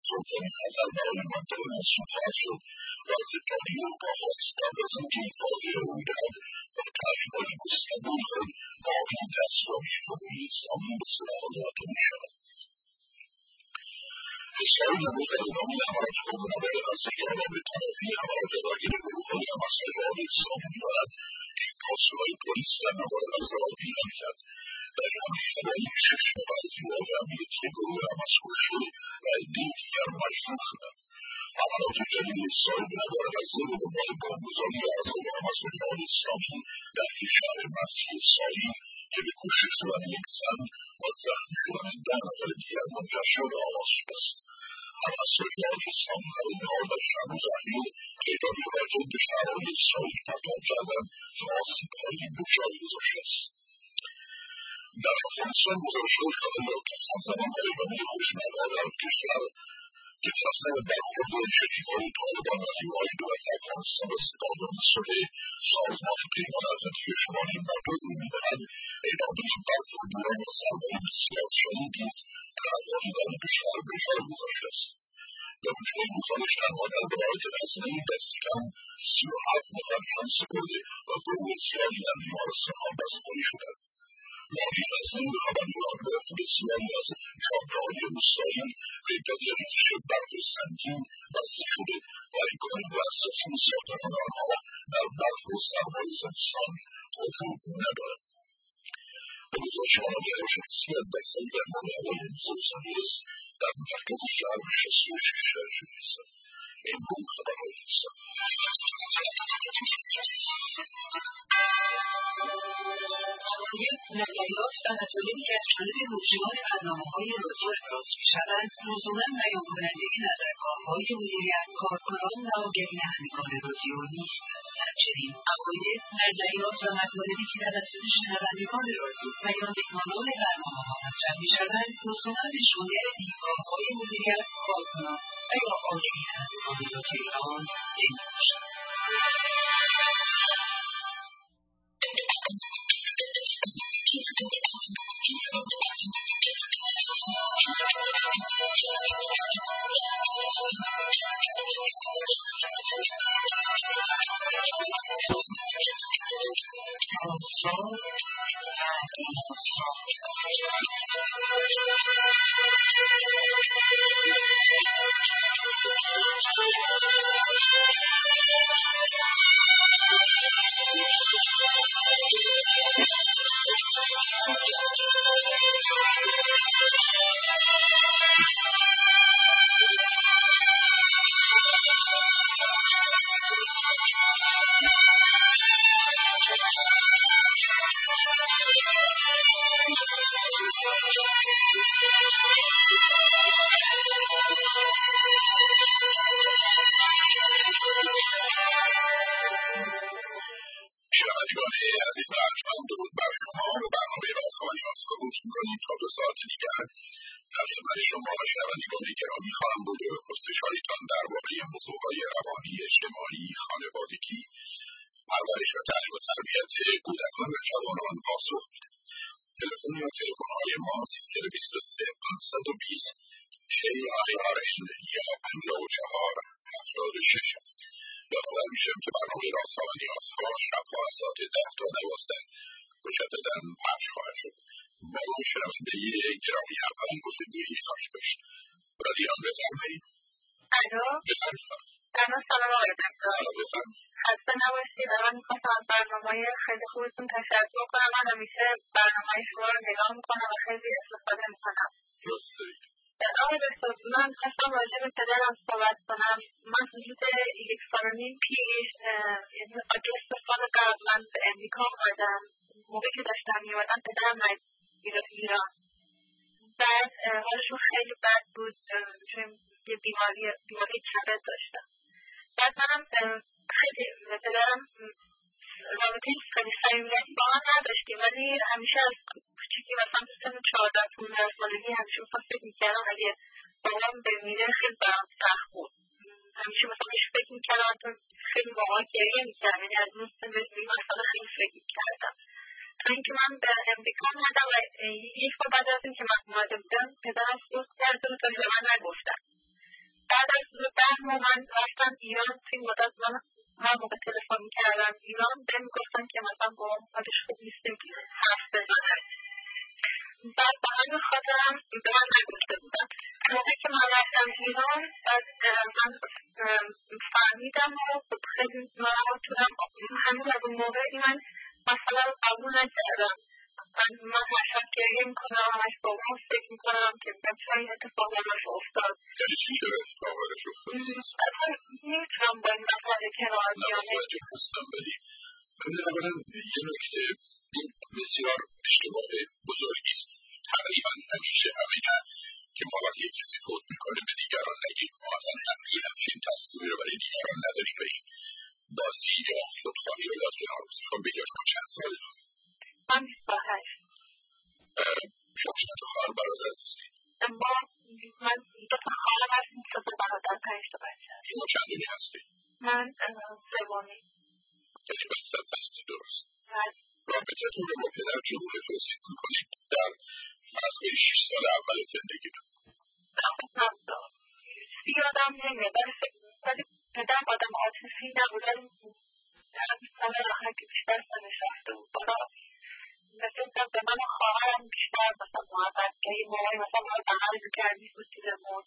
صبحانه خطر برای منطقه محسوب خواهد شد و از اتحادیه اروپا خواست قبل از اینکه این فاجعه روی دهد با تعهیدات گسترده خود مانع دستیابی جمهوری اسلامی به سلاح اتمی شود. اسرائیل امروز در ادامه حملات خود به نبرد غزه آن را به تلافی حملات درگیر گروه‌های حماس و جهاد اسلامی می‌داند که این پاسخ‌های پلیس در نبرد غزه را پیگیری کرد. در حمله هوایی 6 نفر از نیروهای امنیتی گروه حماس کشته و عده‌ای دیگر مجروح شدند. حملات جدید اسرائیل به نبرد غزه به دنبال بمبگذاری اعضای حماس و جهاد اسلامی در یک شهر مرزی اسرائیل که به کشته شدن یک زن و زخمی شدن 10 نفر دیگر منجر شد آغاز شده است. حماس و جهاد اسلامی در این حال در چند روز اخیر تعدادی راکت به شهرهای اسرائیلی پرتاب کردند که آسیب‌هایی به جای گذاشته است. در افغانستان گزارش‌های خبری از که همزمان با ادامه خشونت‌ها در کشور که تقصیر برخورد شدیدهای طالبان و نیروهای دولت افغانستان را سپاهیانده شده، سازمان پیمان اتحادیه شمالی ناتو رو می‌دهد ادامه برخورداران و سربای بسیار شدید نیز در افغانی در این کشور به جای گذاشته است. به موجب گزارش تنها در ولایت غزنی دست کم 37 نفر جان سپرده و گروه زیادی در بیمارستان‌ها بستری شدند. والی غزنی به خبریان گفت بسیاری از جاده‌های روستایی به علت ریزش برف سنگین بسته شده و امکان دسترسی به ساکنان آنها در برف و سرمای زمستان وجود ندارد. به گزارش منابع شناسی حداکثری درمان هوای امروز لس در مرکز شهر 66 درجه می‌رسد. این بود خبرهای روز. نظریات و مطالبی که از جانب مجریان برنامه‌های رادیو ابراز می‌شوند لزوما بیان کننده نظرگاه‌های مدیریت، کارکنان و آگهی همگان رادیو نیستند. همچنین عقاید، نظریات و مطالبی که توسط شنوندگان رادیو بیان به کانال برنامه‌ها مطرح می‌شوند لزوما به شمول دیدگاه‌های مدیریت، کارکنان و یا آگهی همگان رادیو ایران نمی‌باشند. شنوندگان عزیز ارجمند، درود بر شما. به برنامه رازها و نیازها گوش می‌کنید. تا 2 ساعت دیگر در خدمت شما شنوندگان گرامی خواهم بود و به پرسش‌هایتان درباره موضوعهای روانی، اجتماعی، خانوادگی، پرورش و تعلیم و تربیت کودکان و جوانان پاسخ می‌دم. تلفن یا تلفن‌های ما 323 520 KIRN یا 54 76 است. یادآور میشم که برنامه رازها و نیازها شب‌ها از ساعت 10 تا 12 مجدداً پخش خواهد شد. با شنونده گرامی اول گفتگویی خواهیم داشت. رادیان بفرمایید. الو. بفرمایید. سلام آقای دکتر. سلام بفرمایید. خسته نباشید. من می‌خواستم از برنامه‌های خیلی خوبتون تشکر کنم. من همیشه برنامه‌های شما رو نگاه می‌کنم و خیلی استفاده می‌کنم. درست دارید. آقای دکتر، من خواستم راجع به پدرم صحبت کنم. من حدود 1 سال و نیم پیش، یعنی آگست سال قبل من به امریکا اومدم. موقعی که داشتم می‌اومدم پدرم مریض ایران. بعد حالشون خیلی بد بود، چون یه بیماری کبد داشتم. بعد منم خیلی پدرم رابطه خیلی صمیمیتی با هم نداشتیم، ولی همیشه از کوچیکی مثلا تو سن 14-15 سالگی همیشه مثلا فکر می‌کردم اگه بابام بمیره خیلی برام سخت بود. همیشه مثلا بهش فکر می‌کردم، تو خیلی واقعا گریه می‌کردم، یعنی از اون سن به این مسئله خیلی فکر می‌کردم. تا اینکه من به امریکا اومدم و 1 ماه بعد از اینکه من اومده بودم پدرم فوت کرد و تا به من نگفتن. من رفتم ایران توی مدت من هر موقع تلفن می‌کردم ایران بهم میگفتن که مثلا با حالش خوب نیستیم که حرف بزنن. بعد به همین خاطرم به من نگفته بودن. موقعی که من رفتم ایران بعد من فهمیدم و خیلی ناراحت شدم. همین از اون موقعی من مثلا رو قبول نکردم. من هر شب گریه میکنم همش با اون فکر میکنم که چرا این اتفاق براش افتاد. یعنی چی چرا اتفاق براش افتاد؟ اصلا نمیتونم با این مسئله کنار بیام. متوجه هستم ولی من اولا یه نکته این بسیار اشتباه بزرگی است. تقریبا همیشه همین که ما وقتی کسی فوت میکنه به دیگران نگیم ما اصلا همچین تصمیمی رو برای دیگران نداریم و این بازی یا خودخواهی رو یاد کنار بزرگم. بگیر شما چند ساله دارم؟ من 28. شما چند تا خواهر برادر هستید؟ من 2 تا خواهر هستیم، 3 تا برادر، 5 تا بچه هستیم. شما چندمی هستید؟ من سومی. یعنی وسط هستید درست؟ رابطتون رو با پدر چگونه توصیف میکنید در فرض کنید 6 سال اول زندگیتون؟ یادم نمیاد ولی پدرم آدم عاطفی نبود. در سال آخر که بیشتر سالش رفته بود بالا مثل به من و خواهرم بیشتر مثلا محبت که یه موقعی مثلا ما رو بغل میکرد می‌بوسیدمون.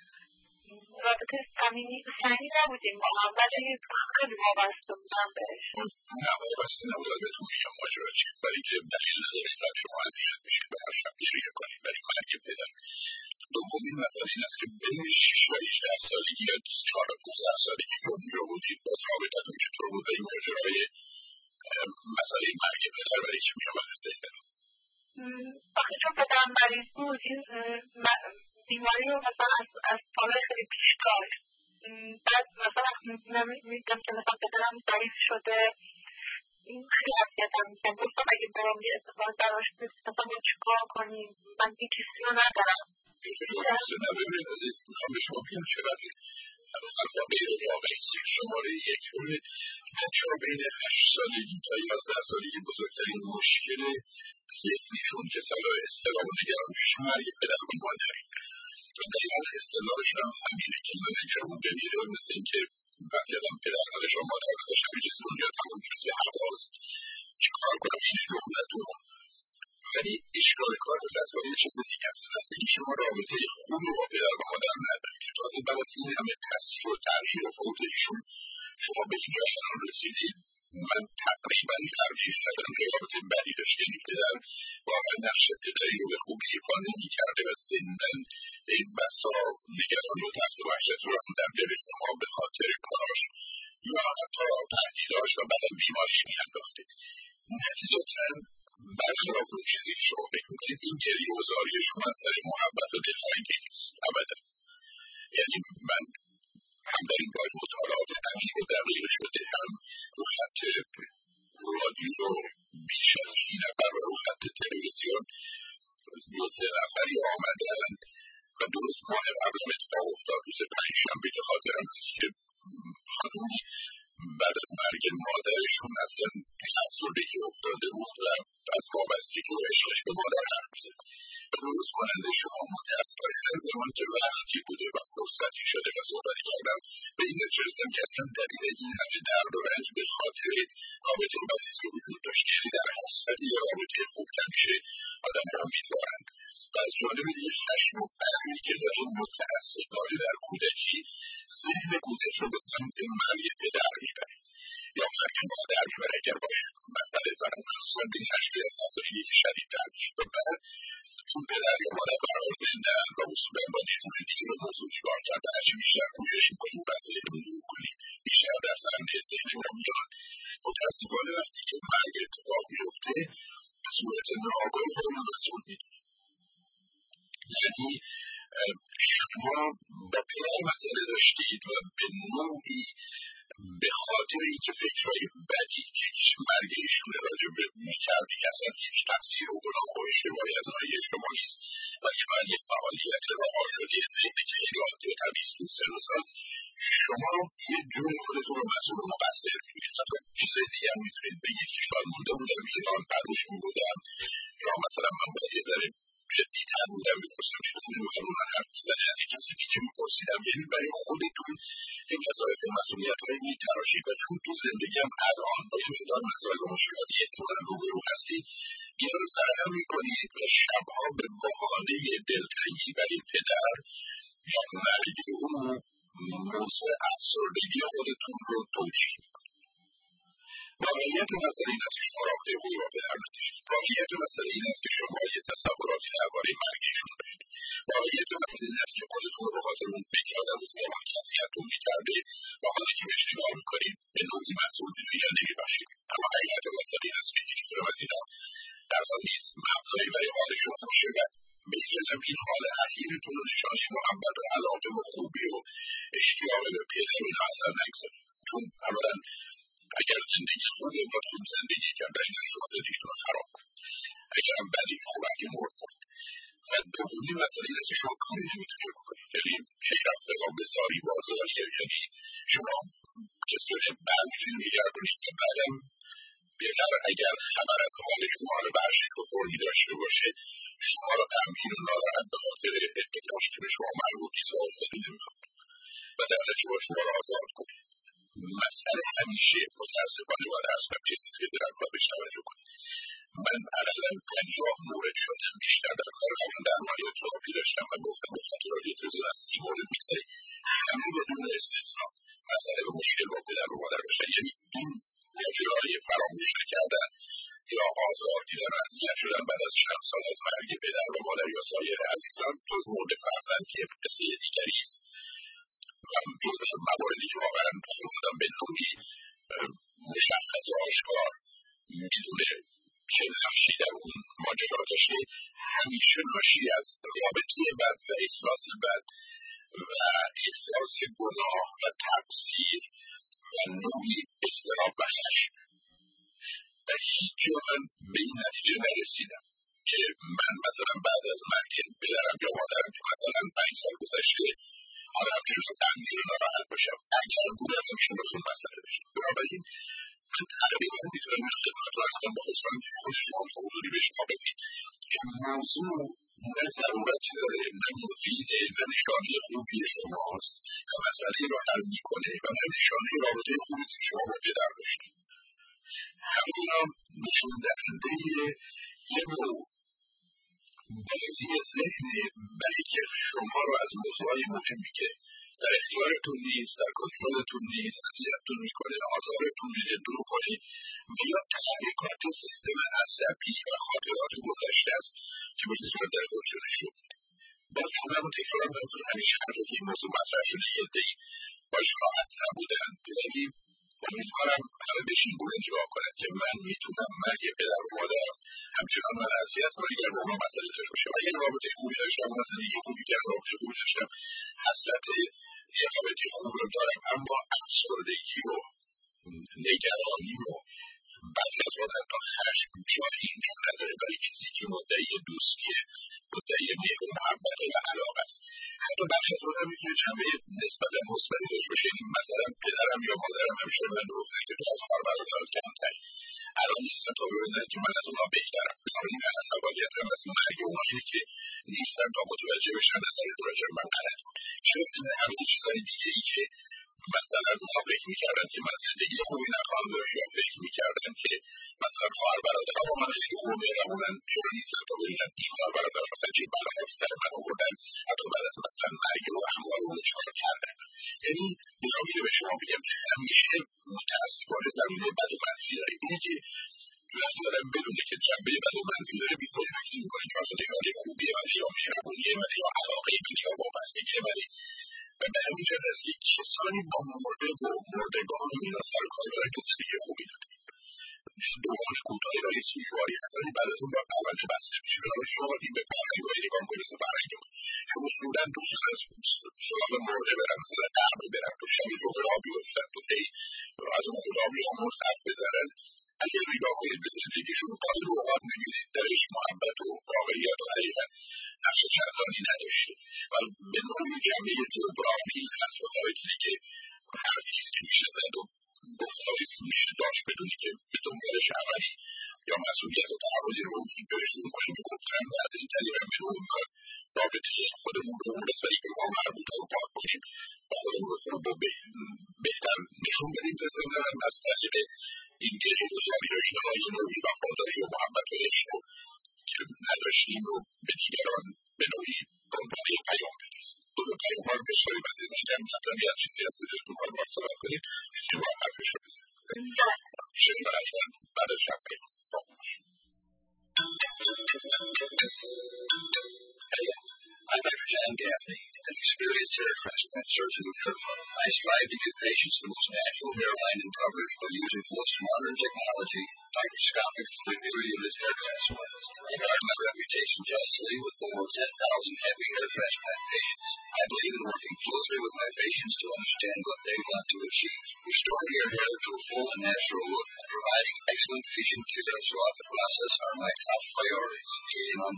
رابطه صمیمی نبودیم با هم ولی خیلی وابسته بودم بهش. نه وابسته نبود بهتون میگم ماجرا چیه برای که دلیل نداره اینقدر شما اذیت بشید و هر شب گریه کنید برای مرگ پدر. دومین مسئله این است که بین 6 و 18 سالگی یا 4 و 15 سالگی که اونجا بودید باز رابطتون چطور بود و این ماجرای مسئله مرگ پدر برای چی می‌آمد به ذهنتون؟ آخه چون پدرم مریض بود این بیماری رو مثلا از سالهای خیلی پیش داشت. بعد مثلا میدیدم که مثلا پدرم ضعیف شده این خیلی اذیتم می‌کرد. گفتم اگه برام یه اتفاق براش بیفته مثلا ما چیکار کنیم؟ من هیچ چیزی رو ندارم. ببینید عزیز میخوام به شما بگم چقدر حرفا غیر واقعی است. شماره یک ببینید بچه‌ها بین 8 سالگی تا 11 سالگی بزرگترین مشکل ذهنیشون که صلاح اضطراب و نگرانیش مرگ پدر و مادر و دقیقا اصطلاحشون هم همینه که من نگران بمیره مثل این که وقتی آدم پدر نداشت و مادر نداشت همه چیز دنیا تمام کسی هواست چیکار کنم این جملتون. ولی اشکال کار به دست یه چیز دیگه است. وقتی شما رابطه خوبی با پدر و مادر ندارید که تازه بعد از این همه تاثیر و تغییر و فوت ایشون شما به این جای الان رسیدید من تقریبا ترجیح ندارم که رابطه بدی داشته. یعنی پدر واقعا نقش پدری رو به خوبی ایفا نمی‌کرده و ضمناً این بسا نگرانی و ترس و وحشت رو هم در دل شما به خاطر کاراش یا حتی تهدیداش و بعد بیماریش می‌انداخته. نتیجتاً برخلاف اون چیزی که شما فکر میکنید این گریه و زاری شما از سر محبت و دلتنگی نیست ابدا. یعنی من هم در این باره مطالعات عمیق و دقیق شده هم رو خط رادیو بیش از 30 نفر و رو خط تلویزیون 2-3 نفری آمدن و درست ماه قبلم اتفاق افتاد روز پنجشنبه که خاطرم هست که خانومی بعد از مرگ مادرشون اصلا افسردگی افتاده بود و از وابستگی و عشقش به مادر حرف می‌زد. و درست کننده شما متأسفانه زمان که وقتی بوده و فرصتی شده و صحبتی کردم به این نتیجه رسیدم که اصلا دلیل این همه درد و رنج به خاطر رابطه بدی است که وجود داشت. یعنی در حسرت یه رابطه خوب همیشه آدم‌ها امیدوارند و از جانب دیگه خشم و قهری که داره متأسفانه در کودکی ذهن کودک رو به سمت مرگ پدر میبره یا مرگ مادر میبره اگر باش مسئله دارن خصوصا به این تشکیل از مسئله شدیدتر میشه و بعد چون پدر یا مادر برای زنده و اصولا با نجور دیگه به موضوع نگاه کرده هرچی بیشتر کوشش میکنیم و ذهنمون دور کنیم بیشتر در صحنه ذهنمون میاد. متاسفانه وقتی که مرگ اتفاق میفته به صورت ناآگاه خودمون مسئول میدونیم. یعنی شما با پدر مسئله داشتید و به نوعی به خاطر اینکه فکرهای بدی که مرگ ایشون راجع به میکردی که اصلا هیچ تقصیر و گناه و اشتباهی از آنهای شما نیست ولی فقط یه فعالیت رها شده ذهنی که خیلی عادی و طبیعی است تو سن و سال شما یه جور خودتون رو مسئول و مقصر می‌بینید. حتی چیزای دیگه هم میتونید بگید که شاید مونده بودم ایران پروش می‌بودم یا مثلا من باید یه ذره جدی‌تر بودم می‌پرسیدم چرا نمی‌خوام من حرف بزنی از یک کسی دیگه می‌پرسیدم، یعنی برای خودتون این وظایف و مسئولیت‌هایی می‌تراشید و چون تو زندگیم الان با یه مقدار مسائل و مشکلاتی احتمالاً روبرو هستید اینا رو سرهم می‌کنید و شب‌ها به بهانه دلتنگی برای پدر یا مرگ او موضوع افسردگی خودتون رو توجیه می‌کنید. واقعیت مسئله این است که شما رابطه خوبی با پدر نداشتید. واقعیت مسئله این است که شما یه تصوراتی درباره مرگ ایشون داشتید. واقعیت مسئله این است که خودتون رو به خاطر اون فکر آدم اون زمان که اذیتتون می‌کرده و حالا که بهش نگاه می‌کنید به نوعی مسئول می‌دونید یا نمی‌بخشید. اما حقیقت مسئله این است که هیچ کدوم از اینا در حال نیست مبنایی برای حال شما باشه و به جزم این حال اخیرتون و نشانه محبت و علاقه و خوبی و اشتیاق به پدر و اینا اثر نگذارید. چون اولا اگر زندگی خوبه باید خوب زندگی کرد ولی نه شما زندگیتون رو خراب کنید. اگر هم بدی خوب اگه مرد و دومی مسئله این است که شما کاری نمیتونید بکنید. یعنی پیرفت بساری بازاری، یعنی شما کسی رو برمیتونید میگردونید که بعدم بهتر اگر خبر از حال شما رو بر شکل و فرمی داشته باشه شما رو غمگین و ناراحت به خاطر اتفاقی که به شما مربوط نیست و افتاده نمیخواد و در نتیجه باید شما رو آزاد کنید. مسئله همیشه متاسفانه باید عرض کنم چیزیست که دارم باید بهش توجه کنید. من علاً 50 مورد شدم بیشتر در کار همون درمانی تراپی داشتم و گفتم به خاطر رادیوتراژی از 30 مورد میگذاریم همه بدون استثنا مسئله به مشکل با پدر و مادر باشن. یعنی این ماجرای فراموش نکردن یا آزار دیدن و اذیت شدن بعد از چند سال از مرگ پدر و مادر یا سایر عزیزان جز مورد فرزند که قصه دیگری است و جز مواردی که واقعا خودم به نوعی مشخص و آشکار میدونه چه نقشی در اون ماجرا داشته همیشه ناشی از رابطه بد و احساس بد و احساس گناه و تقصیر و نوعی اضطراب و خشم. و هیچ جا من به این نتیجه نرسیدم که من مثلا بعد از مرگ پدرم یا مادرم که مثلا 5 سال گذشته حالا همچنان غمگین و ناراحت باشم. اگر بودم همیشه باشون مسئله داشتم. بنابراین من تقریبا میتونم این خدمت رو از کنم با خواستم که خود شما تا حدودی به شما بگید که موضوع نه ضرورتی داره نه مفیده نه نشانه خوبی شماست و مسئله رو حل میکنه و نه نشانه رابطه خوبی که شما با پدر داشتید. همین هم نشون دهنده یه نوع بازی ذهن برای که شما رو از موضوعهای مهمی که در اختیارتون نیست، در کنترلتون نیست، اذیتتون میکنه، آزارتون میده دور کنید و یا تحریکات سیستم عصبی و خاطرات گذشته است که به صورت در خودشون نشون میده. باز شما رو تکرار میکنم همیشه هر جا که این موضوع مطرح شده یه عده‌ای باش راحت نبودن ولی امیدوارم همه بهش این گونه نگاه کنند که من میتونم مرگ پدر و مادرم همچنان من اذیت کنم اگر با اونا مسئله داشته باشم. اگر رابطه خوبی داشتم و زندگی خوبی کردم رابطه خوبی داشتم حسرت یه رابطه خوب رو دارم اما افسردگی و نگرانی و بعد از مدت تا خشم جایی اینجا نداره برای کسی که مدعی دوستیه مدعی مهر و محبت و علاقه است. حتی برخی از مدت میتونه جنبه نسبتا مثبتی داشته باشه. یعنی مثلا پدرم یا مادرم همیشه من رو گفتن که تو از خواهر برادرات کمتری الان نیستن تا ببینن که من از اونا بهترم. بنابراین من عصبانیتم از مرگ اونایی که نیستن تا متوجه بشن نظرشون راجع به من غلط بود. چه رسیده همه چیزهای دیگه‌ای که مثلا اونا فکر میکردن که من زندگی خوبی نخواهم داشت یا فکر میکردن که مثلا خواهر برادرها با من خیلی خوب مهربونن چرا نیستن تا ببینن این خواهر برادرها مثلا چه بلاهایی سر من آوردن حتی بعد از مثلا مرگ و اموال اون چیکار کردن. یعنی اینا میره به شما بگم که همیشه متاسفانه زمینه بد و منفی داره. اینه که وقتی آدم بدونه که جنبه بد و منفی داره بیخودی فکر میکنه که مثلا نشانه خوبیه منه یا مهربونیه منه یا علاقه منه یا وابستگی منه و به همین جهت است که کسانی با مرده و مردگان و اینا سر کار دارن که زندگی خوبی ندارن. دوران کوتاهی برای سوگواری هست ولی بعد از اون باید پرونده بسته میشه. بنابراین شما این به فرهنگ‌های نگاه کنید مثل فرهنگ ما که اصولا دوست از سراغ مرده برن مثلا قبر برن تو شب جمعرا بیفتن تو پی از اون خدا بیامرز حرف بزنن. اگر نگاه کنید به زندگیشون قاضی رو اوقات میبینید درش محبت و واقعیت و حقیقت نقش چندانی نداشته و به نوعی جمعه جبرانی هست و حرکتی که حرفیست که میشه زد و گفتاریست میشه داشت بدونی که به دنبالش عملی یا مسئولیت و تعهدی رو وجود برشون کنیم که گفتن و از این طریق به نوع خودمون رو بهتر نشون بدیم به ضمن از طریق این گریه‌گذاری و این نوعی وفاداری و محبت و عشق که نداشتیم و به دیگران به نوعی عنوان پیام بدیم. بزرگترین کار بشاریم عزیزان که مطلبی از چیزی از وجود می‌کنم باید صحبت کنیم که باید حرفش رو بزنیم. شاید برشتن بعد از شب پیام I'm Dr. John Gaffney, an experienced hair transplant surgeon with HairClub. I strive to give patients the most natural hairline and coverage by using the most modern technology, microscopic fluid unit hair transplants. I guard my reputation jealously with over 10,000 happy hair transplant patients. I believe in working closely with my patients to understand what they want to achieve. Restoring your hair to a full and natural look and providing excellent patient care throughout the process are my top priorities. Game on.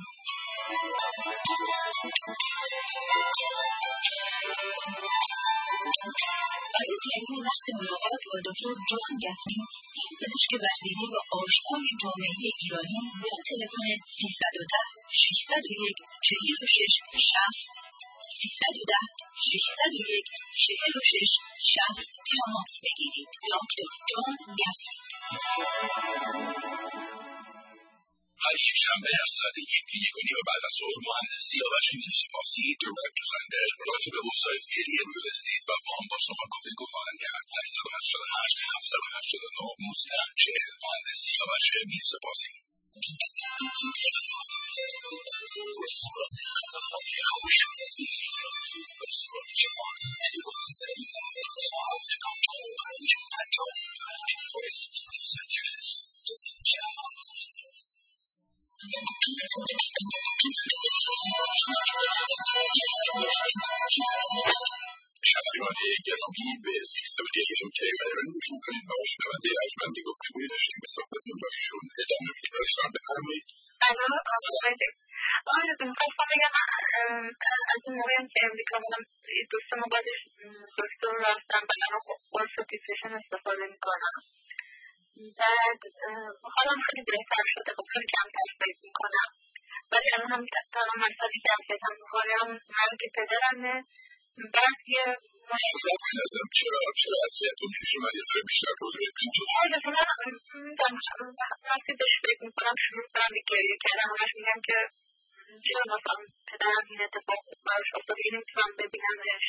برای تعیین وقت ملاقات با دکتر جان گفنی، پزشک وسیله و آشنای جامعه ایرانی با تلفن 310 601 46 60 310 601 46 60 تماس بگیرید. دکتر جان گفنی. هر یک شنبه از ساعت 1:30 بعد از ظهر مهندس سیاوش میرسپاسی دایرکتور خنده راجع به اوضاع فعلی ریل استیت و وام با شما گفتگو خواهند کرد. 888 789 1940 مهندس سیاوش میرسپاسی. شنوندگان گرامی به سیستم دیگرم که ایران گوش میکنید با شنونده ارجمندی گفتگویی داشتیم به صحبتون با ایشون ادامه میدیم. ایشان بفرمایید. آقای دکتر میخواستم بگم از این موقعی هم که امریکا بودم دوست مقابلش دکتر رو رفتم و الان قرص دیپریشن استفاده میکنم. بعد حالم خیلی بهتر شده، خب خیلی کمتر فکر میکنم، ولی الان هم تنها مسئله که اذیتم میکنم مرگ پدرمه. بعد یه سب ازم چرا اذیتتون میشه؟ من یه ذره بیشتر توضیح بدین. من وقتی بهش فکر میکنم شروع کنم به گریه کردن، همش میگم که چرا مثلا پدرم این اتفاق براش افتاده، نمیتونم ببینمش،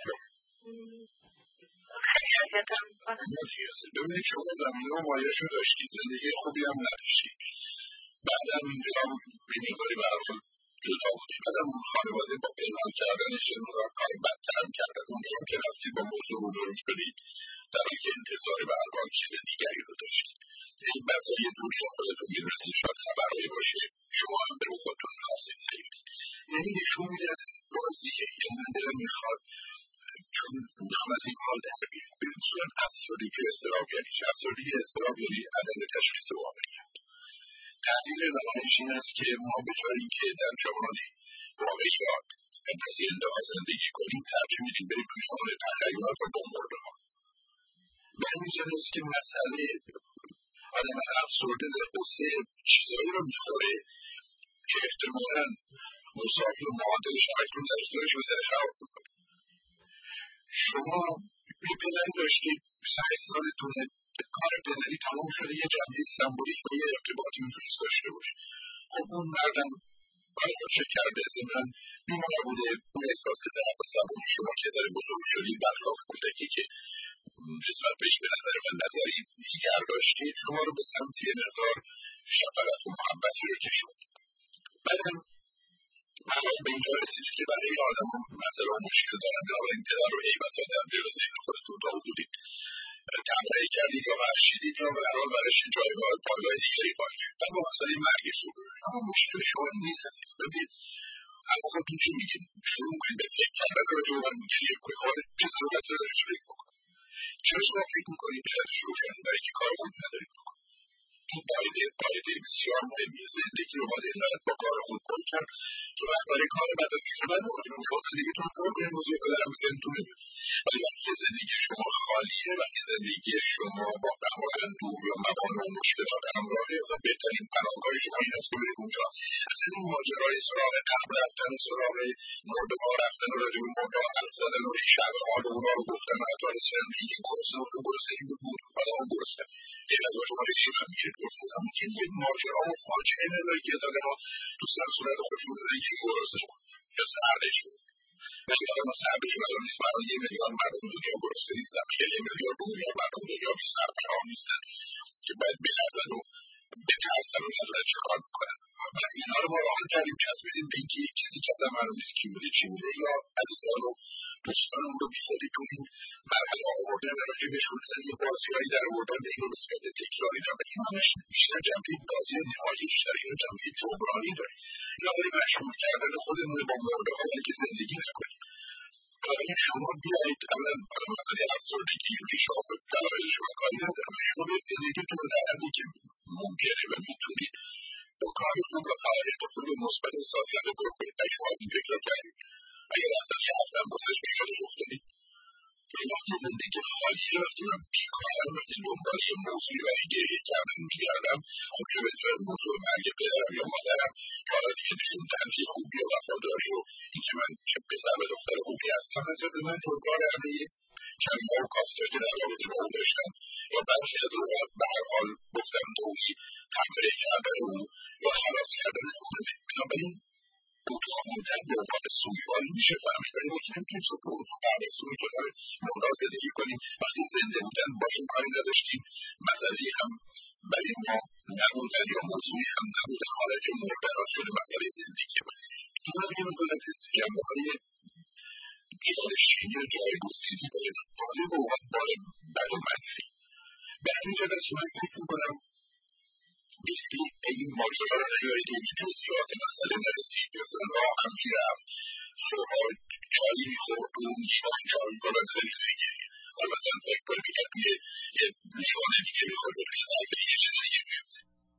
خیلی اذیتم میکنه. ببینید شما زمینه و مایه‌شو داشتید، زندگی خوبی هم نداشتید، بعدم اینجا بی‌نگاری به هر حال جدا بودید، بعدم اون خانواده با پنهان کردنش کار بدتر هم کردن. اونجا که رفتید با موضوع روبرو شدید در حالی که انتظار به هر حال چیز دیگری رو داشتید. این بسا یه جوری خودتون می‌رسید شاید خبرهایی باشه شما هم به خودتون مناسب نیست. یعنی نشون میده از بازیه، یعنی من دلم میخواد چون میخوام از این حال در بیام به صورت افسردگی و اضطراب یعنی چه؟ افسردگی اضطراب یعنی عدم تشخیص واقعیت. تحلیل روانش این است که ما به جای اینکه در جهان واقعیات و پذیرنده زندگی کنیم ترجیح میدیم بریم توی جهان تخیلات و بمبرده ها. به همین جهت است که مسئله آدم افسرده در قصه چیزایی رو میخوره که احتمالاً مساوی و معادلش اکنون در اختیارش رو در خراب میکنه. شما یه پدری داشتید 28 سالتونه، کار پدری تمام شده، یه جنبه سمبولیک و یه ارتباطی میتونست داشته باشه. خب اون مردم برای خودشه کرده، ضمناً بیمار بوده، اون احساس ضعف و سبونی شما که ذره بزرگ شدید برخلاف کودکی که نسبت بهش به نظر من نظری دیگر داشتید، شما رو به سمت یه مقدار شفقت و محبتی رو کشوند. بعدم حالا به اینجا رسیدید که برای آدم هم مسئله و مشکل دارن، حالا این پدر رو ای بسا در دل ذهن خودتون تا بودید تنبیه کردید یا بخشیدید یا به هر حال برایش جایگاه پایگاه دیگری قائل شد. اما مسئله مرگش رو ببینید، اما مشکل شما نیست عزیز. ببینید اما خودتون چی میگید؟ شروع میکنید به فکر کردن راجع به من میگید چه ضرورت داره راجعش فکر بکنید؟ چرا شما فکر میکنید علتش روشن؟ برای که کار خوب ندارید بکنید. این قاعده بسیار مهمیه. زندگی رو باید اینقدر با کار خود پر کرد که وقت برای کار بعد از اینکه من ممکنه شما زندگیتون پر کنید، موضوع بدارم ذهنتون نمیاد. ولی وقتی زندگی شما خالیه، وقتی زندگی شما با غم و اندوه یا موانع و مشکلات همراهه، خب بهترین پناهگاه شما این است که برید اونجا. اصلا این ماجرای سراغ قبر رفتن و سراغ مرده ها رفتن و راجع به مرده ها حرف زدن و این شرح حال اونا رو گفتن و حتی رسیدن به اینکه گرسنه و گرسنگی بود حالا اون گرسنه غیر از شما چی هم میگیرید گرسنه هم که یک ماجرا و فاجعه نداره که آدم ها تو سر صورت خودشون بزنن که گرسنه شد یا سردش بود. ولی آدم ها سردش برای نیست. برای 1 میلیارد مردم دنیا گرسنه نیستن، 1 میلیارد 2 میلیارد مردم دنیا بی سرپناه نیستن که باید بلرزن و بترسن و ندارن چه کار میکنن. و اینا رو ما راه کردیم چسبیدیم به اینکه یک کسی که اصلا معلوم نیست کی بوده چی بوده یا عزیزان و دوستانمون رو بیخودی تو این مرحله آوردن و راجع بهشون مثلا یه بازیهایی در آوردن به اینو به صورت تکراری دارن و این همش بیشتر جنبه بازی نهایی بیشتر اینو جنبه جبرانی داره. اینا برای مشغول کردن خودمون با مرده هایی که زندگی نکنیم. بنابراین شما بیایید اولا مسئله افسردگی ریشه‌ها دلایل شما کاری ندارم. شما بیایید زندگیتون رو در حدی که ممکنه و میتونید با کار خوب و فعالیت خوب مثبت احساسیت رو کنید. اگه شما از این فکر رو کردید، اگر اصلا یه هفته هم واسش به یادش افتادید، وقتی زندگی خالیه، وقتی من بیکارم، وقتی دنبال یه موضوعی برای گریه کردن میگردم، خب چه بهتر از موضوع مرگ پدرم یا مادرم که حالا دیگه نشون دهن که خوبی و وفاداری و اینکه من چه پسر و دختر خوبی هستم از من جبران همه کلمه‌ها و کاستایی که در رابطه با او داشتم یا برخی از اوقات به هر حال گفتم نوعی تبلیغ کردن او یا خلاص کردن خودمه. بنابراین کوتاه مدت به عنوان سوگواری میشه فهمید، ولی ما که نمیتونیم بعد از سوی کنار مردا زندگی کنیم. وقتی زنده بودن باشون کاری نداشتیم، مسئله هم برای ما نبودن یا موضوعی هم نبودن، حالا که مردن شده مسئله زندگی ما. اینا رو میمون از این جنبه های جانشینی و جایگزینی داره غالب اوقات بار بد و منفی. به همین جد است که من فکر میکنم بیخی این ماجرا رو نیایید این جزئیات مسئله نرسید. مثلا راه هم میرفت صبح چایی میخورد و اون لیوان چای میکنه و زنیزی گیری حالا مثلا فکر کنید که توی یه لیوان دیگه میخورد و لیوان دیگه چیز دیگه میشود.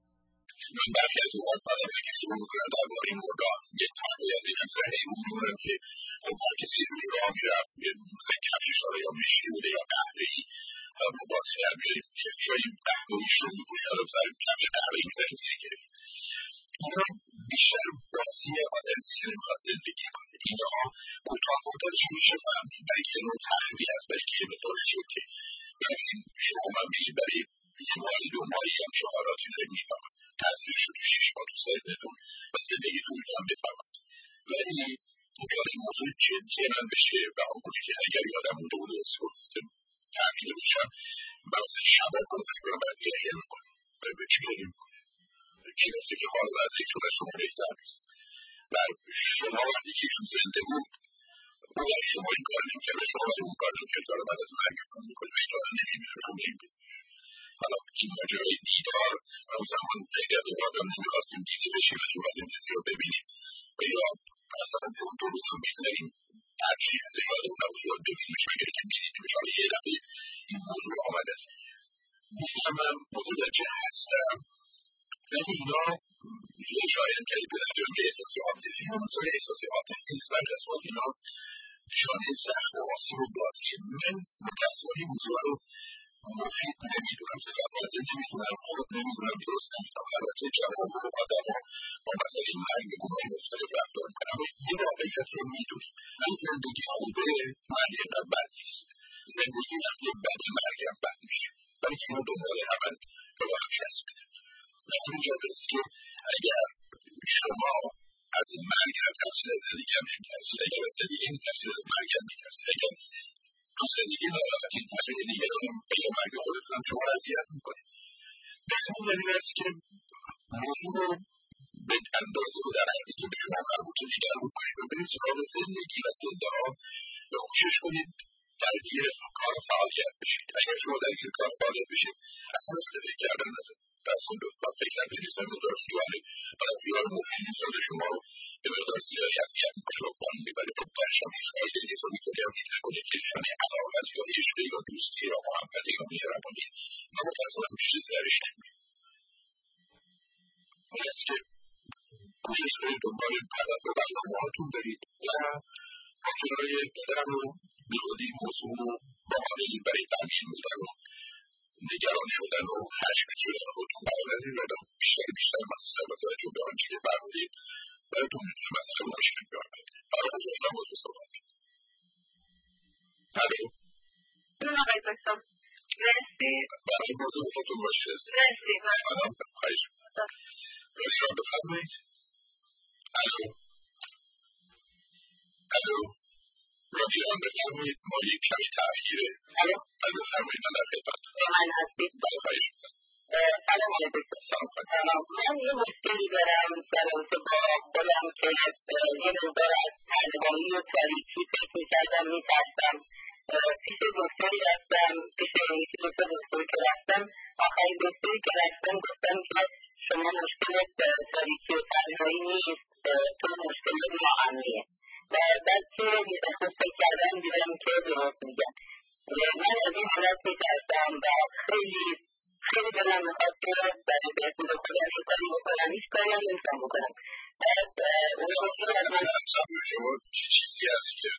من برخی از اوقات بعدم که شروع میکنم درباره مردا یه تحقیل از این همزنه اون میمونم که خب هر کسی روی راه میرفت مثلا کفشش حالا یا مشکی بوده یا قهوه‌ای با باسی هم بیاریم که شایی قهوه‌ایش رو میپوشه حالا بزرگ کفش قهوه‌ای میزنیم زیر گرفت. اینا بیشتر بازی آدمسی رو میخواد زندگی کنه. اینها کوتاه مدتش میشه فهمید برای که نوع تحریمی هست، برای که یه مقدار شوکه. برای این شما من بگید برای یه ماهی 2 ماهی هم شعاراتی داره میفهمم تاثیرش رو تو 6 ماه تو ذهنتون و زندگیتون میتونم بفهمم. ولی اگر این موضوع جدی من بشه و اون کنه که اگر یادم مونده بود اسکول تحقیل بشم من اصلا شبا کن فکر کنم باید گریه میکنم باید به چی گریه میکنم کی گفته که حال وضعیتون از شما بهتر نیست. و شما وقتی که ایشون زنده بود او وقتی شما این کار نمی‌کرد شما وقتی اون کار نمی‌کرد حالا بعد از مرگشون میکنه و این کار نمی‌بینه شما این بود. حالا این ماجرای دیدار و اون زمان خیلی از اوقات هم نمی‌خواستیم دیده بشیم و تو از این کسی رو ببینیم و یا اصلا اون 2 روز هم بگذاریم ترجیح از این یادمون نبود یاد ببینیمش مگر که می‌دیدیمش. حالا یه دفعه این موضوع آمده است. می‌فهمم متوجه هستم ولی اینا یه شاید که بنابراین به احساسی عاطفی هم مسئله احساسی عاطفی نیست. برای از وقت اینا نشانه زخم و آسیب و بازی. من متاسفانه این موضوع رو مفید نمیدونم، سازنده نمیدونم، خود نمیدونم، درست نمیدونم. البته جواب و آدم ها با مسئله مرگ به گناه مختلف رفتار میکنم و یه واقعیت رو میدونیم. این زندگی خوبه مرگ اینقدر بد نیست. زندگی وقتی بد مرگ هم بد میشه برای که اینا دنبال همن و با هم چسبیده. و اینجا است که اگر شما از مرگ هم تفسیر از زندگی هم نمی‌ترسید، اگر از زندگی هم تفسیر از مرگ هم نمی‌ترسید، اگر تو زندگی ناراحتید مسئله دیگر هم اگر مرگ خودتون هم شما را اذیت می‌کنید. به همین دلیل است که موضوع رو به اندازه و در حدی که به شما مربوطه نگران کنید و برید سراغ زندگی و زنده ها و کوشش کنید درگیر کار و فعالیت بشید. اگر شما درگیر کار و فعالیت بشید اصلا از فکر کردن ندارید. پس اون با فکر کردن نیست مقدار خیاله برای خیال مفید نیست و شما رو به مقدار زیادی اذیت می‌کنه و پایین میبره. خب درش هم خیلی نیست و می‌تونی هم دید نکنید که نشانه علاقت یا عشق یا دوستی یا محبت یا مهربانی اینا متاسفانه چیزی درش نمی‌بینید. این است که کوشش کنید دنبال هدف و برنامه‌هاتون برید و ماجرای پدر و بیخودی موضوع رو با قانعی برای تغییر بودن و نگران شدن و خشمگین شدن خودتون قرار ندید و بیشتر مخصوصا با توجه به آنچه که فرمودید براتون مسئله مشکل بیارد. برای خصوصا با تو صحبت کنید. الو آقای دکتر مرسی. برای موضوع خودتون باشید. مرسی. خواهش می‌کنم. بسیار بفرمایید. الو رادیوان بفرمایید. ما یک کمی تأخیره. الو بفرمایید. من در خدمتتونم. من هستید؟ بله خواهش می‌کنم. سلام علیکم. سلام سلام. من یه مشکلی دارم در رابطه با خودم که یه مقدار از تنهایی و تاریکی فکر می‌کردم می‌ترسم. پیش دکتری رفتم، پیش یکی دو تا دکتر که رفتم، آخرین دکتری که رفتم گفتم که شما مشکلت تاریکی و تنهایی نیست، تو مشکلت ناامنیه. و بعد که خوب فکر کردم دیدم که درست میگم. من از این حالت می‌ترسم و خیلی دلم می‌خواد که برای بهبود خودم یه کاری بکنم، هیچ کاری هم نمی‌تونم بکنم. بعد شما چیزی هست که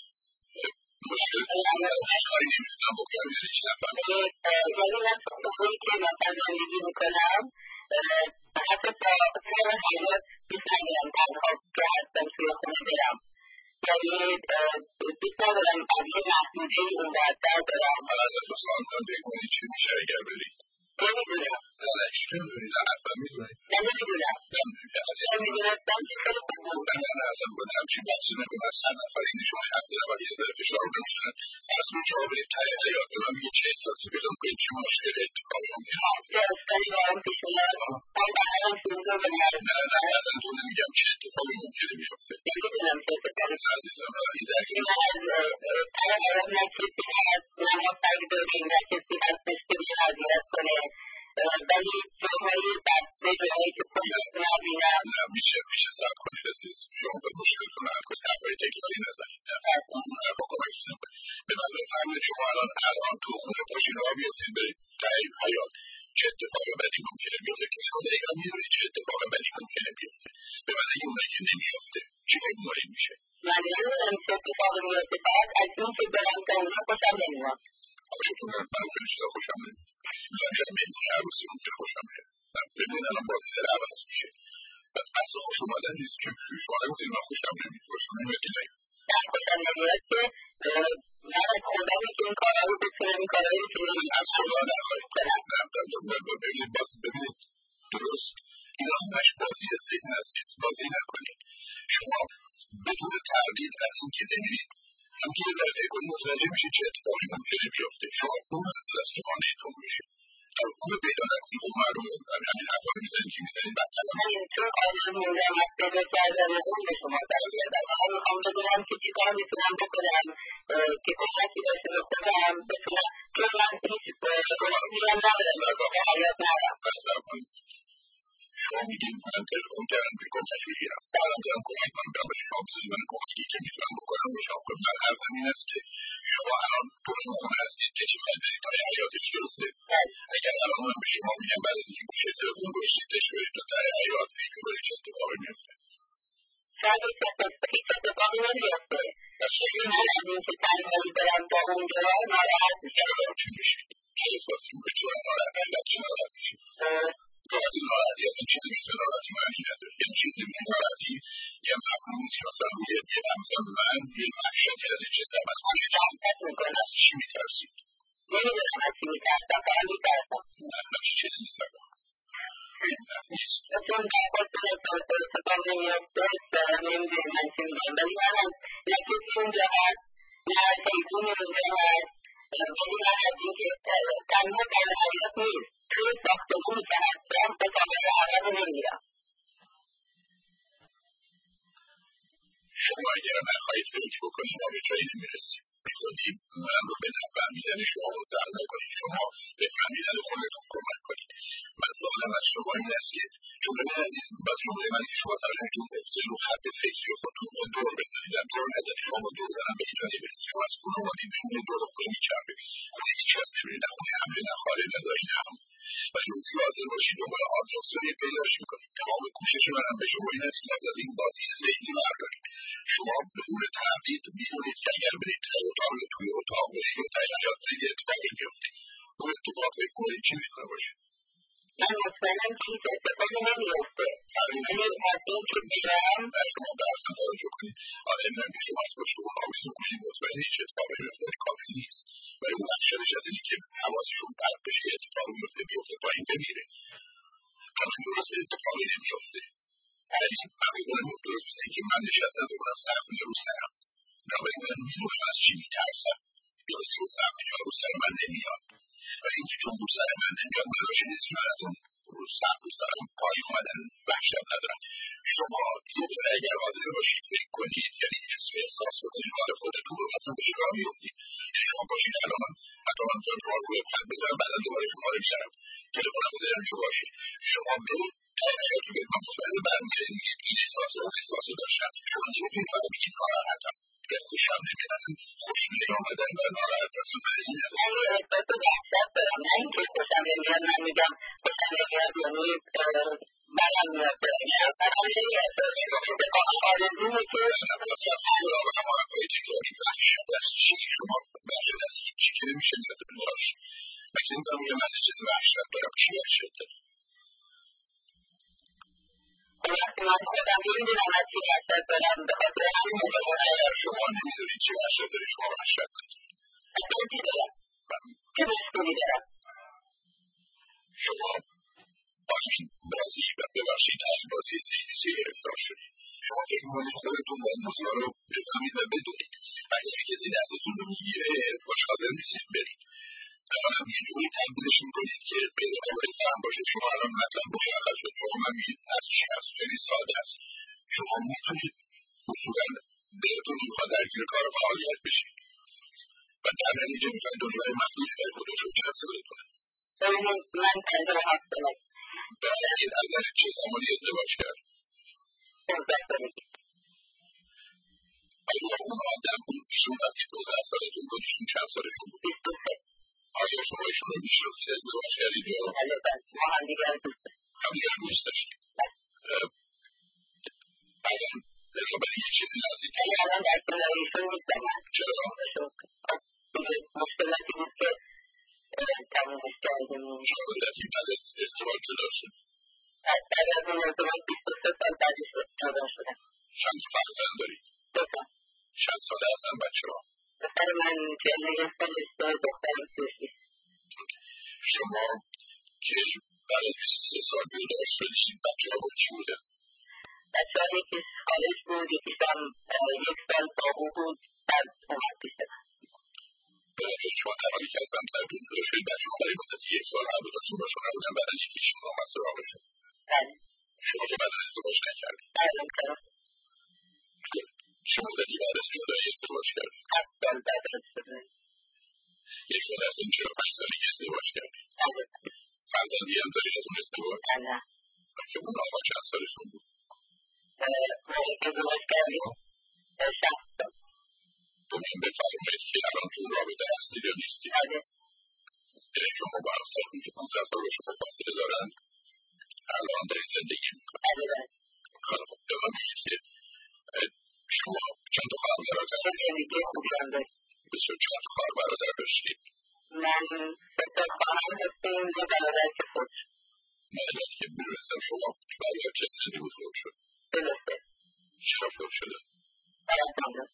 مشکل کاری نمی‌تونم بکنم یعنی چی نفهمیدم؟ یعنی من خودهایی که مثلا زندگی می‌کنم حتی تا خیلی حیات دوست ندارم تنها که هستم توی خونه برم. یعنی دوست ندارم از یه محدوده اون برتر برم. من ازتون سوال کنم بگویید چی میشه اگر برید؟ نمی‌دونم. نه چی نمی‌دونید؟ نه حتما می‌دونید. نمی‌دونم. نمی‌دونستم که خیلی خوب بود. نه اصلا با همچین بحثی نکنم. از 100 نفر این شما حرف زدن و یه ذره فشار بزنن. از اون جا برید ته حیات به من میگه چه احساسی پیدا می‌کنید، چه مشکل اتفاقی می‌افته؟ چه اشکالی با هم پیش میاد؟ من برام شروع بگم. نه ازتون نمیگم چه اتفاقی ممکنه بیفته. نمی‌دونم چه اتفاقی. عزیزم این درک من از ته حیات نه کسی هست، نه ما سگ داریم، نه کسی هستش که بیان اذیت کنه. ولی جاهای بسته، جاهایی که پلیس نبینم. نه میشه صبر کنید عزیز. شما به مشکلتون حل کنید. حرفای تکراری نزنید. اون حرفا کمکتون نمی‌کنه. به من بفرمایید شما الان تو خونه باشین راه بیفتید برید ته حیات چه اتفاق بدی ممکنه بیفته؟ چون شما دقیقا می‌دونید چه اتفاق بدی ممکنه بیفته. به من اگه اونایی که نمی‌افته چی فکر میشه؟ من نمی‌دونم چه اتفاقی میفته. فقط از این که برم تا اونجا خوشم نمیاد. خوشتون نمیاد؟ من خیلی چیزا خوشم نمیاد. مثلا شاید مهمونی عروسی ممکنه خوشم بیاد. ببینید الان بازی داره عوض میشه. پس بحث خوش اومدن نیست که شما نگفتید من خوشم نمیاد. خوشم نمیاد که نگید. من خوشم نمیاد که من از خودمی که این کارها رو بتونم این کارهایی رو که از خدا نخواهید کنم. ببینید درست اینا همش بازی ذهن عزیز. بازی نکنید. شما بدون تردید از این که نمیرید هم که یه ذره فکر کنید متوجه میشید چه اتفاقی ممکنه بیفته. شما اون اصل از تو خانه‌تون میشه. اون رو پیدا نکنید. خب معلومه همین حرفا رو میزنید که میزنید بدتر من چون آدم موندم از پیدا کردن اون به شما دست من میخوام بدونم که چی کار میتونم بکنم که کمکی داشته به خودم بتونم که من هیچ میرم ندارم به حیات نرم. شما میگید من تلفن کردم که کمک بگیرم. بعدم دارم کمک من برم برای شما بزنید من کمکی که میتونم بکنم به شما کنم. من عرضم این است که شما الان تو این خونه هستید که چی باید برید تا حیاتش درسته؟ اگر الان من به شما میگم بعد از اینکه گوشه تلفن گوشیدش برید تا حیات فکر کنید چه اتفاقی میفته؟ شاید هیچ اتفاقی نمیفته. من از این که تنهایی برم تا اونجا ناراحت میشم. چی میشید؟ چه احساسی میکنید؟ چرا ناراحت میشید؟ از چی ناراحت میشید؟ ناراحتی اصلا چیزی مثل ناراحتی معنی نداره. یه چیزی مثل ناراحتی یه مفهوم نیست که مثلا روی مثلا من یه وحشتی از این چیز دارم. از کجا جمعیت میکنه؟ از چی میترسید؟ نمیدونم از چی میترسم. فقط میترسم. نه چی چیزی نیست نیست. چون در خودتون اتفاق نمیفته نمیدونم من چی میگم. ولی من از نه کسی اونجا هست نه تیزونی اونجا هست. ولی من از این که تنها در حیات نیست توی ساختمونی که هستم به طبقه عقب نمیرم. شما اگر نخواهید فکر بکنید ما به جایی نمیرسیم. خودی من رو به نفهمیدن شما متهم نکنید. شما به فهمیدن خودتون کمک کنید. من سوالم از شما این است که چون ببین عزیز بس جمله من که شما توجه گفته رو خط فکری خودتون با دور بزنید. در دور نزنید. شما با دور زدن به اینجا نمیرسید. شما از خونه اومدید بیرون دور خونه میچربید. خونه هیچ کس نمیرید. نه خونه همه نه خاله نه دایی نه هم. ولی روزی حاضر باشید دنبال آتمسفری پیداش میکنید. تمام کوشش منم به شما این است که از این بازی ذهنی بردارید. شما بدون تردید میدونید که اگر برید توی اتاق برید و تجربیات برید اتفاقی میفته. اون اتفاق فکر کنید چی میتونه باشه؟ من مطمئنم که هیچ اتفاقی نمیفته. ولی از این که میرم در شما درستان توجه کنید. آره من که شما از پشت اون آویزون کنید مطمئن هیچ اتفاقی میفته کافی نیست. ولی اون بخشش از اینی که حواسشون پرت بشه اتفاقی میفته پایین بمیره. اما درست اتفاقی نمیفته. ولی بقیه درست مثل که من نشستم بکنم سرخونه رو سرم. بنابراین من میدونم از چی میترسم. درسته که سرخونه رو سر من نمیاد. ولی اینکه چون رو سر من نمیاد معناش نیست که من از اون رو سرم پایین اومدن وحشت ندارم. شما یه ذره اگر حاضر باشید فکر کنید یعنی اسم احساس بکنید حال خودتون رو مثلا به شما میفتید. یعنی شما باشید الان حتی من میتونم شما رو خط بزنم بعدا دوباره شما رو بیارم تلفنم بزنم شما باشید شما برید تا حیاتون بید من مطمئن برمیگردید میگید این احساس رو احساس رو داشتم. شما نمیتونید فقط بگید ناراحتم به خوشم نمید اصلا خوش نیامدن و ناراحت اصلا معنی نداره. من یه احساس وحشت دارم. نه اینکه خوشم نمیاد. من میگم خوشم نمیاد یعنی بدم میاد. بدم نمیاد. آرزومه که اما حرفای تکراری وحشت از چی؟ شما وحشت از هیچی که نمیشه نداره داشت. من که نمیدونم میگم از چیز وحشت دارم چی وحشت دارم؟ وقتی من خودم نمیدونم از چی وحشت دارم به خاطر همین اگر شما نمیدونید چی وحشت داری شما وحشت دارید. اصلا چی دارم؟ چه مشکلی دارم؟ شما از این بازی و ببخشید از بازی ذهنی گرفتار شدید. شما فکر می‌کنید خودتون با موضوع رو بفهمید و بدونید. وقتی کسی دستتون رو میگیره باش حاضر نیستید برید. اولا یه جوری تبدیلش میکنید که غیر قابل فهم باشه. شما الان مطلب مشخص شد. شما من میگید از چی هست خیلی ساده است. شما میتونید اصولا دلتون میخواد درگیر کار فعالیت بشید و در نتیجه میخواید دنیای محدودی در خودش رو کنسل کنید. من 57 سالم. ببینید از چه زمانی ازدواج کرد؟ 15 سالگی. آیا اون آدم بود ایشون وقتی 12 سالتون بود ایشون چند سالشون بود؟ 23. آیا شما ایشون رو میشناختید ازدواج کردید یا؟ ما همدیگه رو دوست داریم. همدیگه رو دوست داشتید؟ بنابراین یه چیزی نزدیک ولی الان در کنار ایشون نیستم. چرا؟ دیگه مشکلاتی بود که تمومش کردیم. چند مدتی بعد از ازدواج جدا شد؟ بعد از اون ازدواج 23 سال بعدش جدا شدم. چند فرزند دارید؟ 2 تا. چند ساله هستن بچه‌ها؟ پسر من 41 سالشه، دخترم 36. شما که بعد از 23 سال جدا شدید بچه‌ها با کی بودن؟ بچه‌ها یکی خارج بود، یکیش هم 1 سال باقو بود، بعد اومد پیش من. بنابراین شما در حالی که از همسرتون جدا شدید بچه‌ها برای مدت 1 سال هر دوتاشون با شما نبودن بعد یکیشون آمد سراغشون. بله. شما که بعد از ازدواج نکردید. بله کارم. چه مدتی بعد از جدایی ازدواج کردید؟ 7 سال بعد از ازدواج. 1 سال از این 45 سالگی ازدواج کردید. بله. فرزندی هم دارید از اون ازدواج؟ نه. که اون آقا چند سالشون بود؟ موقعی که ازدواج کردیم 60 سال. به من بفرمایید که الان تو رابطه هستید یا نیستید؟ بله. یعنی شما با همسرتون که 15 سال به شما فاصله دارن الان دارید زندگی میکنید؟ بله. خیلی خوب به من بگید که شما چند تا خواهر برادر زندگی خوبی هم داریم. بسیار چند خواهر برادر داشتید؟ من 3 تا خواهر داشتیم، یه برادر که فوت شد. من الان که میدونستم شما برادر چه سنی بود فوت شد؟ درسته. چرا فوت شده؟ برادرم داشت.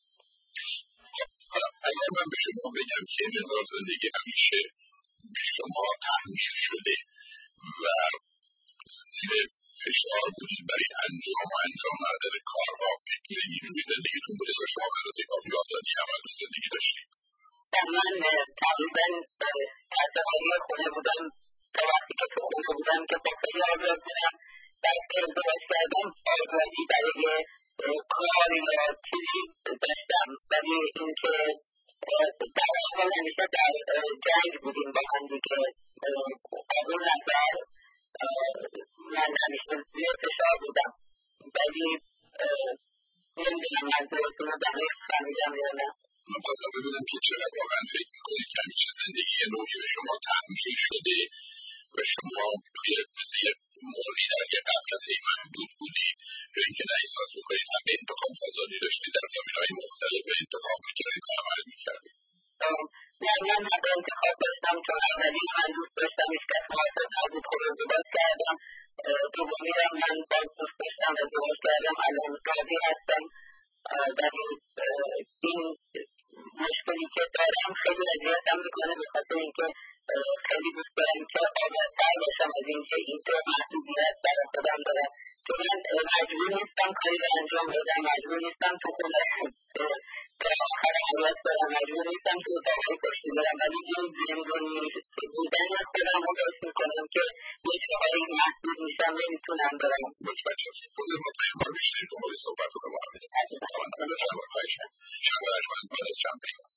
اگر من به شما بگم که این مقدار زندگی همیشه به شما تحمیل شده و زیر فشار بودید برای انجام ندن کارها بگیره اینجوری زندگیتون بوده و شما به اندازه کافی آزادی عمل و زندگی داشتید؟ من تقریبا تحتحالی خونه بودم تا وقتی که تو خونه بودم که با خیلی آزاد بودم. بعد که ازدواج کردم آزادی برای کار یا چیزی داشتم ولی اینکه در اول همیشه در جنگ بودیم با هم دیگه. از اون نظر من همیشه زیر فشار بودم ولی نمیدونم منظورتون رو دقیق فهمیدم یا نه. من خواستم ببینم که چقدر واقعا فکر میکنید که همیشه زندگی نوعی به شما تحمیل شده و شما توی مثل یک موری در یک قفسه محدود بودید یا اینکه نه احساس میکنید همه انتخاب آزادی داشتید در زمینه‌های مختلف انتخاب میکردید و عمل میکردید؟ نه من حق انتخاب داشتم چون اولی من دوست داشتم هیچ کس موافق نبود خود ازدواج کردم دومی هم من باز دوست داشتم ازدواج کردم الان راضی هستم ولی این مشکلی که دارم خیلی اذیتم میکنه به خاطر اینکه خیلی دوست دارم که آزادتر باشم از اینکه اینطور محدودیت برای خودم دارم که من مجبور نیستم کاری رو انجام بدم مجبور نیستم تو خونه تا آخر حیات برم مجبور نیستم که اتاقهای پشتی برم ولی این زندگی بودن خودم رو حس میکنم که یه جاهایی محدود میشم نمیتونم برم. متوجه بزرگ ما پیمان بیشتری دنبال صحبت رو به ما همینه من بفرمان خواهش شب رجمند بعد از چند پیمان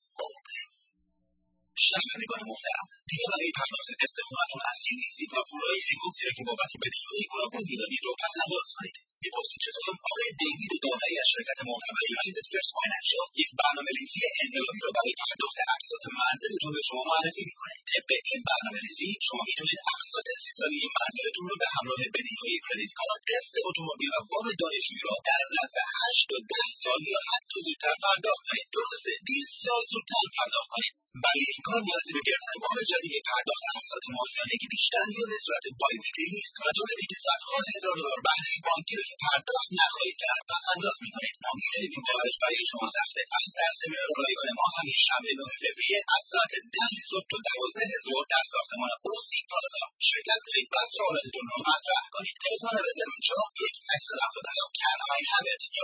شنوندگان محترم دیگه برای پرداخت استخدامتون اسیر نیستید و پولهای هنگفتی را که بابت بدهی‌های گوناگون می‌دادید رو پس انداز کنید. می‌پرسید چطور؟ آقای دیوید دامری از شرکت معتبر یونایتد فرست فاینانشال یک برنامه‌ریزی انقلابی را برای پرداخت اقساط منزلتون به شما معرفی می‌کنه. طبق این برنامه‌ریزی شما می‌تونید اقساط 30 ساله منزلتون رو به همراه بدهی‌های کردیت کارت، قسط اتومبیل و وام دانشجویی را در ظرف 8 تا 10 سال یا حتی زودتر پرداخت کنید. درسته 20 سال زودتر پرداخت کنید. برای این کار نیازی به گرفتن وام جدید پرداخت اقساط ماهیانه که بیشتر یا به صورت بایومتری نیست و جالبه که صدها هزار دلار بهره بانکی رو که پرداخت نخواهید کرد پس انداز میکنید. نامه این گزارش برای شما سخته. پس در سمینار رایگان ما همین شنبه 9 فوریه از ساعت 10 صبح تا 12 ظهر در ساختمان اوسی پلازا شرکت کنید و سوالاتتون را مطرح کنید. تلفن رزرو 1-877 can I have it یا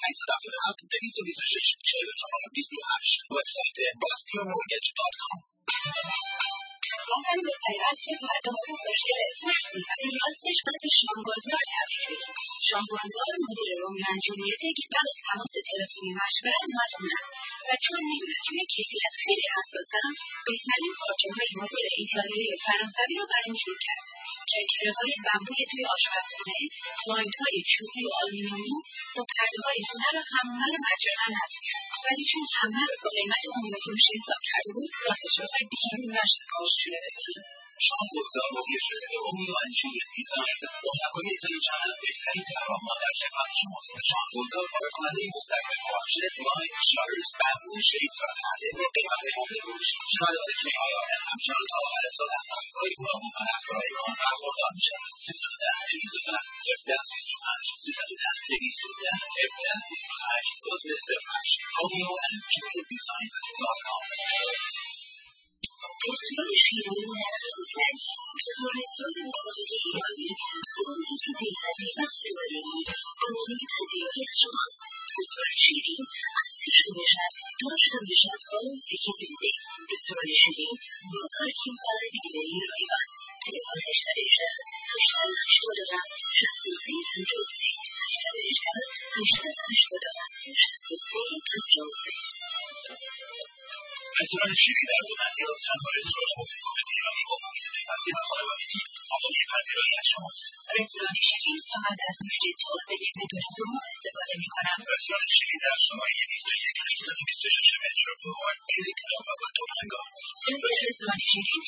1-877-226-4428 وبسایت bostmortgage.com. خواهر به طریقت چه پرداخت خوشگل مرسی ولی راستش باید به شامگذار تبریک بگیم. شامگذار مدیر رومیو اند جولیته که بعد از تماس تلفنی مشورت اومد خونم و چون میدونست روی کیفیت خیلی حساسم بهترین پارچه‌های مدل ایتالیایی و فرانسوی رو برایم جور کرد. کرکره‌های بمبوی توی آشپزخونه، پلاینگ‌های چوبی و آلومینیومی و پرده‌های خونه رو همه رو مجانا نصب کرد. ولی چون همه رو با قیمت عمومی فروشی حساب کرده بود راستش بخواید بی‌کمی نشد کارش شده بگیریم. شامگذار مدیر شرکت رومیو اند جولیت دیزاینز با تقاضای خیلی چند بهترین طراحان در خدمت شماست. شامگذار کارکننده مستقل پارچه، لاین، شاترز، بمبو، شیپس و پرده با قیمت‌های عمومی فروشی. شماره KIR همچنان تا آخر سال از تخفیف‌های گوناگون و نصب‌رایگان برخوردار می‌شود. 310-210-17-310-210-17-25 رومیو اند جولیت دیزاینز.com. رستوران شیرینی نزدیکتری رستوران متعارف ایرانی صبحانه‌ای که دلپذیر و خیرمرگی آماده پذیرایی از شماست. رستوران شیرین از سیخ نشد تا شب سیخ زنده. رستوران شیرین با پارکینگ ها دیگری رایگان. تلفن 818-887-887-887-887. رستوران شیرین در دومنزل از تنها رستوران متفاوت ایرانی با محیط دلپذیر و خانوادگی آماده پذیرایی از شماست. رستوران شیرین فقط از گوشت تازه بدون فروغ استفاده می‌کنم. رستوران شیرین در شماره 21-826 مترو بولوارد بین کلاغا و توپنگا. تلفن رستوران شیرین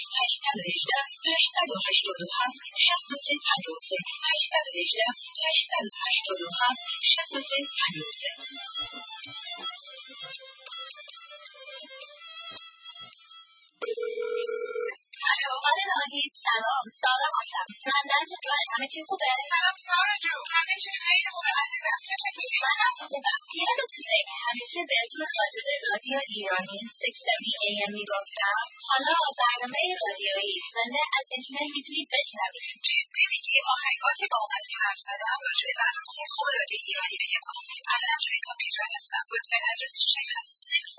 818-827-887-887. آقای راهی سلام سارا هستم. لندن چطوره؟ همه چی خوبه؟ سلام سارا جون همه چی خیلی خوبه عزیزم چطوری؟ منم خوبم. یادتونه که همیشه بهتون راجع به رادیو ایرانی 670 AM میگفتم؟ حالا برنامه رادیویی زنده از اینترنت میتونید بشنوید. جدی میگی آهنگا که با اومدی حرف زدم راجع به برنامه خوب رادیو ایرانی بهم گفتی. الان روی کامپیوتر هستم. وبسایت ادرسش چی هست؟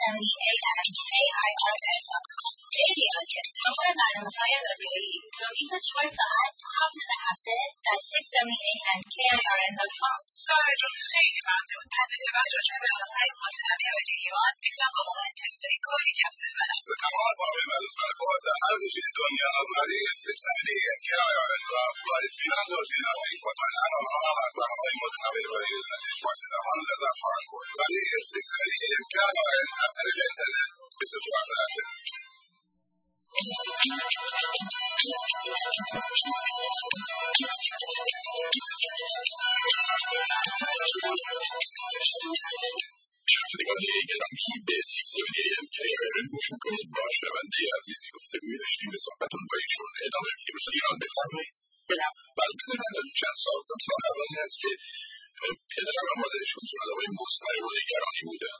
670AMKIRN.com. خیلی عالیه. تمام برنامه‌های رادیویی رو 24 ساعت 7 هفته در 670AMKIRN.com. سارا جون خیلی ممنون. از این به بعد راجع به برنامه‌های مطلبی رادیو ایران میتونم با عنوان تستری کلی گپ بزنم. به تمام سامعین و دوستان خود در هر گوشه دنیا برای 670 KIRN و فلایفینا توصیه نمایید. مطمئناً آنها هم از برنامه‌های متنوع برای زندگی فارسی زبان لذت خواهند برد. برای 670 KIRN از طریق اینترنت 24 ساعته. شنوندگان گرامی به 6am KRN گوش میکنید. با شنونده عزیزی گفتگویی داشتیم، به صحبتون با ایشون ادامه میدیم. ایران بفرمایید. بله، بذارید از چند سال اولی هست که پدر و مادرشون آدمای مضطرب و نگرانی بودن.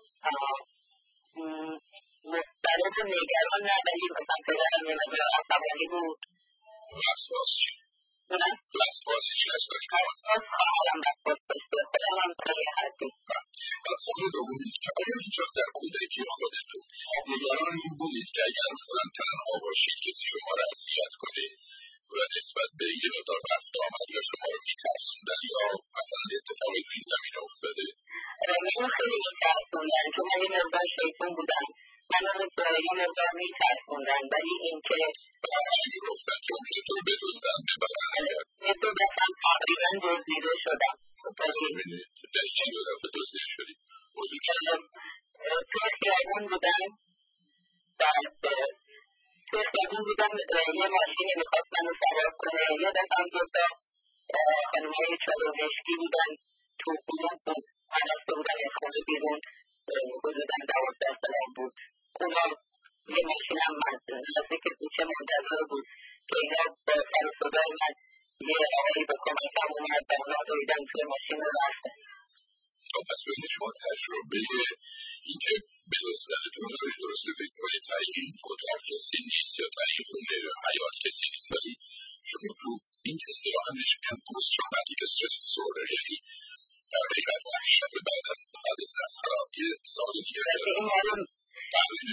مضطرب و نگران نه، ولی مثلا پدرم یه مقدار عصبانی بود. وسواس چی؟ وسواسی چی هست داشت؟ خواهرم وسواس داشته، خودم هم تا یه حدی. سوال دومی که آیا هیچ‌وقت در کودکی خودتون نگران این بودید که اگر مثلا تنها باشید کسی شما را اذیت کنه و نسبت به یه مقدار رفت آمد یا شما رو می‌ترسوندن یا مثلا اتفاقی تو این زمینه افتاده؟ من خیلی می‌ترسوندن، چون من یه مقدار شیطون بودم. منو یه مقدار می‌ترسوندن، ولی اینکه چی می‌گفتن که ممکنه تو رو بدزدن ببرن؟ یه دو دفعه تقریبا دزدیده شدم. ببینید در چی دو دفعه دزدیده شدی؟ موضوع چی؟ توی خیابون بودم، بعد توی خیابون بودم، یه ماشینی می‌خواست منو سوار کنه. یه دفعه هم دو تا خانم‌های چادرمشکی بودن، تو غروب بود، من رفته بودم از خونه بیرون، حدوداً 12 سالم بود. اونا یه ماشین هم نزدیک کوچه منتظر بود که اینا با سر و صدا اومد، یه آقایی به کمکم اومد و اونا دویدن توی ماشین رو رفتن. پس ببینید شما تجربه این که بدزدنتون رو دارید، درسته فکر کنید تا این اتاق کسی نیست یا تا این خونه حیات کسی نیست، ولی شما تو این اصطلاح بهش میگن پست تروماتیک استرس دیسوردر، یعنی در حقیقت وحشت بعد از حادثه از خرابی سال دیگه این مالم فرقی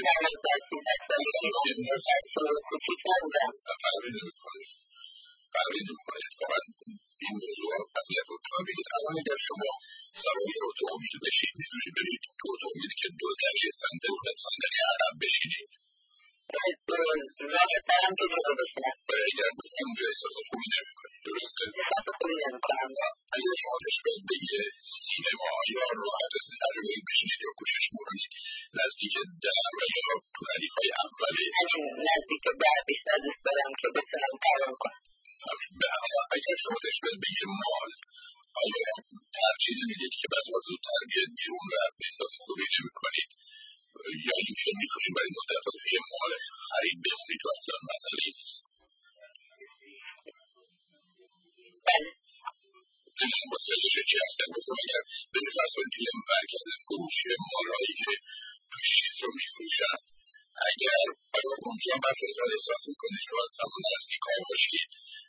نمی‌کنه. اتفاقا این موضوع اذیت رو تا بگید. الان اگر شما سواری اتومبیل بشید می‌تونید برید تو اتومبیلی که دو دره صندلی عقب بشینید، راحت ترم که جلو بشینم، اگر بسید اونجا احساس خوبی نمی‌کنید، درسته؟ احساس خوبی نمی‌کنم. اگر شما نسبت به یه سینما یا راحت از نروید بشینید یا کوشش کنید نزدیک در و یا تو ردیف‌های اولی، همین نزدیک در بیشتر دوست دارم که بتونم پرام کنم. اگر شما نسبت به یه مال آیا ترجیح نمیدید که بعض وقت زودتر بیاید بیرون و احساس خوبی نمی‌کنید یا اینکه می‌تونید برای مدت‌ها توی یه مال خرید بمونید و اصلا مسئله‌ای نیست؟ من متوجه چی هستم. گفتم اگر برید فرض کنید توی مرکز فروشی مال‌هایی که توش چیز رو می‌فروشن، اگر آیا اونجا بعد احساس می‌کنید که باید همون نزدیک‌ها باشید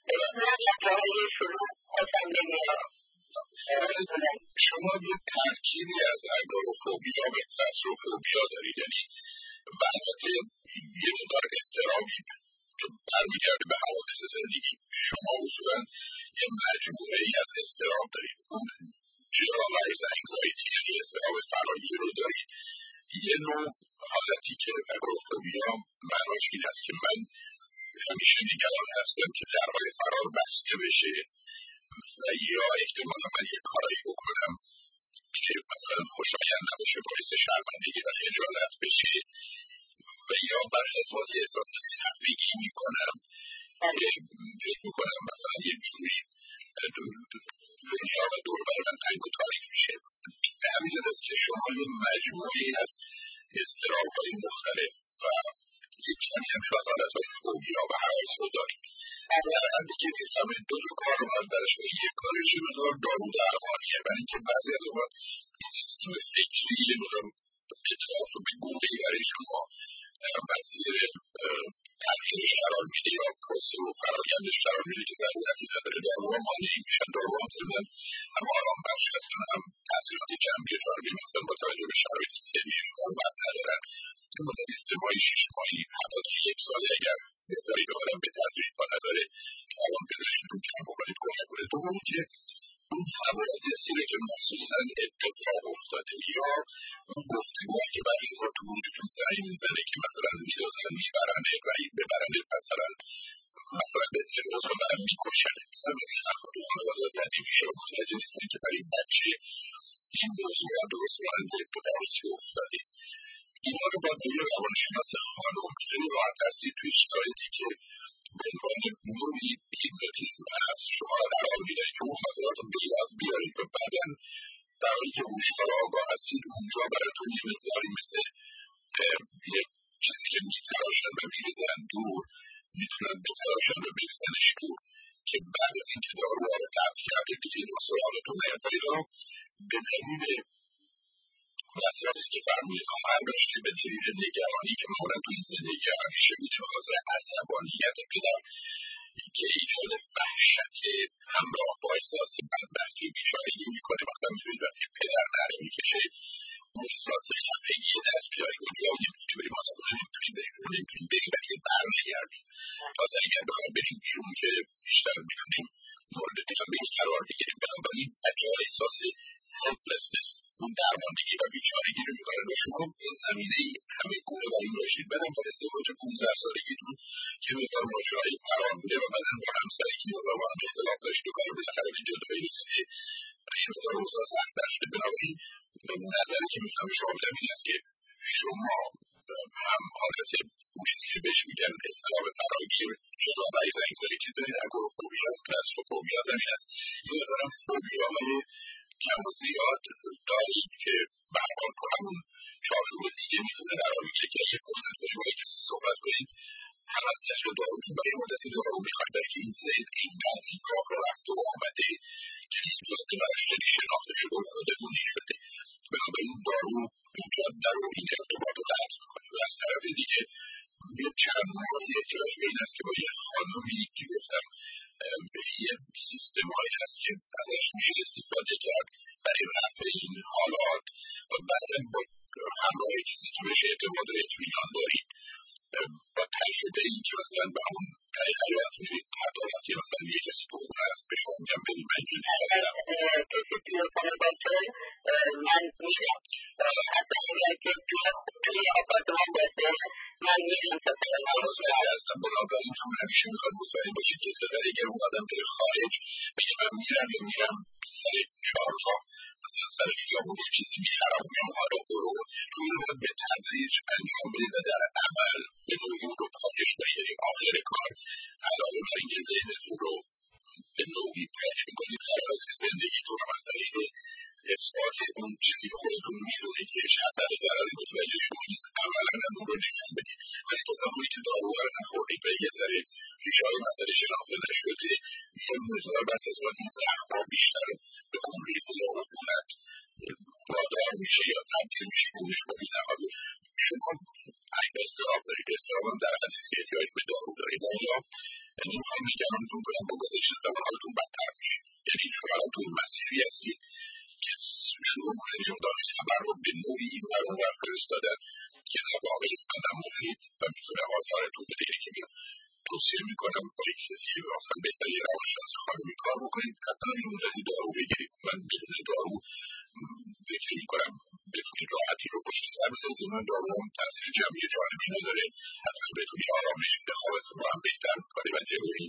شما یه ترکیبی از اگوروفوبیا و کلاسروفوبیا دارید، یعنی و البته یه مقدار اضطرابی که برمیگرده به حوادث زندگی. شما اصولا یه مجموعه ای از اضطراب دارید. اون جنرالایز انگزایتی یعنی اضطراب فراگیر رو دارید. یه نوع حالتی که اگوروفوبیا معناش این است که من همیشه نگران هستم که درهای فرار بسته بشه و یا احتمالا من یه کارایی بکنم که مثلا خوشایند نباشه، باعث شرمندگی و خجالت بشه و یا برای اثبات احساس خفگی میکنم که فکر میکنم مثلا یه جوری دنیا و دور بر من تنگ و تاریک میشه. به همین جهت است که شما یه مجموعی از اضطراب‌های مختلف و یک کمی هم شاید حالتهای فوبیا و هراس رو دارید. در حدی که میفهمید دو کار رو باید برش کنید. یک کارش یه مقدار دارو درمانیه، برای اینکه بعضی از اوقات این سیستم فکری یه مقدار اطلاعات رو به گونه‌ای برای شما در مسیر تغییرش قرار میده یا پروسه و فرآیندش قرار میده که ضرورتی نداره داروها مانعی میشن. داروها مثلا هم آرام بخش هستن، هم تاثیرات جنبی جانبی مثلا با توجه به شرایط سنی شما بد ندارن. مدتی 3 ماهی 6 ماهی حتی که 1 ساله اگر بذارید به آدم به تدریج با نظر روان پزشکتون کم بکنید کمک کنه. دومی که اون حوادثی رو که مخصوصا اتفاق افتاده یا اون گفتگوهایی که برای ازا تو وجودتون زنگ میزنه که مثلا میدازن میبرنه و این ببرنه مثلا به تجاوز رو برم میکشنه، مثلا از این حرفا تو خانواده زدی میشه و متوجه نیستن که برای بچه این موضوع ها درست ماننده اتفاقی افتاده. اینا رو با یه روانشناس خانم خیلی راحت هستید توی شرایطی که به عنوان نوعی هیپنوتیزم هست. شما را قرار میده که اون خاطرات رو به یاد بیارید و بعداً در حالی که هوشیار آگاه هستید اونجا براتون یه مقداری مثل یک چیزی که میتراشن و میریزن دور میتونن بتراشن و بریزنش دور که بعد از اینکه داروها رو قطع کرده دیگه اینا سراغتون نیاد. ولی رو به دلیل وسواسی که فرمودید خواهر داشته، به دلیل نگرانی که معمولا تو این زندگی همیشه بوده، به خاطر عصبانیت پدر که ایجاد وحشت همراه با احساس بدبختی و بیچارگی میکنه. مثلا میدونید وقتی پدر نره میکشه اون احساس خفگی دست بیاری و جایی نمیتونی بریم از خونه نمیتونیم بریم و دیگه برنگردیم. تازه اگر بخوایم بریم بیرون که بیشتر میتونیم مورد تنبیه قرار بگیریم. بنابراین بچه‌ها احساس helplessness اون درماندگی و بیچارگی رو میکنن و شما به زمینه همه گونه بر این باشید. بعدم با ازدواج 15 سالگیتون که مقدار ماجرایی قرار بوده و بعدم با همسری که مقدار با هم اختلاف داشت و کار بالاخره به جدایی رسیده و این مقدار اوضاع سخت‌تر شده. بنابراین نظری که میتونم به شما بدم این است که شما هم حالت اون چیزی که بهش میگن اضطراب فراگیر جنابرای زنگزاری که دارید، اگوروفوبیا هست، کلاستروفوبیا زمین هست، یه مقدارم فوبیاهای کم و زیاد دارید که به هر حال تو همون چارچوب دیگه میتونه قرار بگیره که اگه فرصت کنید با کسی صحبت کنید هم از طریق داروتون برای مدتی دارو میخواید برای که این ذهن اینقدر این راه رو رفته و آمده که هیچ جاده براش خیلی شناخته شده و خودمونی شده. بنابراین دارو این جاده رو این ارتباط رو قطع میکنه. و از طرف دیگه یه چند ماهی احتیاج به این است که با یه خانومی که گفتم یه سیستم هایی هست که ازش میشه استفاده کرد برای رفع این حالات و بعدا با همراه کسی که بهش اعتماد و اطمینان دارید با تجربه این که مثلا به همون حیات میرید حتی وقتی مثلا یه کسی تو خونه هست به شما میگم بریم من اینجوری کسی توی خونه باشه من میرم حتی اگر که توی آپارتمان باشه من میرم تا من مطمئن هستم. بنابراین شما همیشه میخواد مطمئن باشید که اگر اون آدم بره خارج بگه من میرم سر چهارراه مثلا سر خیابون یه چیزی میخرم میام حالا برو چون این رو به تدریج انجام بدید و در عمل به نوعی اون رو پاکش کنید. آخر کار علاوه بر اینکه ذهنتون رو به نوعی پاک میکنید قرار است که زندگیتون رو از طریق اثبات اون چیزی که خودتون میدونید که هیچ خطر ضرری متوجه شما نیست عملا هم اون رو نشون بدید. ولی تا زمانی که داروها رو نخورید و یه ذره ریشه‌های مسئله شناخته نشده یه مقدار بس از این زخم‌ها بیشتر به خونریزی یا عفونت وادار میشه یا تبدیل میشه خونش با این نهاد. شما اگه اضطراب دارید اضطراب هم در حدیث که احتیاج به دارو دارید یا نمیخوایم نگرانتون کنم با گذشت زمان حالتون بدتر میشه. یعنی شما الان تو این مسیری هستید که شروع کنید دانش خبر رو به نوعی این ور اون ور فرستادن که نه واقعی استادم مفید و میتونه آثارتون بده. که توصیه میکنم با یک کسی مثلا بهتری روانشناس خانمی کار بکنید حتما این مدتی دارو بگیرید. من بدون دارو فکر میکنم بتونید راحتی رو پشت سر بزنید. من دارو هم تاثیر جمعی جانبی نداره، حتی بتونی آرامش میده خوابتون رو هم بهتر میکنه و جلوی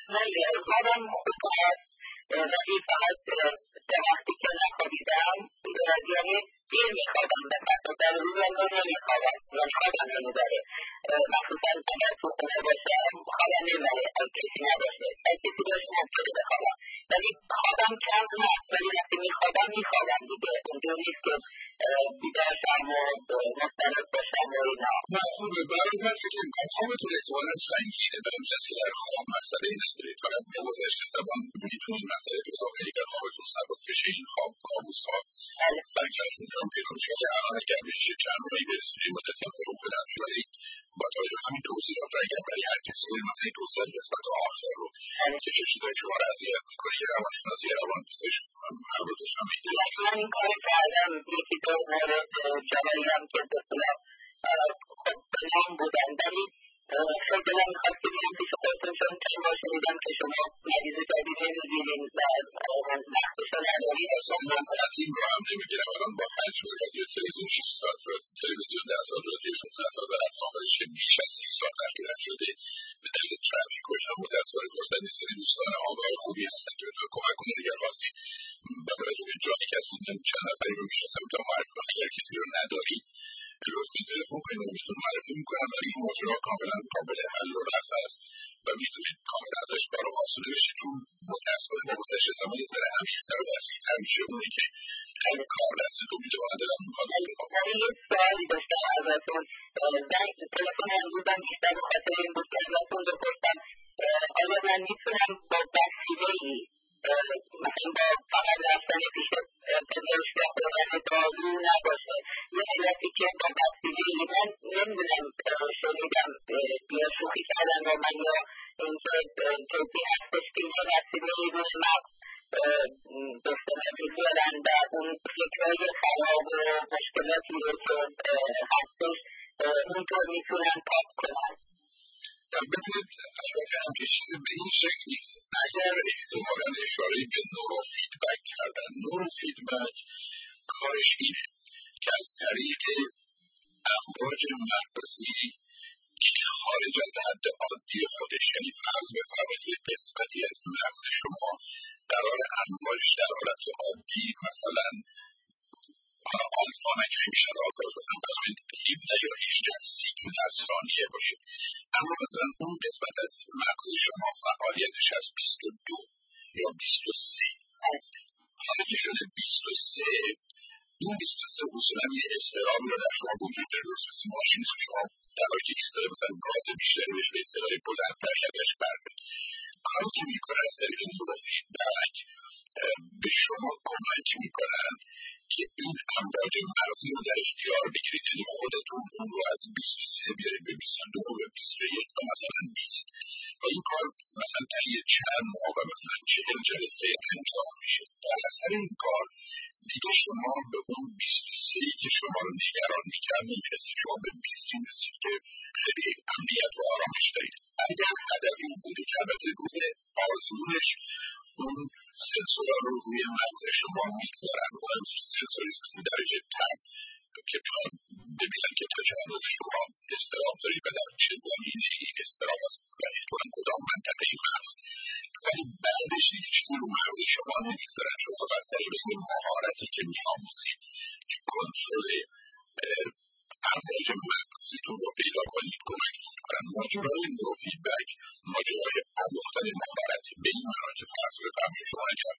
خوابم خوب هست ولی فقط در وقتی که نخوابیدم یعنی دیر میخوابم به در روز هم نمیخوابم من خوابم نمیبره مخصوصا اگر تو خونه باشم خوابم نمیبره از کسی نباشه از کسی باشه ممکنه بخوابم ولی خوابم کم هست ولی وقتی میخوابم دیگه اونجور نیست که بیدار شم و مستند باشم و اینا نه خوبه. برای من فکر میکنم خوابتون احتمالا سنگینه به اون کسی که در خواب مسئله ای ندارید فقط به گذشت زمان میتونید مسئله پیدا کنید که خوابتون سبک بشه این خواب کابوس ها سرکرتون جان پیدا میشه که الان اگر بهش چند ماهی برسید مدت هم رو بدن ولی با توجه همین توضیحات رو اگر برای هر کسی کنید مثلا این توضیحات نسبت آخر رو که چه چیزایی شما رو اذیت میکنه یه روانشناسی روانپزشک مربوطش هم میگیره. من این کار کردم یکی دو مورد جایی هم که بکنم خب به نام بودن ولی خیلی دلم میخواد که بیان پیش خودتون چون چند بار شنیدم که شما مریض جدید نمیگیرین و وقتش رو ندارید. اصلا من از این رو هم نمیگیرم. الان با 5 رادیو تلویزیون 6 ساعت تلویزیون 10 ساعت رادیو 16 ساعت و رفت آمدش که بیش از 30 ساعت اخیراً شده به دلیل ترافیک و اینا متاسفانه فرصت نیست. دوستان آگاه خوبی هستن که بهتون کمک کنن اگر خواستید با توجه به جایی که هستید چند نفری رو میشناسم تا معرفی کنم اگر کسی رو ندارید لطفی تلفن کنید و بهتون معرفی میکنم، ولی این ماجرا کاملا قابل حل و رفع است و میتونید کاملا ازش کار آسوده بشید، چون متاسفانه با گذشت زمان یه ذره عمیق‌تر و وسیع‌تر میشه اونی که قلب کار دستتون میده و دلم میخواد قلب کار. من یه سوالی داشتم ازتون، زنگ تلفن امروزم بیشتر به خاطر این بود که ازتون بپرسم آیا من میتونم با وسیله‌ای مثلا با فقط رفتن پیش پزشک و خوردن دارو نباشه، یه علتی که با وسیله‌ای من نمیدونم شنیدم یا شوخی کردن با من یا اینکه جدی هستش که یه وسیله‌ای روی مغز دستمتی بیارن و اون فکرهای خراب و مشکلاتی رو که هستش اونطور میتونن پاک کنن. ببینید البته همچه چیزی به این شکل نیست. اگر احتمالاً اشاره به نورو فیدبک کردن، نورو فیدبک کارش اینه که از طریق امواج مغزی که خارج از حد عادی خودش، یعنی فرض بفرمایید یک قسمتی از مغز شما قرار امواج در حالت عادی مثلا آلفا نکشی بیش از آلفا مثلا بخواهید 17 یا 18 سیکل در ثانیه باشه، اما مثلا اون قسمت از مغز شما فعالیتش از 22 یا 23 حالا که شده 23 این 23 اصولا یه اضطرابی رو در شما وجود داره، درست مثل ماشینی که شما در حالی که ایستاده مثلا گاز بیشتری بهش به اصطلاح بلندتری ازش برمیاد. کاری که میکنه از طریق نورو فیدبک به شما کمک میکنن که این امواج مغزی رو در اختیار بگیرید، یعنی خودتون اون رو از 23 بیارید به 22 به 21 و مثلا 20 و این کار مثلا طی چند ماه و مثلا 40 جلسه انجام میشه. در اثر این کار دیگه شما به اون 23 که شما رو نگران میکرد نمیرسید، شما به 20 میرسید که خیلی امنیت و آرامش دارید. اگر هدف این بوده که البته روز آزمونش اون سنسورها رو روی مغز شما میگذارن و سنسوریست مثل درجه تب که بیان ببینن که تا چه اندازه شما اضطراب دارید و در چه زمینه این اضطراب است و احتمالاً کدام منطقه مغز، ولی بعدش دیگه چیزی رو مغز شما نمیگذارن. شما از طریق این مهارتی که میآموزید که کنترل امواج مغزیتون رو پیدا کنید کمکتون میکنن. ماجرای نورو فیدبک ماجرای آموختن مهارتی به این معنا که فرض بفرمایید شما اگر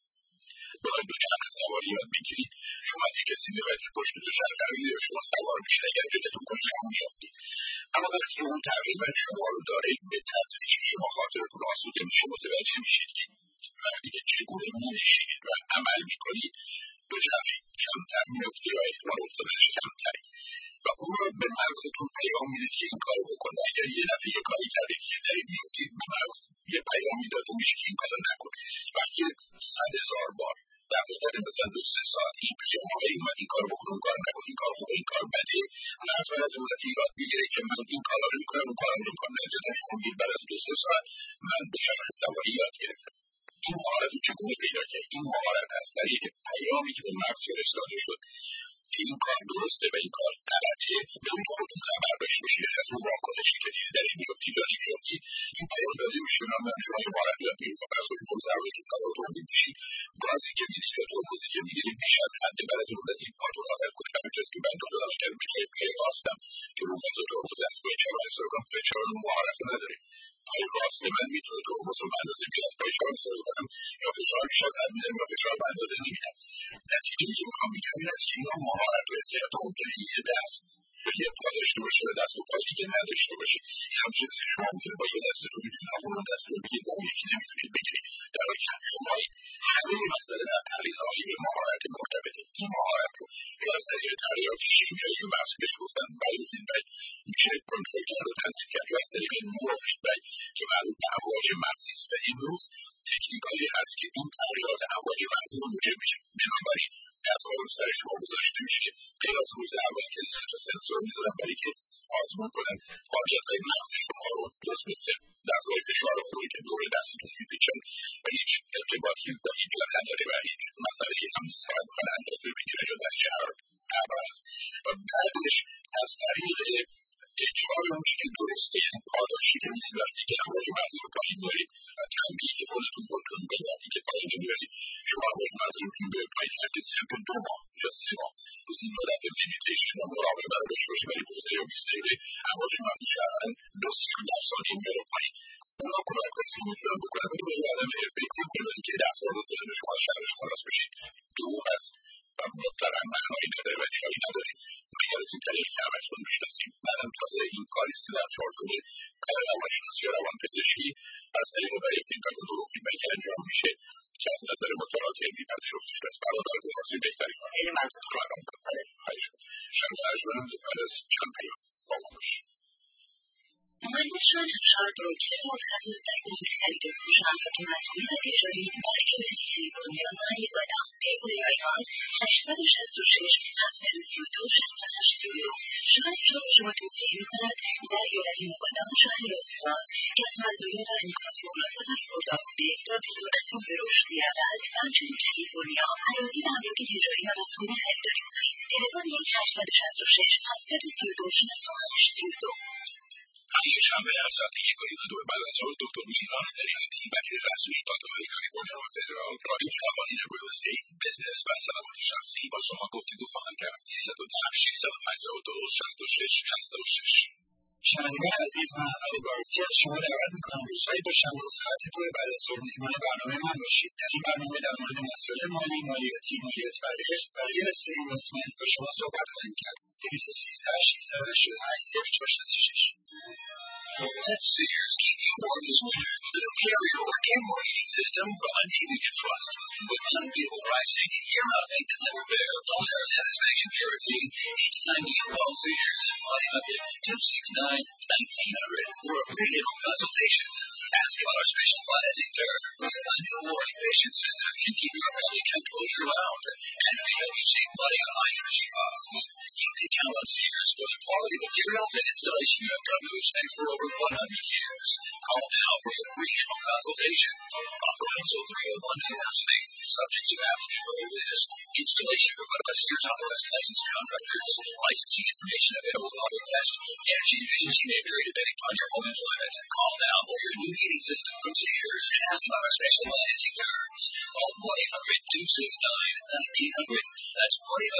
باید دوچرخه سواری یاد بگیرید، شما از یک کسی میخواید که پشت دوچرخه رو بگیره و شما سوار میشید، اگر دلتون کنه شما میافتید، اما وقتی اون تقریبا شما رو داره به تدریج شما خاطرتون آسوده میشه متوجه میشید که وقتی که چگونه مینشینید و عمل میکنید دوچرخه کمتر میافته و احتمال افتادنش کمتری و اون رو به مغزتون پیام میدید که این کارو بکن. اگر یه دفعه یه کاری کردید که دارید میفتید به مغز یه پیامی داده میشه که این کارو نکن. وقتی 100,000 بار در مدت مثلا 2-3 ساعت این پیام اومد این کارو بکن اون کارو نکن، این کار خوبه این کار بده، مغز بعد از مدتی یاد میگیره که من این کارا رو میکنم اون کارا رو نمیکنم. نتیجه شما میگید بعد از 2-3 ساعت من دوچرخه سواری یاد گرفتم. این مهارت رو چگونه پیدا کرد؟ این مهارت از طریق پیامی که به مغز فرستاده شد که این کار درسته و این کار غلطه بدون که خودتون خبر داشته باشید، از اون واکنشی که دیدید دارید میافتید یا نمیافتید این پیام داده میشه و من شما یه مهارت یاد میگیرید. فرض کنید مضطربی که سوار اتومبیل میشید، گازی که میدید یا ترمزی که میگیرید بیش از حد بعد از اون مدت پاتون خاطر کنید. همینجاست که من دو تا دانشگاه پای راستم که رو گاز و ترمز است پای چپ استفاده کنم، پای چپ اون مهارت رو نداریم. پای راست من میتونه ترمز رو به اندازه بیش از پای چپ استفاده کنم یا فشار بیش از حد میدم یا فشار به اندازه نمیدم. نتیجه که میخوام بگم این است که اینا مهارت و استعداد ممکنه یه دست یا یه پا داشته باشه و دست و پایی دیگه نداشته باشه. هم چیزی که شما ممکنه با یه دستتون میتونید اون دست رو بگیرید با اون یکی نمیتونید بگیرید، در حالی که شما همه مسئله در تحلیل‌های به مهارت مرتبطه. این مهارت رو یا از طریق تغییرات شیمیایی مغز بهش گفتن بایو فیدبک میشه کنترل کرد و تنظیم کرد، یا از طریق نورو فیدبک که مربوط به امواج مغزی است و امروز تکنیکایی هست که این تغییرات امواج مغزی رو موجب میشه. بنابراین دستگاه رو سر شما گذاشته میشه که غیر از روز اول که 3 تا سنسور میذارن برای که آزمون کنن فعالیت‌های مغز شما رو، درست مثل دستگاه فشار خونی که دور دستتون میپیچن و هیچ ارتباطی با هیچ جا نداره و هیچ مسئله‌ای هم نیست، فقط میخوان اندازه بگیرن یا درجه حرارت هوا است. و بعدش از طریق اجرای همچی که درسته این پاداشی که میدید وقتی که امواج مغزی رو پایین میارید و تنبیهی که خودتون بکنید به وقتی که پایین نمیارید شما امواج مغزیتون به پایین هر کسی هم که 2 ماه یا 3 ماه روزی 2 دفعه مدیتیشن و مراقبه رو داشته باشید ولی 15 یا 20 دقیقه امواج مغزی شهرن 2 سیکل در ثانیه میاره پایین اونا کمک کنید که میتونن بکنن ولی به یه آدم حرفه‌ای کار کنید که دست وارد ذهن شما از شهرش خلاص بشید دروغ است و مطلقا معنایی نداره و اشکالی نداره مگر از این طریقی که همتون میشناسیم بعدم تازه این کاریست که در چارچوب روانشناسی و روانپزشکی از طریق برای فیدبک و نورو فیدبکی انجام میشه که از نظر مطالعات علمی پذیرفته شده است برادر گذارسی بهتری کنم خیلی ممنون شما اجمالا از چند پیام با ما باشید مهندسان ارشاد روکه متخصص در حوزه خرید و فروش املاک مسکونی و تجاری مرکز کالیفرنیا نیودا پیگوی ایران 866 732 6832 شماره را به شما توصیه می‌کند در ایالت نیودا شهر لاس وگاس که از مزایای امکانات مناسب خودآگاهی و به سرعت به رشد می‌رود همچنین کالیفرنیا اراضی و املاک تجاری و مسکونی خریداری کنید تلفن 866 732 6832 همیشه شنبه از ساعت 1:22 بعد از ظهر دکتر روزینا نظریاتی وکیل رسمی دادگاه کالیفرنیا و فدرال راجع به قوانین ریل استیت بزنس و سلامت شخصی با شما گفتگو خواهند کرد 310 652 66 66 شنوندگان عزیز من علیبارتی از شما دعوت میکنم روزهای دوشنبه ساعت 2 بعد از ظهر مهمان برنامه من باشید در این برنامه در مورد مسائل مالی مالیاتی مالیات بر ارث و غیر از اینوستمنت با شما صحبت خواهیم کرد 213 688 0466 Let Sears keep you warm this winter with a carrier or mortgage system from a name you can trust. With unbeatable pricing, year-round maintenance and repair, plus our satisfaction guarantee, each time you call Sears at 1-800-269-1900 for a free consultation. Ask about our special financing terms. A new, more efficient system can keep your family comfortable year-round, and we help you save money on high energy costs. You can count on Sears for the quality materials and installation you have come to expect for over 100 years. Call now for your free consultation. Offer until 3:01 Thursday, subject to applicable risk. Installation provided by Sears authorized licensed contractors. Licensing information available on request. Energy efficiency may vary depending on your home employment. Call now for your new heating system from Sears and ask about our special financing terms. Call 1-800-269-1900. That's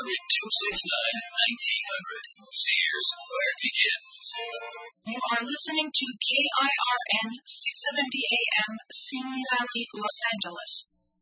1-800-269-1900. Sears, where it begins. You are listening to KIRN 670 AM, Simi Valley, Los Angeles.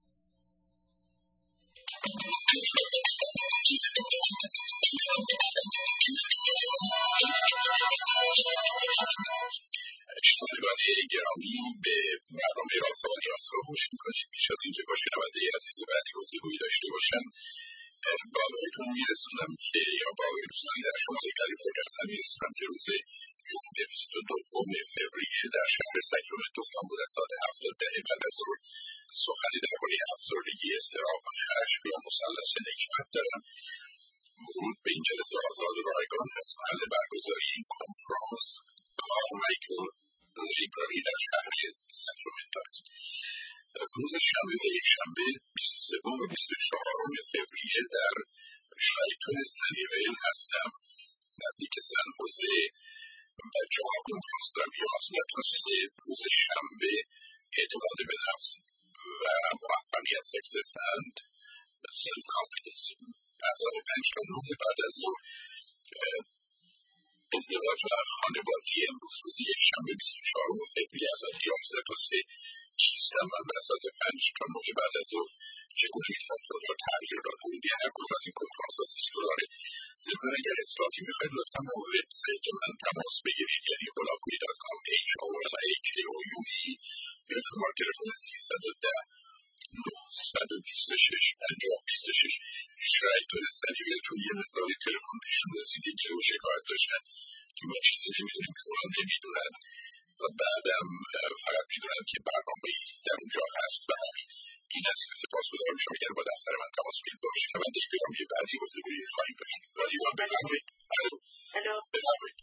شنوندگان گرامی به برنامه راست و نیازها گوش میکنید. پیش از اینکه با شنونده عزیز بعدی گفتگویی داشته باشم با آقایتون میرسونم که یا با آقای دوستانی در شمال کالیفرنیا هستم میرسونم که روز جمعه 22 فوریه در شهر ساکرامنتو خواهد از ساعت 7 بعد از ظهر سخنی درباره افسردگی، اضطراب و خشم یا مثلث نکبت دارم. ورود به این جلسه آزاد و رایگان است. محل برگزاری این کنفرانس مایکل لیبراری در شهر ساکرامنتو است. روز شنبه و یکشنبه 23 و 24 فوریه در شرایطون سنیویل هستم نزدیک سن خوزه بچه ها کنفرانس دارم 11 تا 3 روز شنبه اعتماد به نفس و موفقیت سکسس اند سلف کانفیدنس از ساعت 5 تا 9 بعد از ظهر ازدواج و خانوادگی امروز روز یکشنبه 24 فوریه از ساعت 11 تا 3 چیستم من به ساعت 5 تا 9 بعد از ظهر چگونه میتونم خود را تغییر داد ورودی هر کدوم از این کنفرانس ها $30 ضمن اگر اطلاعاتی میخواید لطفا با وبسایت من تماس بگیرید یعنی holakoui.com HOLAKOUE یا شماره تلفن 310 926 5026 شرایطون سنیویل چون یه مقداری تلفن پیشون رسیدگی و شکایت داشتن که ما چیزی نمیدونیم که اونا نمیدونن و بعدم فقط میدونن که برنامه‌ای در اونجا هست و این است که سپاسگزار میشم اگر با دفتر من تماس بگیرید با شنونده گرامی بعدی گفتگویی خواهیم داشت. رادیو بفرمایید. الو بفرمایید.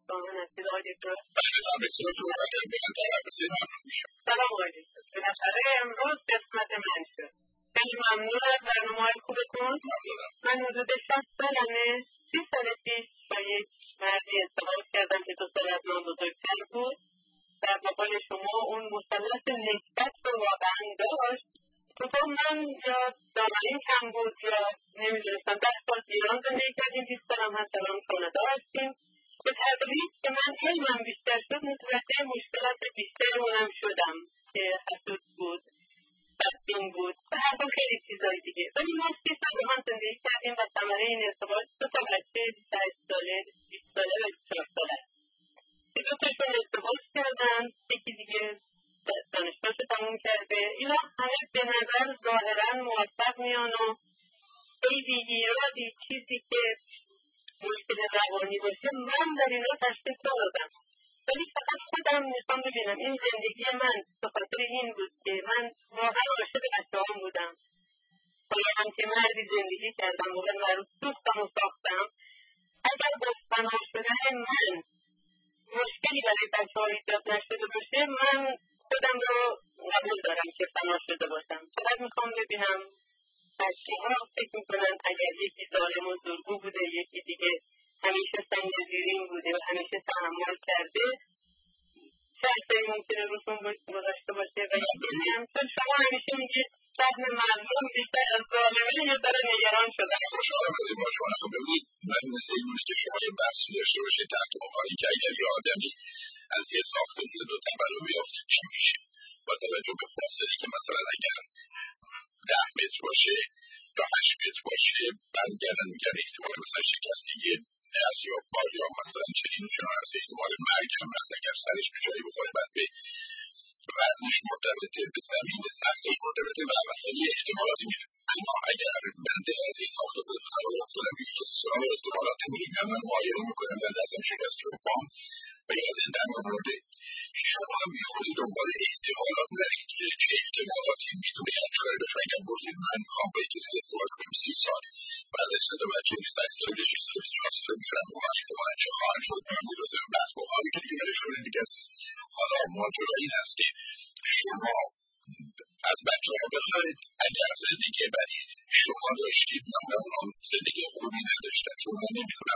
سلام آقای دکتر. بالاخره امروز قسمت من شد. خیلی ممنون از برنامه‌های خوبتون. من حدود 60 سالمه 30 سال پیش با یک مردی ازدواج کردم که 2 سال از من بزرگتر بود. در مقابل شما اون مثلث نسبت رو واقعا داشت. تو من یا دانایی کم بود یا نمیدونستم 10 سال ایران زندگی کردیم، 20 سال هم هست الان کانادا هستیم. به تدریج که من علمم بیشتر شد متوجه مشکلات بیشترمونم شدم که حسود بود، بدبین بود و هر دو خیلی چیزایی دیگه. ولی ما 30 سال با هم زندگی کردیم و ثمره این ارتباط 2 تا بچه 28 ساله 20 ساله و 24 ساله که 2 تاشون ازدواج کردن، یکی دیگه دانشگاهش رو تموم کرده. اینا همه به نظر ظاهرا موفق میان و خیلی ایرادی چیزی که مشکل روانی باشه من در اینا تشخیص ندادم. ولی فقط خودم میخوام ببینم این زندگی من به خاطر این بود که من واقعا عاشق بچه‌هام بودم. باید که مردی زندگی کردم واقعا معروف دوستم و ساختم. اگر با فنا شدن من مشکلی برای بچه‌ها ایجاد نشده باشه من خودم رو قبول دارم که فنا شده باشم. فقط میخوام ببینم بچه‌ها فکر میکنن اگر یکی ظالم و زورگو بوده یکی دیگه همیشه سنگ زیرین بوده و همیشه تحمل کرده چه اثری ممکنه روشون گذاشته باشه و یکی هم چون شما همیشه میگید سهم مردم بیشتر از ظالمه یه ذره نگران شدن. خوشحالم از این با شما نخون ببینید من مثل این بود که شما یه بحثی داشته باشید تحت عنوانی که اگر یه آدمی از یه ساختمون 2 طبقه بیافته چی میشه با توجه به فاصله که مثلا اگر 10 متر باشه یا 8 متر باشه برمیگردن میگن احتمال مثلا شکستگی دست یا پا یا مثلا چنین چنان از احتمال مرگ هم هست اگر سرش به جایی بخوره بعد به وزنش مرتبطه به زمین سختش مرتبطه و خیلی احتمالاتی میره. اما اگر بنده از این ساختمون قرار افتادم که کسی سراغ احتمالات میگم من معایره میکنم در دستم شکسته و پام و یا از این در مورده شما هم بی خودی دنبال احتمالات نرید که چه احتمالاتی میتونه همچنان بشه. اگر بردید من میخوام با کسی ازدواج کنم 30 سال و از این 3 بچه 28 سال 26 سال 24 سال میرم و احتمالا چه خواهد شد من میرسم بحث با حالی که دیگه برشون دیگه است. حالا ماجرا این است که شما از بچه ها بخواید اگر زندگی بدی شما داشتید من به اونام زندگی خوبی نداشتن چون من نمیتونم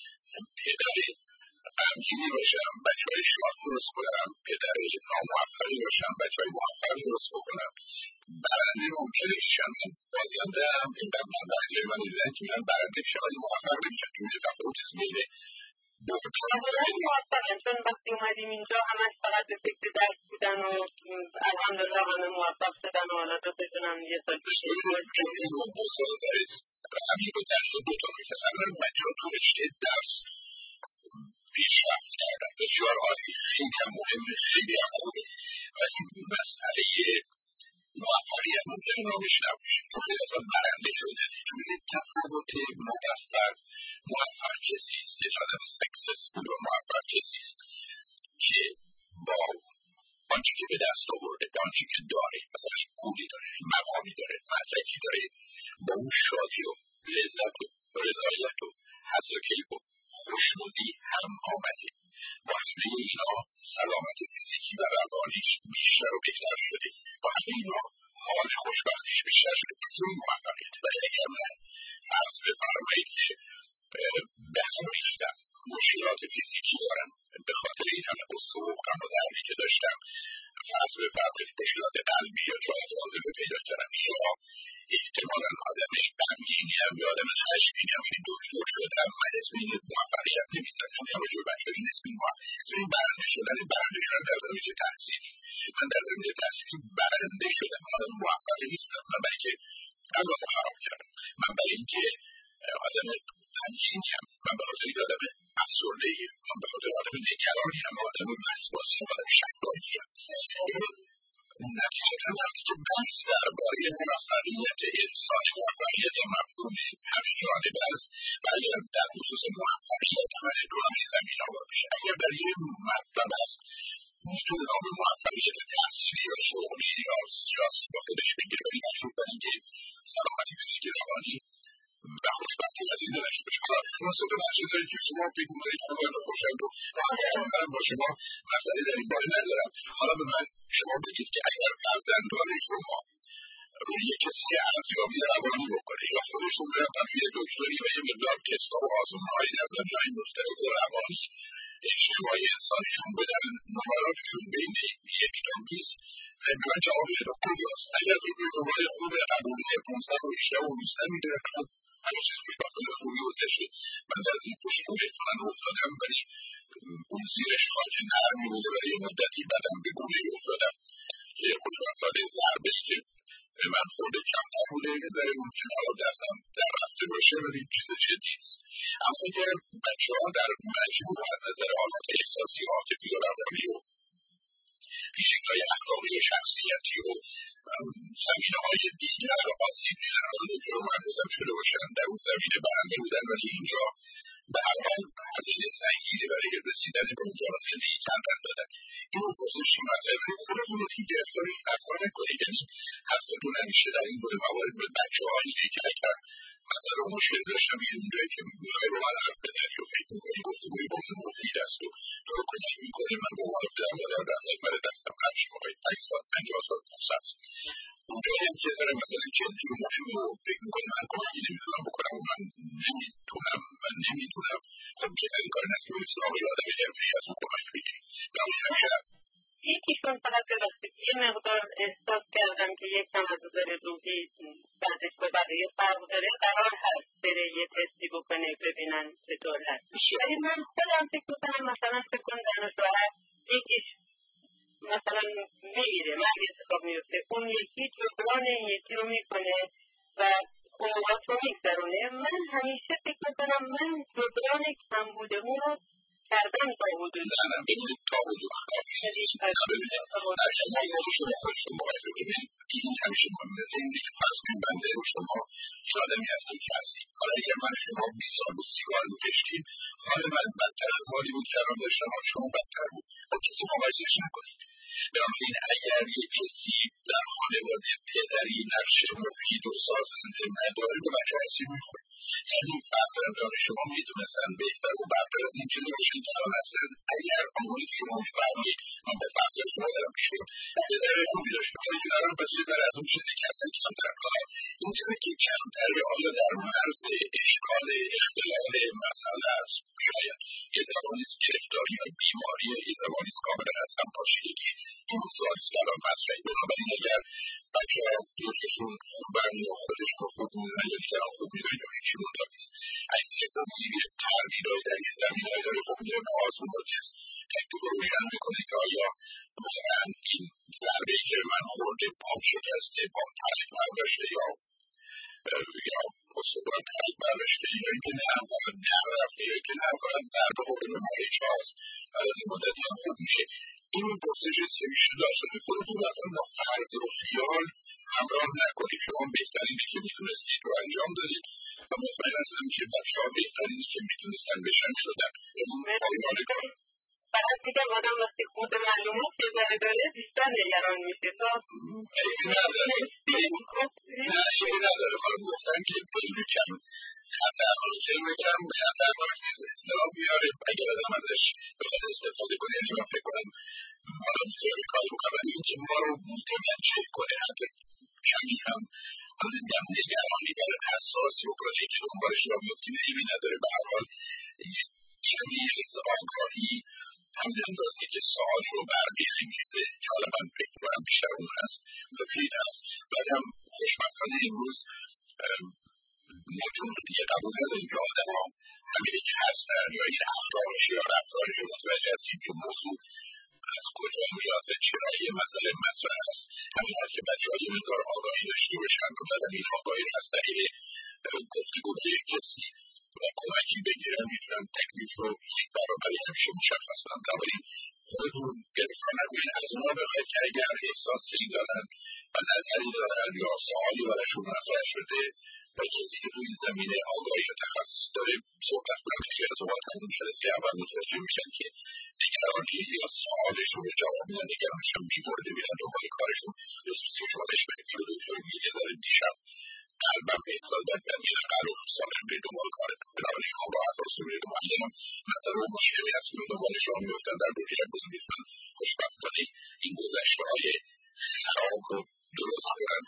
پدر غمگینی باشم بچه های شاد درست کنم، پدر ناموفقی باشم بچه های موفق درست بکنم. برنده ممکنه بشم من بازنده هم اینقدر من بخیره من دیدن که من برنده بشم ولی موفق نمیشم چون یه تفاوت بینه همه موفقن چون وقتی اومدیم اینجا همش فقط به فکر درس بودن و الحمدلله همه موفق شدن و حالا 2 تاشون هم یه سال پیش چون این رو بزرگ زرید همین رو در 2 تا میکسن من بچه ها تو رشته درس پیشرفت کردن بسیار عالی خیلی هم مهمه خیلی هم خوبه ولی مسئله موفقیت ممکنه نامش نباشه چون این اصلا برنده شده چون این تفاوت موفق کسی است که آدم سکسسفول و موفق کسی است که با آنچه که به دست آورده با آنچه که داره مثلا پولی داره مقامی داره مدرکی داره با اون شادی و لذت و رضایت و حس و کیف و خوشنودی هم آمده با همه اینا سلامت فیزیکی و روانیش بیشتر و بهتر شده با همه اینا حال خوشبختیش بیشتر شده پس اون موفقیت. ولی اگر من فرض بفرمایید که به هم ریختم مشکلات فیزیکی دارم به خاطر این همه قصه و غم و دردی که داشتم فرض بفرمایید مشکلات قلبی یا چون از عاضفه پیدا کردم یا احتمالا آدم غمگینی هم یا آدم خشمگینی هم این دکتر شدم من اسم این موفقیت نمیزنم چون همه جور بچه این اسم این برنده شدن در زمینه تحصیلی من در زمینه تحصیلی برنده شدم آدم موفقی نیستم من برای که قلبم رو خراب کردم من برای اینکه آدم غمگینی هم من به خاطر این آدم افسرده ایم من به خاطر آدم نگرانی هم آدم وسواسی هم آدم شکاکی هم نتیجه وقتی که بحث درباره موفقیت انسان موفقیت مفهوم همه جانب است و اگر در خصوص موفقیت همه دو همه زمین ها باشه اگر در یه مطلب است میتونه نام موفقیت تحصیلی یا شغلی یا سیاسی با خودش بگیره ولی مشروط بر اینکه سلامتی فیزیکی روانی و خوشبختی از این دارش بشه. حالا شما 3 تا بچه دارید که شما فکر می‌کنید خوبند و خوشند و منم با شما مسئله در این باره ندارم. حالا به من شما بگید که اگر فرزندان شما روی کسی ارزیابی روانی بکنه یا خودشون برن برای یه دکتری و یه مقدار تست‌ها و آزمون‌های نظریه‌های مختلف روانی اجتماعی انسانیشون بدن، نمراتشون بین 1 تا 20 من جواب بده کجاست. اگر روی نمره خوب قبولی 15 و 18 و 19 میده، خب همه چیز خوشبختانه خوبی گذشته. من از این پشت رو احتمالاً افتادم، ولی اون زیرش خاک نرمی بوده برای یه مدتی، بعدم به گونه افتادم. یه خوشبختانه ضربه‌ای که به من خورده کمتر بوده، یه ذره ممکنه حالا دستم در رفته باشه، ولی چیز جدی نیست. اما اگر بچه‌ها در مجموع از نظر حالات احساسی، عاطفی و روانی و ویژگی‌های اخلاقی و شخصیتی و زمینه‌های دیگر آسیب دیدن و دکتر مهندسم شده باشن، در اون زمینه برنده بودن، ولی اینجا به هر حال هزینه سنگینی برای رسیدن به اونجا و زندگی کردن دادن. اینو پرسش مطرحه، ولی خودتون رو که گرفتار این حرفا نکنید. یعنی حرفتون همیشه در این گونه موارد به بچه‌هایی که اگر مثلا مشکل داشتم یه اونجایی که میخوای با من حرف بزنی و فکر میکنی گفتگوی با من مفید است و تو رو کمک میکنه، من به عنوان پدر مادر در خدمت دستم هرچی موقعی 5 سال 50 سال 500 سال اونجایی هم که ذره مثلا جدی و مهم و فکر میکنی من کمکی نمیتونم بکنم و من نمیدونم، خب بهترین کار این است که بری سراغ یه آدم حرفه‌ای از اون کمک بگیری. برای همیشه یکیشون فقط ببخشید یه مقدار احساس کردم که یک کم از نظر روحی بعدش با بقیه فرق داره، قرار هست بره یه تستی بکنه ببینن چطور هست. ولی من خودم فکر میکنم مثلا فکر کن زن و شوهر یکیش مثلا میره مرگ اتفاق میفته، اون یکی جبران این یکی رو میکنه و خونوات رو میگذرونه. من همیشه فکر میکنم من جبران کمبودمون رو کردن تا حدود نه ببینید تا حدود ببینید در شما خودشون خودشون مقایسه ببینید این همیشه مهم مثل اینه که فرض کنید بنده و شما یه آدمی هستیم که هستیم. حالا اگر من شما 20 سال بود سیگار میکشتیم، حال من بدتر از حالی بود که الان داشتم، حال شما بدتر بود، با کسی مقایسهش نکنید. بنابراین اگر یک کسی در خانواده پدری نقش مفید و سازنده نداره به بچه آسیب میخوره. یعنی فرزندان شما میتونستن بهتر و برتر از این چیزی باشن که الان هستن اگر آنگونه که شما میفرمایید. من با فرزند شما دارم پیش میرم، پدر خوبی داشته کاری که دارم پس یه ذره از اون چیزی که اصلا کمتر کنم. این چیزی که کمتره آیا در مرز اشکال اختلال مسئله است، شاید یه زمانیست گرفتاری یا بیماری، یه زمانیست کاملا از هم پاشیدگی. این سوالیست که الان مطرحه. بنابراین اگر بچه ها یکیشون خوبن یا خودشون خوب میدونن یا دیگران خوب میدونن یا هیچی مدام نیست، اگه سومی یه تغییرهایی در یه زمینهایی داره خب میره به آزمون و تست تکلیف رو روشن میکنه که آیا واقعا این ضربه‌ای که من خورده پام شکسته، پام ترک برداشته یا استخوان ترک برداشته یا اینکه نه فقط در رفته یا اینکه نه فقط ضربه خورده به مایه چاست بعد از این مدتی هم خوب میشه. این پرسش است که میشه داشتن خودتون اصلا با فرض و خیال همراه نکنید. شما بهترینی که میتونستید رو انجام دادید و مطمئن هستم که بچه‌ها بهترینی که میتونستن بشن شدن. پایان کار فقط میگم آدم وقتی خود معلومات که داره بیشتر نگران میشه تا عیبی نداره. نه عیبی نداره. حالا گفتن که علم کم خطرناک، علم کم خطرناک نیست، اصطلاح میاره اگر آدم ازش بخواد استفاده کنه. یعنی من فکر کنم حالا میتونه کاری بکنم ولی اینکه ما رو متوجه کنه حتی کمی هم میگم نگرانی بر اساسی بکنه که دنبالش را بیفتیم عیبی نداره. به هر حال کمی از آگاهی همین اندازی که سوالی رو برمی‌انگیزه که حالا من فکر کنم بیشتر اون هست مفید هست. بعد هم خوشبختانه امروز ما چون دیگه قبول نداریم که آدم ها همینه که هستن یا این اخلاقش یا رفتارش رو متوجه هستیم که موضوع از کجا میاد و چرا یه مسئله مطرح است. همین هست که بچه های مقدار آگاهی داشته باشن و بعد این آگاهی رو از طریق گفتگو با یک کسی و کمکی بگیرن میتونن تکلیف رو یک برابری همیشه مشخص کنن. بنابراین خودتون گرفتار نکنید از اونا بخواید که اگر احساسی دارن و نظری دارن یا سوالی براشون مطرح شده و کسی که تو این زمینه آگاهی و تخصص داره صحبت کنن. خیلی از اوقات همون جلسه اول متوجه میشن که نگرانی یا سوالشون رو جواب میدن، نگرانشون بیمورده میدن دنبال کارشون. جزوسی شما بشمه که دکتر میگه یه ذره دیشب قلبم ایستادن و میره قلب سالم به دنبال کاره. بنابراین هم راحت راست میره دنبال هم مثلا مشکلی هست که دنبال شما میفتن در دوری هم بزن میتونن خوشبختانه این گذشته های خراب رو درست کنن و گذشته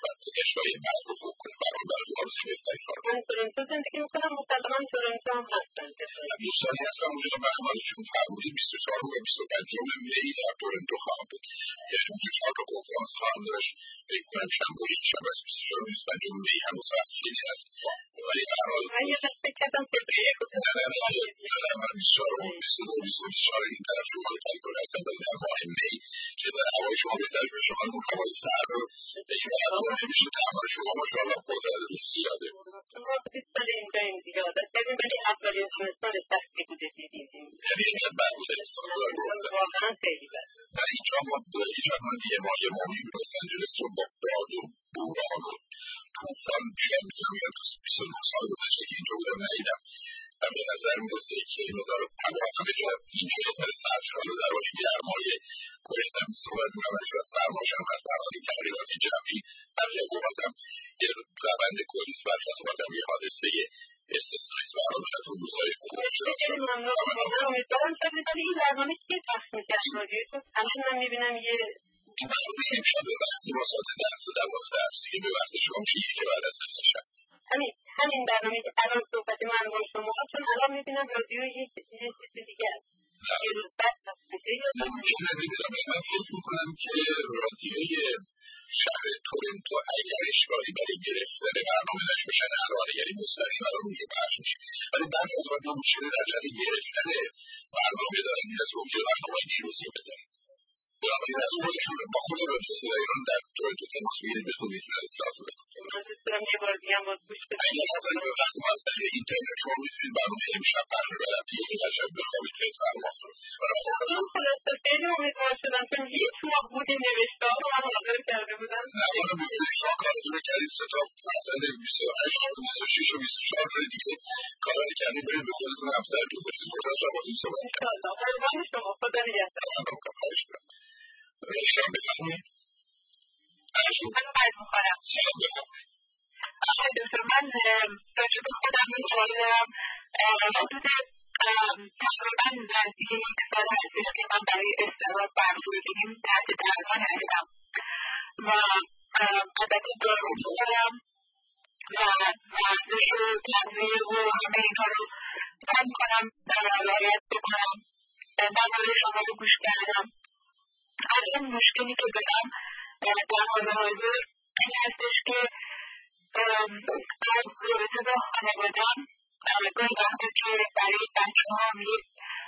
رشته‌های بعد رو خوب کنه برای آرزوی بهتری کار من تورنتو زندگی میکنم، مسلما تورنتو هم هستن کسایی. دوستانی هستم اونجا برنامه‌شون فرمودید 24 و 25 می در تورنتو خواهم بود. یعنی اونجا 4 تا کنفرانس خواهم داشت. فکر کنم شنبه یک شب از 24 و 25 می هنوز وقت خیلی هست. ولی به هر حال من یه دست فکر کردم فبرویه بود. نه من 24 و 22 این طرف شمال کالیفرنیا هستم ولی در ماه می که در هوای شما بهتر به شما اون هوای سرد رو به این برنامه نمیشه تحمل شما ماشاءالله قدرتتون زیاده. ما 20 سال اینجا این دیگه عادت کردیم ولی اولین زمستان سختی بوده دیدیم. یعنی اینقدر بد بوده واقعا خیلی بد. و اینجا ما یه ماه لس آنجلس رو با باد و بوران و طوفان شاید میتونم یاد 29 سال گذشته که اینجا بودم ندیدم و به نظر میرسه که این مدار هوا همه جا اینجا یه سر سرد شد و در واقع گرمای کره زمین صحبت میکنم و شاید سرماشم هست در حال تغییرات جمعی برخی از اوقاتم یه روند کلیست برخی از اوقاتم یه حادثه استثنائیست و حالا شاید اون روزهای خوب امیدوارم شد ولی این برنامه که پخش میکرد راجعه الان من میبینم یه این برنامه امشب به وقتی ما ساعت 10 تا 12 است دیگه به وقت شما میشه یکی بعد از نصف شب همین برنامه که الان صحبت من با شما چون الان میبینم رادیو یه چیز دیگه است یه روز بعد نمیدونم من فکر میکنم که رادیوی شهر تورنتو اگر اشکالی برای گرفتن برنامه داشت بشن الان یعنی مستقیم الان اونجا پخش میشه ولی بعد از وقت مشکل در جهت گرفتن برنامه دارن این از اونجا برنامه دیروزی بزنیم بنابراین از خودشون با خود رادیو صدای ایران در تورنتو تماس بگیرید بهتون میتونن اطلاعات رو بدن من دوست دارم یه بار دیگه هم باز گوش بدم اگر نظری به وقت ما از طریق اینترنت شما میتونید برنامه امشب پخش ببرد دیگه که در شب بخوابید توی سرما من خلاصه خیلی امیدوار شدم چون هیچ ماه بودی نوشته ها رو من حاضر کرده بودم نه حالا بزرگی شما کارتون رو کردید 3 تا فرزند 28 و 26 و 24 رو دیگه کارانی کردید برید به خودتون همسرتون برسید کجا شما با این صحبت کردید قربان شما خدا نگهدار شما بفرمایید من قرد میکنم آقای دکتر من راجع به خودم می‌گویم حدود تقریبا نزدیک 1 سال هستش که من برای ازدواج برگزیدگیم تحت درمان هستم و البته دارو می‌خورم و ورزش و تغذیه و همه اینها رو سعی می‌کنم رعایت بکنم درباره شما رو گوش کردم الان مشکلی که دارم در حال حاضر این هستش که از رابطه با خانواده‌ام گاهی وقتا که برای بچه‌هام یک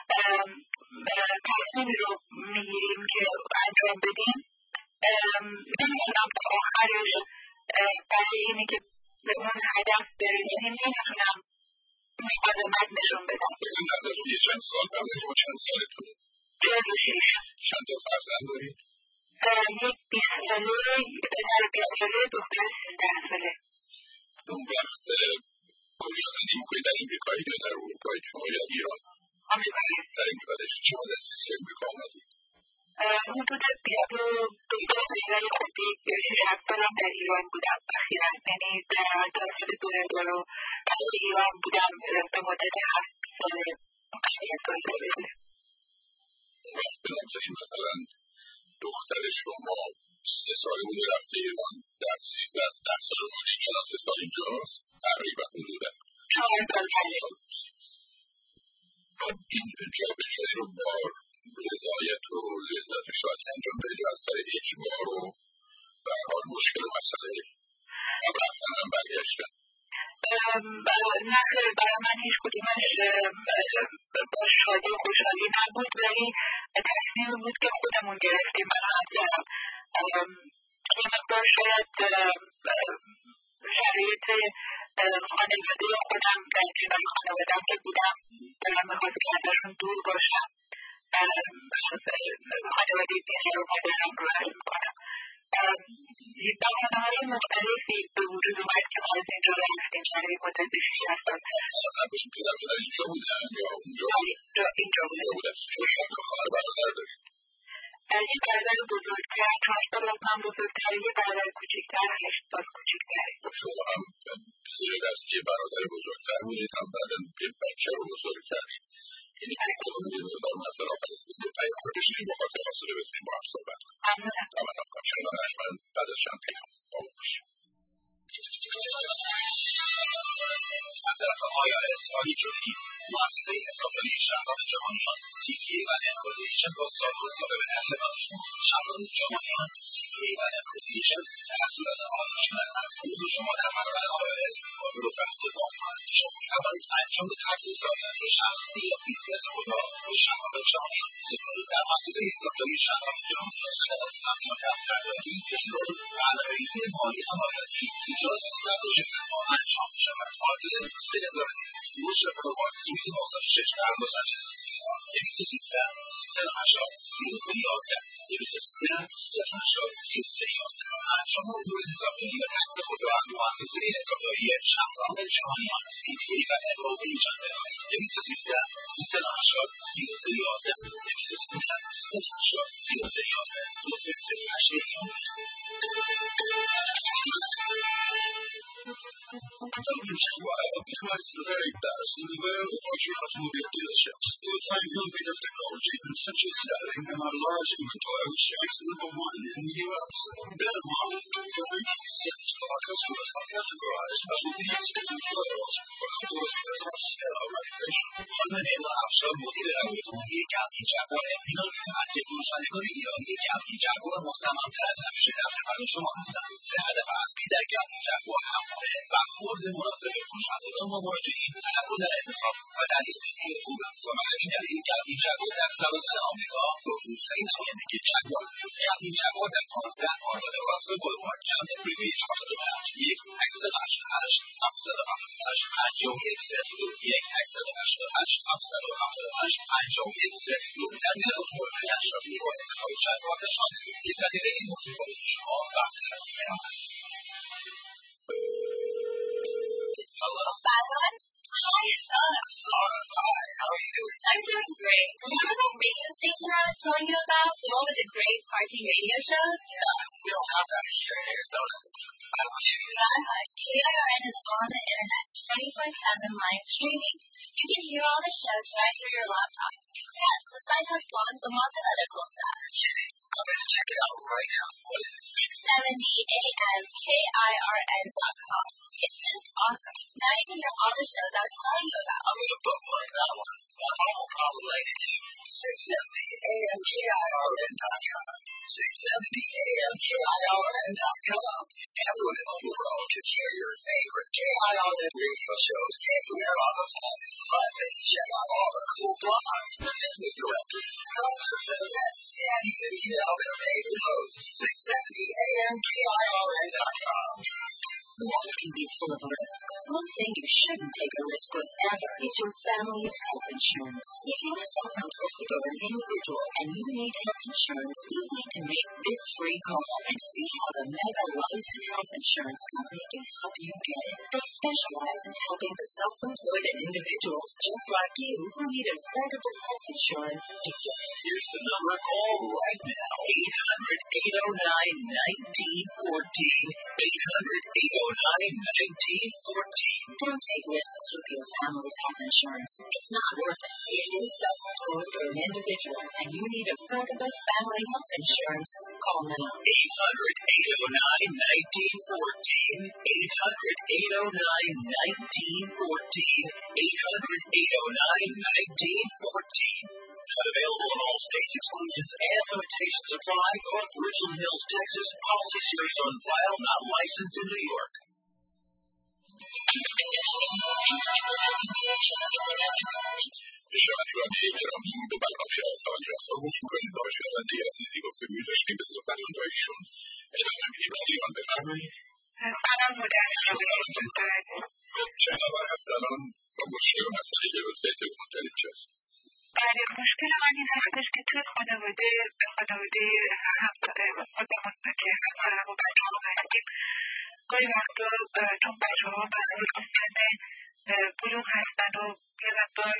تصمیمی رو میگیریم که انجام بدیم نمی‌دونم تا آخرش برای اینی که به اون هدف برسیم نمی‌تونم مقاومت نشون بدم این نظرتون یه چند سال قبل شما چند سالتونه؟ 46 چند تا فرزند دارید؟ یک 20 ساله پسر 20 ساله دختر 13 ساله اون وقت کجا زندگی می‌کنید در امریکایی یا در اروپای شما یا ایران؟ آمریکایی در امریکا چه مدت سیسی امریکا آمدید؟ حدود 22 سال خود 6 سالم در ایران بودم اخیراً یعنی در سال 2000 در ایران بودم به مدت 7 سال اون وقت بنابراین مثلا دختر شما 3 ساله بوده رفته ایران در 13 سال بود اینجا 3 سال اینجاست تقریبا حدودا 4 سال خب این جابجایی رو با رضایت و لذت و شاید انجام بدید از طریق اجبار و به هر حال مشکل و مسئله و رفتن هم برگشتن نه خیلی برای من هیچ کدومش با شادی و خوشحالی نبود ولی تصمیم بود که خودمون گرفتیم من همسرم یه مقدار شاید شرایط خانواده خودم در کنار خانواده‌ام که بودم دلم می‌خواست که ازشون دور باشم خانواده پدر و مادرم رو عرض می‌کنم بهانه‌های مختلفی به وجود اومد که ما از اینجا رفتیم برای مدت 6 سال اصلا به این پدر پدر اینجا بودن یا اونجا اینجا بودن شما چند تا خواهر برادر دارید؟ یه برادر بزرگتر 4 سال از من بزرگتر یه برادر کوچکتر 8 سال کوچکتره شما هم زیر دستی برادر بزرگتر بودید هم بعدا بچه رو بزرگ کردید یعنی که خودمون یه مقدار مسئله آفرید بسید پیام رو بشنید با خاطر حاصله بتونیم با هم صحبت کنیم ممنونم تمام کنم شنگانش من بعد از چند پیام آمون باشیم از طرف IRS عالی جویی مؤسسه حسابداری شهران جهانیان CPA و Accreditation با سابقه سابق اهل دانشگاه شهران جهانیان CPA و Accreditation تحصیلات آموزشی از حقوق شما در برابر IRS قابل رفع می‌کند. شما می‌توانید انجام تجهیز سالانه شخصی یا بیزینس خود را به شهران جهانیان سپرد. در مؤسسه حسابداری شهران جهانیان خدمات همچون دفترداری، پیرول، برنامه‌ریزی مالی عملیاتی، ایجاد استراتژی‌ها انجام می‌شود. آدرس 3000 فروش پروبات سویت 96 در لس آنجلس نیویورک 213-383-3311 انجام امور حسابداری و تحصیل خود را از مؤسسه حسابداری شهران جهانیان CPA و Accreditation ببرید. 213-383-3311 Jaguar provides the very best in the world of luxury automobile dealerships. You will find innovative technology and central styling in our large inventory, which ranks number one in the U.S. Build one, 90% of our customers are categorized as leads and referrals for outdoors because of our stellar reputation. خانواده افشار مدیر رویدمونی گرمی جگوار اطمینان می‌دهد که فروشندگان ایرانی گرمی جگوار مصمم‌تر از همیشه در خدمت شما هستند. سه هدف اصلی در گرمی جگوار همواره برخورد مناسب فروشندگان با مراجعین، تنوع در انتخاب و دریافت خوب است و همین دلیل گرمی جگوار در سراسر آمریکا با فروش‌های نمایندگی جگوار است. گرمی جگوار در 15 آزاد راسکو بولوارد جمع فریوی 45 1-888-778-51-778 در نیروی مورد اشرافی با انتخاب جگوار شامل که ذخیره متفاوت شما برطرف می‌نماید. Hello? Simon? Hi, it's Sana. Sana, hi. How are you doing? I'm doing great. Remember that radio station I was telling you about? The one with the great party radio shows? Yeah, we don't have that here in Arizona. I wish we Not much. KIRN is on the internet, 24/7 live streaming. You can hear all the shows right through your laptop. Yes, the site has blogs and lots of other cool stuff. I'm going to check it out right now. What is it? 670amkirn.com. It's just awesome. Now you can hear all the shows I was telling you about. I'm going to bookmark that one. My mom will probably like it too. 670amkirn.com. 670amkirn.com. Everyone in the world can hear your favorite KIRN radio shows anywhere on the planet. Plus, they can check out all the cool blogs, the business directories, concerts and events, and even email their favorite hosts. 670amkirn.com. Life can be full of risks. One thing you shouldn't take a risk with ever is your family's health insurance. If you're self-employed or an individual and you need health insurance, you need to make this free call and see how the Mega Life and Health Insurance Company can help you get it. They specialize in helping the self-employed and individuals just like you who need affordable health insurance to get it. Here's the number. Call right now. 800-809-1914. 800-809-1914. Don't take risks with your family's health insurance. It's not worth it. If you're self-employed or an individual and you need affordable family health insurance, call now. 800-809-1914. 800-809-1914. 800-809-1914. Not available in all states. Exclusions and limitations apply. North Richland Hills, Texas. Policy series on file. Not licensed in New York. شنوندگان گرامی به برنامه آسانی راستا گوش می‌کنید. با شنونده عزیزی گفتگوی داشتیم به صحبت ایشون. ادامه می‌دیم. علیان بفرمایید. سلام مدرس چه خبر هست الان؟ با مشکل و مسئله که به تلفن دارید چیست؟ بله، مشکل من این هستش که توی خانواده همسر خودمون که همسرم و بچه ها هستیم گاهی وقتا چون بچه ها برای سن بلوغ هستن و یه مقدار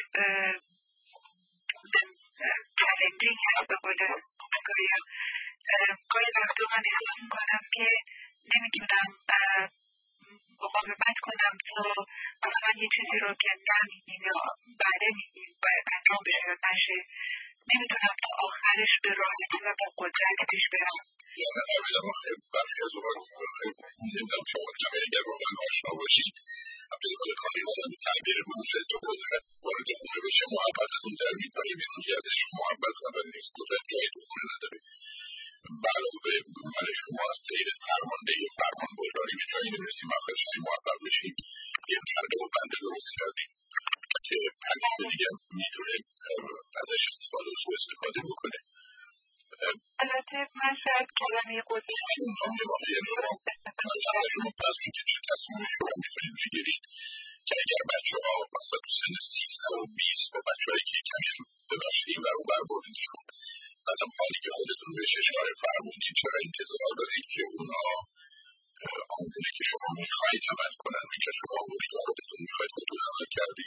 چالنجینگ هست به قول آمریکایی‌ها، گاهی وقتا من احساس میکنم که نمیتونم مقاومت کنم تا مثلا یه چیزی رو که نمیدیم یا بله میدیم باید انجام بشه یا نشه، نمیتونم تا آخرش به راحتی و با قدرت پیش برم. یعنی نمیدم آخه برخی از اوقات نمیدم شما کمی اگر با من آشنا باشید همچنین خود کاری آدم تعبیر موجه تو قدرت وارد خونه بشه محبت از اون در میپره بیرون که ازش محبت خبر نیست قدرت جایی تو خونه نداره علاوه من شما از طریق فرماندهی فرمان برداری به جایی نمیرسیم آخرش موفق بشیم یه پرده و بنده درست کردیم که همیشه دیگه میتونه ازش استفاده و سوء استفاده بکنه. البته من شاید کلمه قدرت اونها میواقعی مثلا شما پس که چه تصمیمی شما میتونید بگیرید که اگر بچه ها مثلا تو سن 13 و 20 با بچه هایی که کمی هم ببخشید این برون بربردیدشون مثلا حالی که خودتون بهش اشاره فرمودید چرا انتظار دارید که اونا آنگونه که شما میخواید عمل کنن و که شما آنگونه که خودتون میخواید خودتون عمل کردید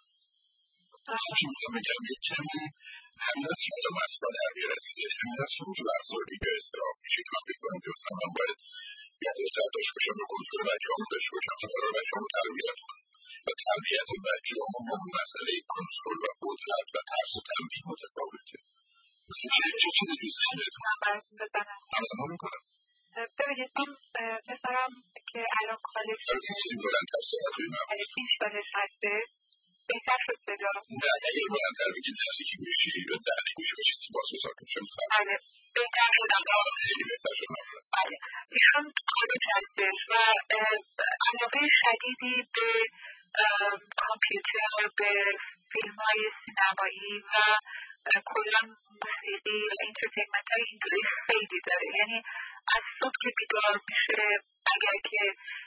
چی میخوام بگم یک کمی همین است که آدم از با دربیر عزیزه همین است که اونجا افزاردی به استراب میشه که من فکر کنم که مثلا من باید یا قدرت داشت باشم یا کنترل بچه همون داشته باشم که برای بچه همون تربیت کنم و تربیت بچه همون با مسئله کنترل و قدرت و ترس و تنبیه متفاوته مثل چه چیزی دوست دارید همزمان میکنم ببینید من پسرم که الان کالج چیزی بلندتر صحبت روی من 20 سالش هسته بهتر شد صدا نه اگر بلندتر بگید نزدیکی گوشی یا دهنه گوشی باشید سپاسگزار میشم بله بهتر شدم خیلی بهتر شد بله ایشون کالج هستش و علاقه شدیدی به کامپیوتر به فیلم های سینمایی و کلا موسیقی و انترتینمنت های اینطوری خیلی داره یعنی از صبح که بیدار میشه اگر که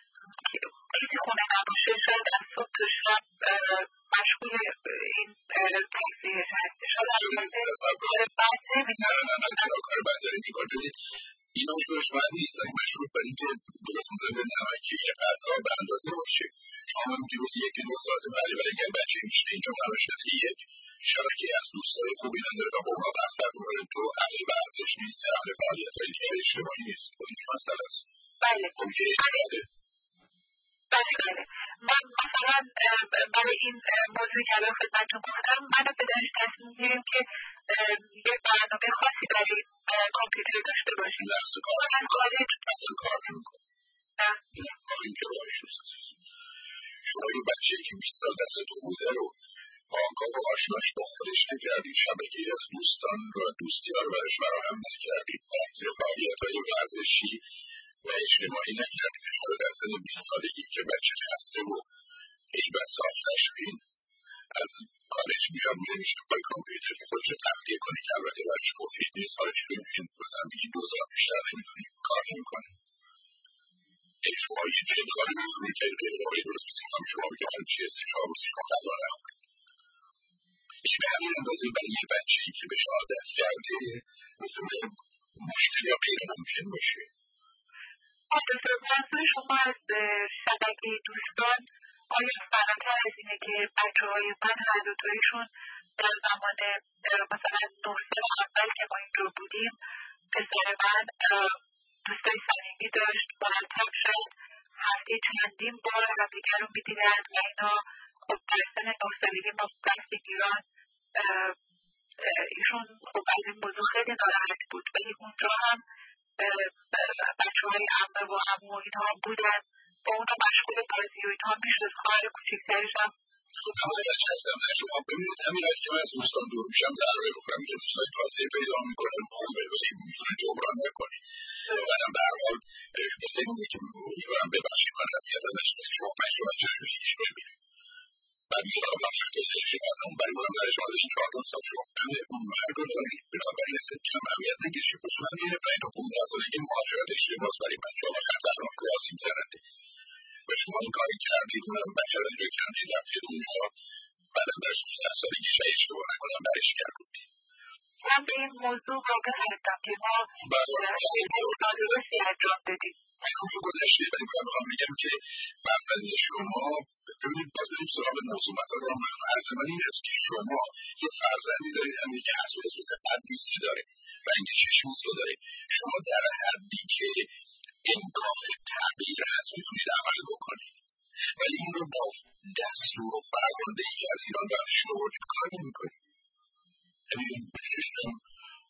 کسی خونه نباشه شاید از صبح تا شب مشغول این توضیحش هستش حالا کار بد نمیکنه نه کار بد داری میکنه ببینید این شورش باید نیست اگه مشروط بر این که درست مدرد نمکی یه غذا به اندازه باشه شما هم که روز 1-2 ساعت ولی اگر بچه میشه اینجا براش هست که یک شبکه از دوستای خوبی نداره و با اونا برسر مورد تو اهل ورزش نیست اهل فعالیت های دیگه اجتماعی نیست این مسئله است بله من مثلا برای این موضوع که الان خدمتتون گفتم من و پدرش تصمیم گیریم که یه برنامه خاصی برای کامپیوتر داشته باشیم اصلا کار نمیکنه این که راهش نیست شما یه بچه که 20 سال دستتون بوده رو آگاه و آشناش با خودش نکردید شبکه از دوستان و دوستیار برش فراهم نکردید یه فعالیت‌های ورزشی و اجتماعی نکردید شما در سن 20 سالگی که بچه خسته و ای بس آفتش بین از کالج میاد میشه پای کامپیوتر که خودش رو تخلیه کنی که البته برش مفید نیست حالا چی ببینید مثلا بگید 2 ساعت بیشتر نمیتونید کار نمیکنه این شما یه چه کاری میتونید که غیر واقعی درست میسید شما بگید حالا چیه 3-4 روزی شما غذا نخورید این به همین اندازه برای یه بچه‌ای که بهش عادت کرده میتونه مشکل یا غیر ممکن باشه منظور شما از شبکه دوستان آیا فراتر از اینه که بچه‌های من هر دوتایشون در زمان مثلا 9 سال اول که ما اینجا بودیم پسر من دوستای صمیمی داشت مرتب شد هفته چندین بار همدیگر رو می‌دیدن و اینا خب در سن 9 سالگی ما رفتیم ایران ایشون خب از این موضوع خیلی ناراحت بود ولی اونجا هم بچه‌های عمه و عمو اینها بودن با اونا مشغول بازی و اینها میشد خواهر کوچیک‌ترش هم نمایش هستم نه شما ببینید همین رد که من از دوستان دور میشم ضربه بخورم که دوستای تازه پیدا میکنم خوبه ولی میتونه جبران نکنی بعدم به هر حال مثل اینه که میبرم ببخشید من نصیحت ازش نیست که شما 5 تا بچه رو هیچ نمیره بعد میخوام من فکر کنم از اون برای بودم درش حالشون 4 سال شما همه اون مرگ رو دارید بنابراین است کم اهمیت نگیرشید خصوصا اینه 5 تا 15 سالگی مهاجرت اشتباس برای بچه ها و خطرناک و آسیب زننده و شما این کاری کردید اونم بچه رو اینجا کردید رفتید اونجا بعدم در 16 سالگی شاید اشتباه نکنم برش کردید من به این موضوع واقع هستم که ما درستی انجام دادیم رو گذشته ولی من میخوام بگم که فرزند شما ببینید باز بریم سراغ موضوع مثلا عرض من این است که شما یه فرزندی دارید همین که حسب اسم قدیسی داره و اینکه چشمیز رو داره شما در حدی که امکان تغییر هست میتونید عمل بکنید ولی این رو با دستور و فرماندهی که از ایران برشون آوردید کار نمیکنید یعنی سیستم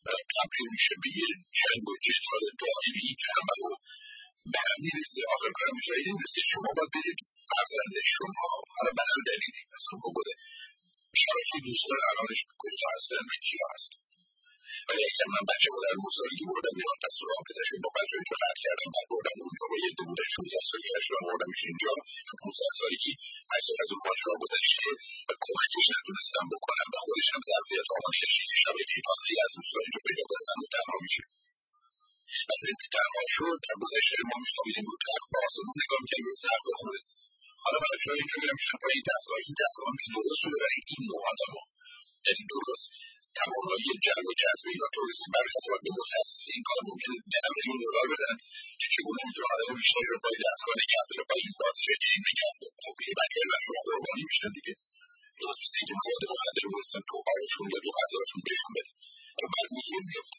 تبدیل میشه به یه جنگ و جدال دائمی که همه رو به هم میرسه. آخر کارم جایی نمیرسه. شما باید برید فرزند شما حالا به هر دلیلی مثلا بوده شرایط دوستان الانش کجا هستن و کیا هستن، ولی اگر من بچه ها در موسیقی بردم میان دست و راه بدهشون با بچه های چون رد کردم بعد بردم اونجا با یه دو بودن 16 سالی 18 بردمش اینجا تو 15 سالگی 8 سال از اون ماجرا گذشته و کمکش نتونستم بکنم و خودش هم ظرفیت آمانیش که شبکه تازه از دوستان اینجا پیدا کنم و تنها میشه. وقتی که تنها شد در گذشته ما میخوابیدیم رو تخت به آسمون نگاه میکردیم و ظرف بخوره. حالا بچه ها اینجا میرم میشن پای این دستگاه هم که درست شده برای این نوع آدم ها، یعنی درست توانایی جلب و جذب اینا توریستی برای از باید به متاسسی این کار ممکنه $10 میلیون بدن که چگونه میتونه آدم بیشتری رو پای دستگاه نگه داره پای این بازش این نگه داره. خب یه بچه های بچه ها قربانی میشن دیگه، درست مثل اینکه مواد مخدر برسن تو آبشون یا تو غذاشون بهشون بده و بعد میفته.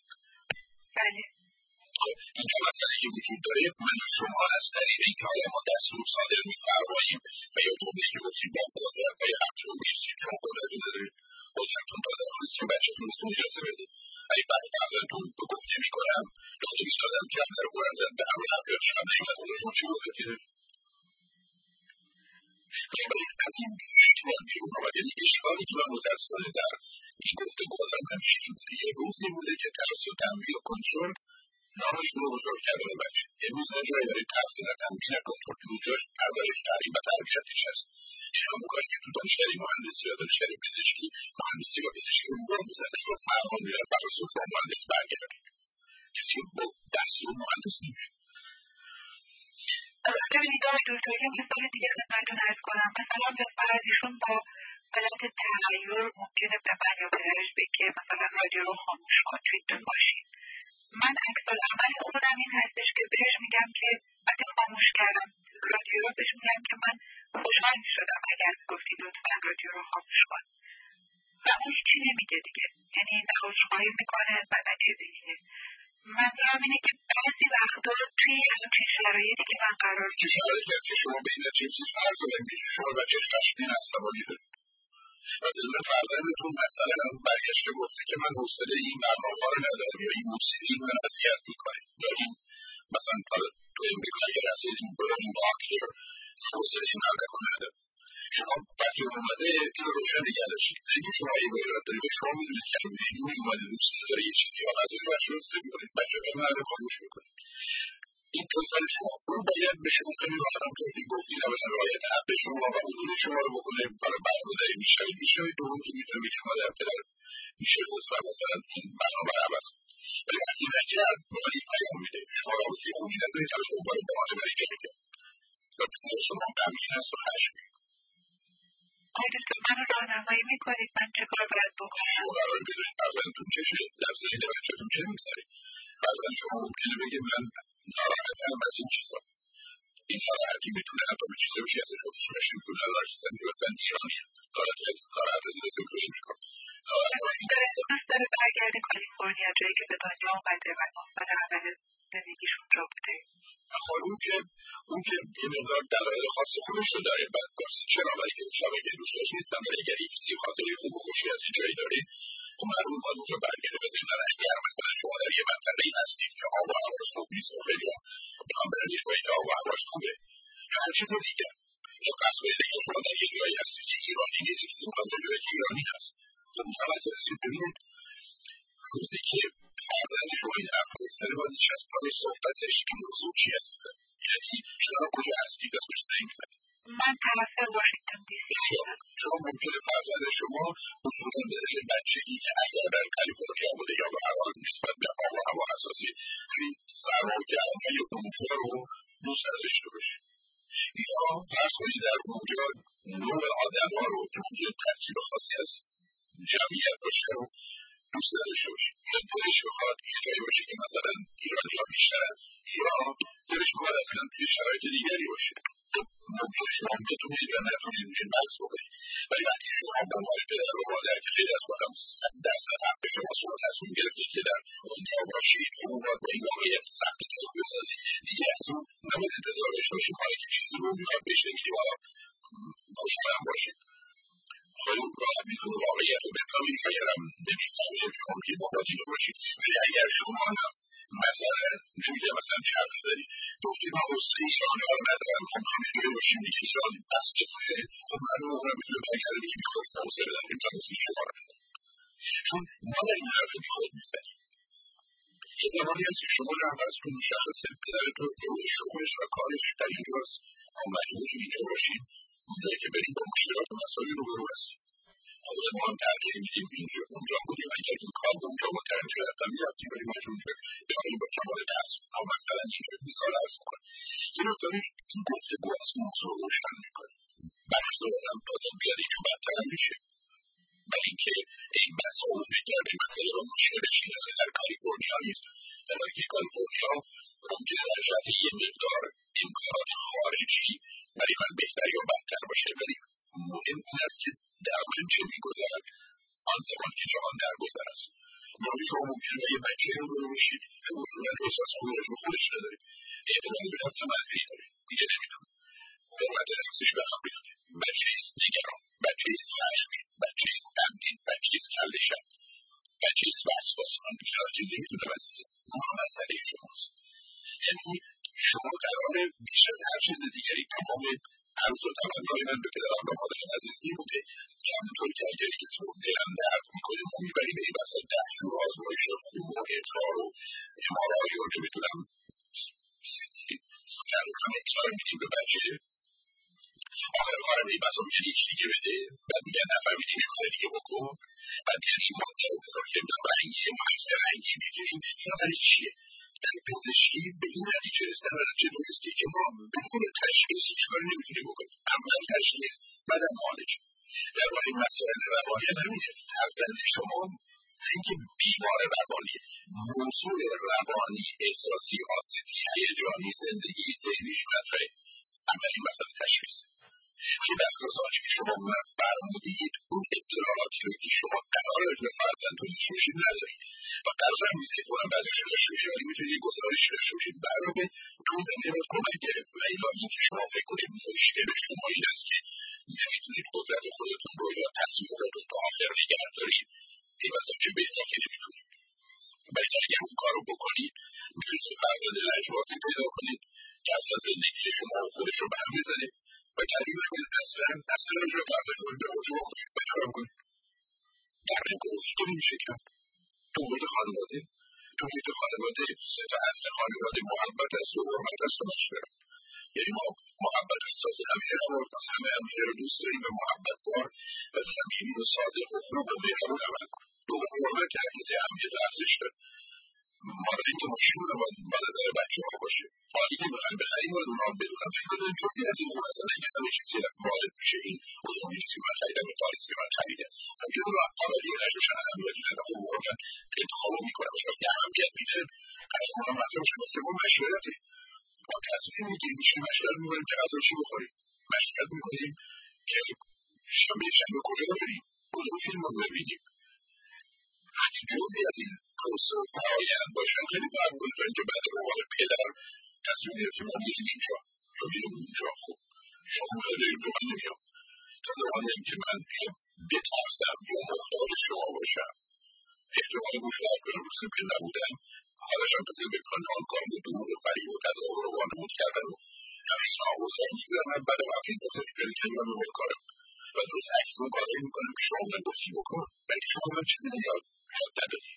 اینجا مسئله که وجود داره من و شما از طریق اینکه آیا ما دستور صادر میفرماییم و یا جمله که گفتیم با قدرت و یا حقتون بیستیم چون قدرتون داره قدرتون تازه خواست که بچهتون بهتون اجازه بده. اگه بعد فرزندتون به گفته میکنم لازم ایستادم که هم در بلند زد به همه افراد شب نگمت خودشون چی بود بگیره. ولی از این بیشت باید بیرون آمد. یعنی اشکالی که من متاسفانه در این گفته گذارم همیشه این بوده یه روزی بوده که توسط تنبیه و کنترل نامش رو بزرگ کردن بچه. یه روز نجایی برای تفصیل تنبیه کنترل که اونجاش پرورش تعلیم و تربیتش هست. این همون کاری که تو دانشگاه مهندسی یا دانشگاه پزشکی مهندسی و پزشکی رو میزنه یا فرمان میرن فراسو فرم مهندس برگرد کسی با دستور مهندس نمیشه. ببینید آقای دکتر یه مثال دیگه خدمتتون عرض کنم. مثلا به فرض ایشون با حالت تغییر ممکنه به من یا پدرش بگه مثلا رادیو رو خاموش کن توی این ماشین. من عکس‌العمل خودم این هستش که بهش میگم که وقتی خاموش کردم رادیو رو بهش میگم که من خوشحال میشدم اگر گفتی لطفا رادیو رو خاموش کن و اون هیچی نمیگه دیگه، یعنی عذرخواهی میکنه و نه چیزی دیگه. منظورم اینه که بعضی وقتا توی همچین شرایطی که من قرار چه شرایطی هست که شما به این چیزی فرض رو نمیگید شما بچه خشمگین عصبانی دارید و ضمن فرزندتون مثلا برگشته گفته که من حوصله این برنامه‌ها رو ندارم یا این موسیقی من اذیت میکنه یا این مثلا تو این بگو اگر هستید این برین باکر حوصله این نردکو ندارم. شما وقتی اومده این رو روشن نگه داشتید. اگه شما یه باید دارید و شما میدونید که این اومده دوست داره یه چیزی یا غذایی بچه رو سر میکنید بچه رو نرده خاموش میکنید. این پسر شما اون باید به شما خیلی راحتم توضیح گفتید اولا رعایت حق شما و حدود شما رو بکنه برای برنامه داری میشوید دوم که میتونه بگه مادر پدر میشه لطفا مثلا این برنامه رو عوض کنید. ولی وقتی نکرد مالی پیام میده شما رابطه خوبی ندارید که دنبال بهانه برای جنگ و پسر شما غمگین است و خشمگین. آقای دکتر منو راهنمایی میکنید من چه کار باید بکنم؟ شما قرار بدونید فرزندتون چه لفظایی به بچه‌تون چه میگذارید. فرزند شما ممکنه بگه من ناراحتم از این چیزا. این ناراحتی میتونه حتی به چیزا بشه ازش خودش نشه میکنه ناراحتیستن که مثلا ایرانی ناراحت از این سمتوری میکن دوست داره برگرده کالیفرنیا جایی که به دنیا اومده و سال اول زندگیش اونجا بوده. اون که یه مقدار دلایل خاص خودش رو داره. بعد پرسی چرا برای که شبکه دوستاش نیستن ولی اگر یک کسی خاطره خوب و خوشی از این جایی داره خب معلوم باید اونجا برگرده و ضمن اگر مثلا شما در یه منطقه‌ای هستید که آب و هواش خوب نیست و خیلی هم برد یه جایی که آب و هواش خوبه هر چیز دیگه یا قصد باید که شما در یه جایی هستید که ایرانی نیست کسی میخواد در جایی که ایرانی هست. خب متوسط هستید ببینید روزی که فرزند شما این حرف رو بزنه باید نشست پای صحبتش این موضوع چی عزیزم یعنی شما کجا هستید از کجا زنگ میزنید. من طرف واشنگتن دی سی هستم. شما ممکنه فرزند شما اصولا به دلیل بچگی که اگر در کالیفرنیا بوده یا به هر حال نسبت به آب و هوا حساسی این سرما و گرمای اونجا رو دوست نداشته باشه یا فرض کنید در اونجا نوع آدم‌ها رو که اونجا ترکیب خاصی از جمعیت باشه رو دوست نداشته باشه یا دلش بخواد یه جایی باشه که مثلا ایرانی‌ها بیشترن یا دلش بخواد اصلا توی شرایط دیگری باشه. ممکنه شما بتونید یا نتونید میشه بحث بکنید ولی وقتی شما به عنوان پدر و مادر که خیلی از خودم 100% حق شما تصمیم گرفتید که در اونجا باشید و اون باید با این واقعیت سختی که رو بسازید دیگه از اون نباید انتظار داشته باشید حالا که چیزی رو میخواد بهش بگید حالا خوشحالم باشید. خیلی راحت میتونه واقعیت رو بفهمید اگرم نمیفهمید شما که مبادی رو باشید. ولی اگر شما هم مثلا نمیگه مثلا حرف بزنی گفتی من حوصله ایران ها رو ندارم خب همه جای باشیم دیگه ایران بسته کنه خب من رو اونم میتونه برگرده دیگه میخواست حوصله دارم نمیتونم حوصله شما رو ندارم چون ما در این حرف بی خود میزنیم. یه زمانی هست که شما رو عوض کن مشخص پدرتون روی شغلش و کارش در اینجاست ما مجبور اینجا باشیم اونجایی که بریم با مشکلات و مسائل روبرو هستیم. حالا ما هم ترجیح میدیم اینجا اونجا بودیم اگر این کار به اونجا با ترجیح حتما میرفتیم ولی مجبور بخواهیم با کمال دست اما مثلا اینجا مثال عرض کنم یه مقداری این گفتگو از موضوع روشن میکنه برای خودم تازه بیاد اینجا بدتر هم میشه ولی اینکه این بسا اون بگرده مسئله با مشکلش این است که در کالیفرنیا نیست در حالی که کالیفرنیا ممکنه در جهت یه مقدار امکانات خارجی برای من بهتر یا بدتر باشه ولی مهم این است که در من چه میگذرد آن زمان که جهان درگذر است. یعنی شما ممکنه یه بچه رو برو بشید که اصولا احساس خود راجع به خودش نداره احتمالی به نفس منفی داره دیگه نمیدونه قوت نفسش به هم ریخته بچه ایست نگران بچه ایست خشمگین بچه ایست غمگین بچه ایست کله شب بچه ایست وسواس من بیاد که نمیدونم عزیزم اونها مسئله شماست. یعنی شما قراره بیش از هر چیز دیگری تمام عرض و تمنای من به پدرم و مادرم عزیز این بوده که همونطور که اگر کسی رو دلم درد میکنه ما میبریم این بسا 10 جور آزمایش خون و ادرار و امارای رو نمیدونم سکن و همه اینا رو میدیم به بچه آخر کارم این بسا میگن یکی دیگه بده بعد میگن نفهمیدی یه کار دیگه بکن بعد میگن این ماده رو بذار که رنگی محسه رنگی میگیریم اینا برای چیه؟ در پزشکی به این نتیجه رسیدن و نتیجه درستی که ما بدون تشخیص هیچ کاری نمیتونیم بکنیم اول تشخیص بعدم معالجه. در مورد مسائل روانی همینه فرزند شما نه اینکه بیمار روانیه موضوع روانی احساسی عاطفی هیجانی زندگی ذهنیش مطرحه اولین مسئله تشخیص ولی بر اساس آنچه که شما من فرمودید اون اطلاعاتی رو که شما قرار راجع به فرزندتون داشته باشید ندارید و قرار هم نیست که خودم بعضیش رو داشته باشید ولی میتونید یه گزارشی داشته باشید برنامه تو این زمینه باید کمک گرفت و الا اینکه شما فکر کنید مشکل شما این است که نمیتونید قدرت خودتون رو یا تصمیماتتون تا آخر نگه دارید این مثلا چه بهتر که نمیتونید ولی اگر اون کار رو بکنید میتونید فرزند لجبازی پیدا کنید که اصلا زندگی شما و خودش رو به هم بزنه و کلیم نمید اصلا راجع به فرزندتون به حجوم کنید و چرا کنید در این گفته نمیشه کرد تو محیط خانواده سه تا اصل خانواده محبت است و حرمت است و مشورت یعنی ما محبت احساس همه روابط همه همه رو دوست داریم و محبت وار و صمیمی و صادق و خوب و مهربون عمل کنیم دوم حرمت که هر کسی اهمیت و ارزش داره مال اینکه ماشین رو با نظر بچه ها باشه حالی که میخوایم بخریم باید اونها هم بدونم بدون جزی از این اون اصلا اگه همه چیزی وارد میشه این اتومبیلی که من خریدم تاریس که من خریدم همین اون رو اولی نشوشن اهمیت میدن خب اون رو من انتخاب میکنم وقتی اهمیت میدن از اونها مطلب شما سوم مشورته ما تصمیم میگیریم چی مشورت میکنیم که غذا چی بخوریم مشورت میکنیم که شنبه کجا بریم کدوم فیلم رو ببینیم وقتی جزی از این پروسه فرآیند باشن خیلی فرق میکنه که بعد به عنوان پدر تصمیم گرفتیم ما میریم اینجا یا میریم اونجا خب شما داریم تو من نمیام تا زمانی هم که من بترسم یا محتاج شما باشم احتمال مشکلات کنم روزیم که نبودم حالش هم بزن به پنهان کام و دور و فریب و تظاهر و وانمود کردن و همه این آوازها میزنم بعد هم این تصدیق کردن و به کارم و درست عکس رو کاری میکنم که شما من گفتی بکن بلکه شما من چیزی نیاد نداری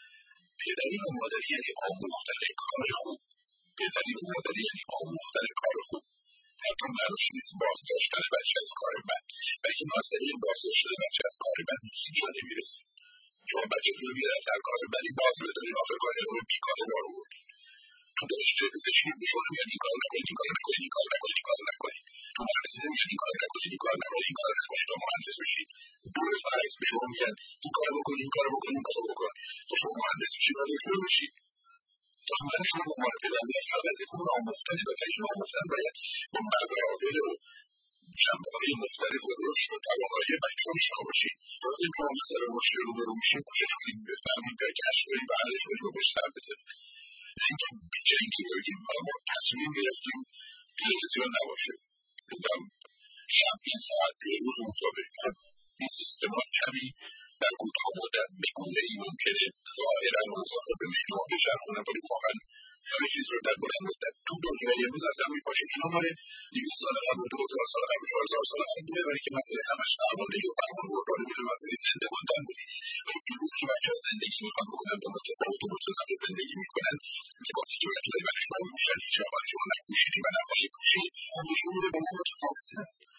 پدری و مادری یعنی آموختن کار خوب پدری و مادری یعنی آموختن کار خوب حتی معنیش نیست بازداشتن بچه از کار بد بلکه مسئله بازداشتن بچه از کار بد هیچ جا نمیرسه شما بچه رو بیاد از هر کار بدی باز بدارین آخر کار رو بیکاره دارو بردین تو دانشگاه پزشکی به شما میاد این کار نکنید این کار نکنید این کار نکنید این کار نکنید تو مهندسی میاد این کار نکنید این کار نکنید این کار نکنید تا مهندس بشید درست برعکس به شما میگن این کار بکن این کار بکن این کار بکن تا شما مهندس بشید و دکتر بشید من شما به عنوان پدر میاد وظیفه‌مون آموختن و این آموختن باید با مراحل و جنبه‌های مختلف و رشد و توانایی بچه‌ها شما باشید تا اینکه ما مثلا مشکل روبرو میشیم کوشش کنیم بفهمیم و کشف کنیم و حلش کنیم و بهش سر بزنیم اینکه بیجای اینکه بگیم ما تصمیم گرفتیم تلویزیون نباشه بگم شب این ساعت روز اونجا بریم این سیستم‌ها کمی در کوتاه مدت به‌گونه‌ای ممکنه ظاهراً اوضاع رو به میل ما بچرخونه، ولی واقعاً همه چیز رو در بلند مدت تو دنیای امروز از هم می‌پاشه. اینا مال 200 سال قبل و 2000 سال قبل و 4000 سال قبل بوده، ولی که مسئله همش فرماندهی و فرمانبرداری بوده، مسئله زنده ماندن بوده. ولی امروز که بچه‌ها زندگی می‌خوان بکنن با متفاوت و متضاد زندگی می‌کنن، لباسی که بچه‌های دانشگاه می‌پوشن، حجابانی که ما نپوشیدیم و نخواهیم پوشید، اون نشون میده با ما متفاوته.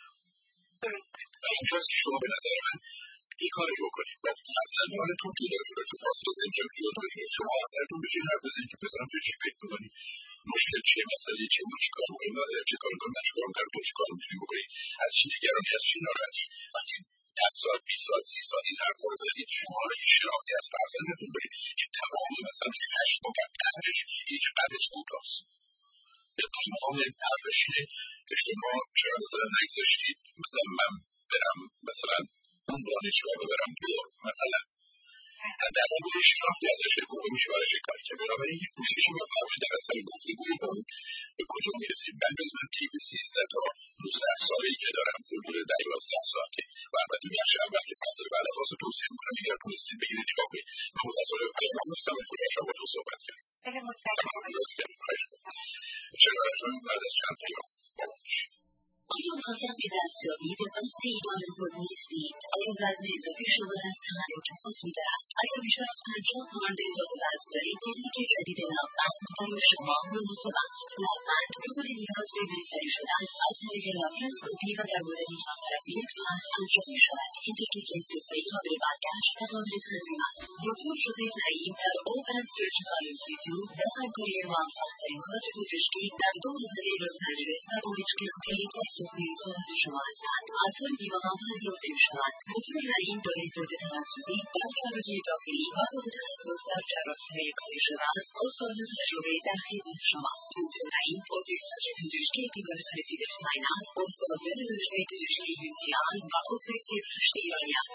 و اینجاست که شما به نظر من این کاری بکنید با فرزندانتون جدا شده، چون فاصله سنجم جدا شده، شما همسرتون بشین حرف بزنید که پسرم تو چی فکر می‌کنی، مشکل چیه، مسئله چیه، ما چی کار می‌کنیم، چه کار کنیم، چه کار کنیم، تو چی کار می‌تونی بکنی، از چی نگرانی، از چی ناراحتی. وقتی 10 سال 20 سال 30 سال این حرفا رو زدید، شما رو یه شناختی از فرزندتون دارید که تمام مثلا خشم و بدترش اینه که قدش کوتاست. اتفاق حرفش اینه که شما چرا مثلا نگذاشتید مثلا من برم مثلا اون دانشگاه رو برم دور مثلا حداقل یه شناختی ازش بگو میشه برای چه کاری که بنابراین یک کوششی بفرمایید در اثر گفتگوی با اون به کجا میرسیم. من من طی 13 تا 19 ساله‌ای که دارم حدود 10-11 ساعته و البته بخش اول که فصل بعد خواست رو توصیه میکنم اگر تونستید بگیرید نگاه کنید. من متصل پیام نیستم و خوشحال با تو صحبت کردم. خیلی متشکرم. چرا بعد از چند پیام آیا موافق به دستیابی به وزن ایدال خود نیستید؟ آیا وزن اضافی شما را از تحرک باز می‌دارد؟ آیا بیشتر از 50 پوند اضافه وزن دارید؟ تکنیک جدید لببند برای شما مناسب است. لببند بدون نیاز به بستری شدن از طریق لاپاروسکوپی و در مدتی کمتر از 1 ساعت انجام می‌شود. این تکنیک استثنایی قابل برگشت و قابل تنظیم است. دکتر ژوزف نعیم در اوپن سرجیکال اینستیتوت با همکاری موفق‌ترین کادر پزشکی در 2 منطقه لس آنجلس و اوریج کانتی پاسخگوی سوالات شما هستند. افزار بیمه‌ها پذیرفته می‌شوند. دکتر نعیم دارای بورد تخصصی در جراحی داخلی و بورد تخصص در جراحی‌های کاهش‌وزن است. با سال تجربه در خدمت شماست. دکتر نعیم عضو کادر پزشکی بیمارستان سیدر سینای، استاد دانشگاه پزشکی UCI و عضو CF8 ایرانی‌اند.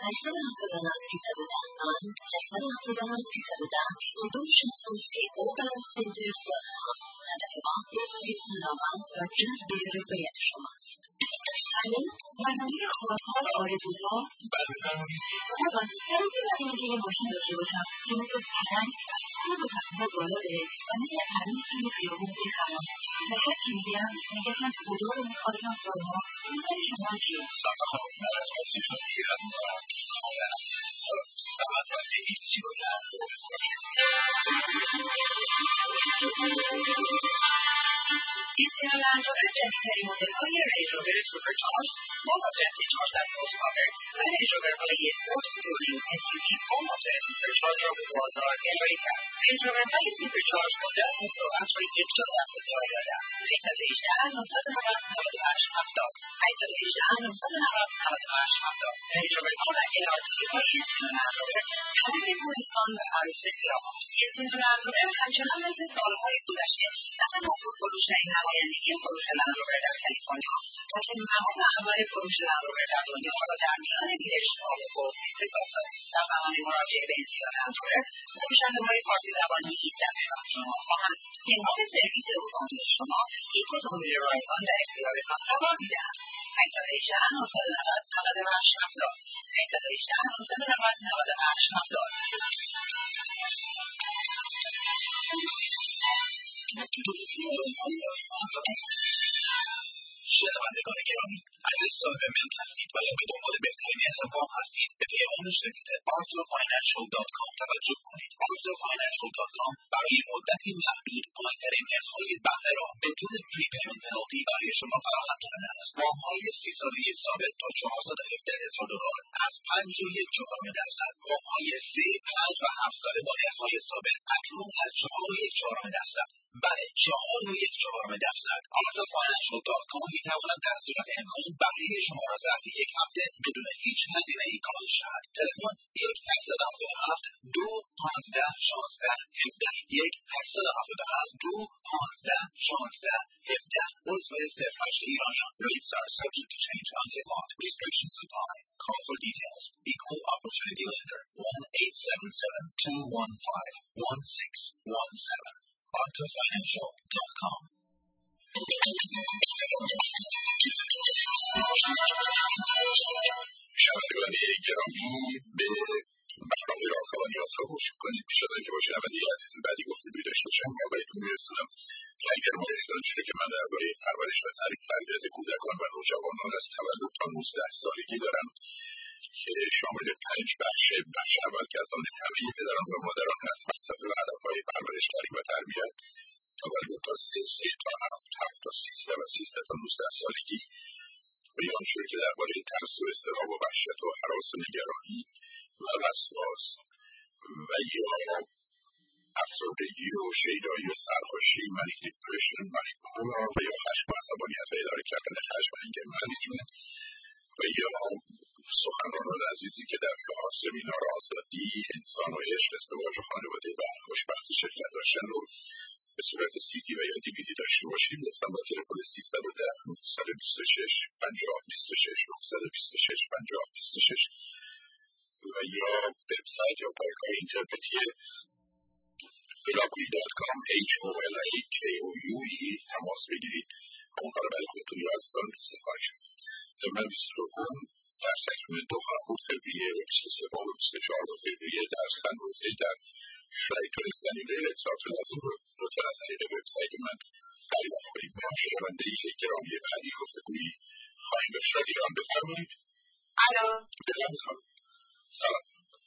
877 310 2263 اوپن سنتر.com. هدف ما رفاه سلامت و جلب رضایت شماست. برنامه کارهای آرزوها طبعا اینکه یه ماشین داشته باشم که مثل فرهنگ خود و تقییمات بالا بره و مثل تغییر توی خیابون بخرم و هر چی میگم میگم خدا رو میخواستم سالها نظر شما چیه؟ سلام خانم من از مفتی شد میگیرم فقط باید بگید چی رو کرد بسیار انجام جدیدترین مدل‌های رنج روور سوپرچارج با قدرت 400 هورس‌پاور و رنج روورهای اسپورتس تورینگ SUV با موتور سوپرچارج را به بازار ارائه کرد. رنج روورهای سوپرچارج قدرت و سرعت را یکجا در خود جای داده است. 818 990 9870 818 990 9870 رنج روورها و LRT‌های انسیون لند روور همه کوهستان و عروس خیابان. انسیون لند روور همچنان مثل سالهای گذشته نه تنها پرفروش‌ترین نمایندگی فروش لند روور در کالیفرنیا بلکه تمام اعمال فروش لند روور در دنیا را در میان اشتغال خود اختصاص داده. در زمان مراجعه به انسیون لند روور فروشنده‌های فارسی زبان نیز در خدمت شما خواهند. هنگام سرویس اتومبیل شما یک اتومبیل رایگان در اختیارتان قرار می‌دهند. 818 990 9870 818 990 9870 شنوندگان گرامی اگر صاحب ملک هستید و یا به دنبال بهترین انتخاب هستید به پیام شرکت artofinancial.com توجه کنید. artofinancial.com برای مدتی محدود پایین‌ترین نرخ‌های بهره را بدون پریپیمنت پنالتی برای شما فراهم کرده است. وام‌های 30 ساله ثابت تا $417,000 از 5.4%، وام‌های 3, 5 و 7 ساله با نرخ‌های ثابت اکنون از 4.4%. بله 4.4%. artofinancial.com می‌تواند در صورت امکان بهره شما را ظرف یک هفته بدون هیچ هزینه‌ای کاهش دهد. تلفن 1-877-215-16-17 عضو 08 ایرانیان. Rates are subject to change until locked. Restrictions apply. Call for details. Equal Opportunity Lender 1-877-215-1617 artofinancial.com. شنوندگان گرامی به برنامه رازها و نیازها گوش کنید. پیش از اینکه با شنونده عزیز بعدی گفتگویی داشته باشم با بهتون میرسونم که اگر مایلید آنچه که من درباره پرورش و تعلیم تربیت کودکان و نوجوانان از تولد تا 19 سالگی دارم که شامل 5 بخش اول که از آن همه پدران و مادران هست، فلسفه و هدفهای پرورش، تعلیم و تربیت، تولد تا 3 تا 7 تا 13 و 13 تا 19 سالگی، بیان شد که درباره ترس و اضطراب و وحشت و هراس و نگرانی و وسواس و یا افسردگی و شیدایی و سرخوشی، منیک دیپرشن، مانیپورا و یا خشم و عصبانیت و اداره کردن خشم و انگر منیجمنت و یا سخنرانان عزیزی که در 4 سمینار آزادی، انسان و عشق، ازدواج و خانواده و خوشبختی شرکت داشتن رو به صورت CD و یا DVD داشته باشید. لطفاً با تلفن 310 926 50 26 926 50 26 و یا وبسایت یا پایگاه اینترنتی holakui.com HOLAKOUE تماس بگیرید و اونها رو برای خودتون یا عزیزان سفارش بدید. ضمن 22 در ساکرامنتو خواهد فوریه و 23 و 24 فوریه در سن خوزه در شرایط سنیده اطلاعات لازم رو لطفاً از طریق وبسایت من دریافت کنید. با شنونده گرامی بعدی گفتگویی خواهیم داشت. ایران بفرمایید. الو. بفرمایید. سلام.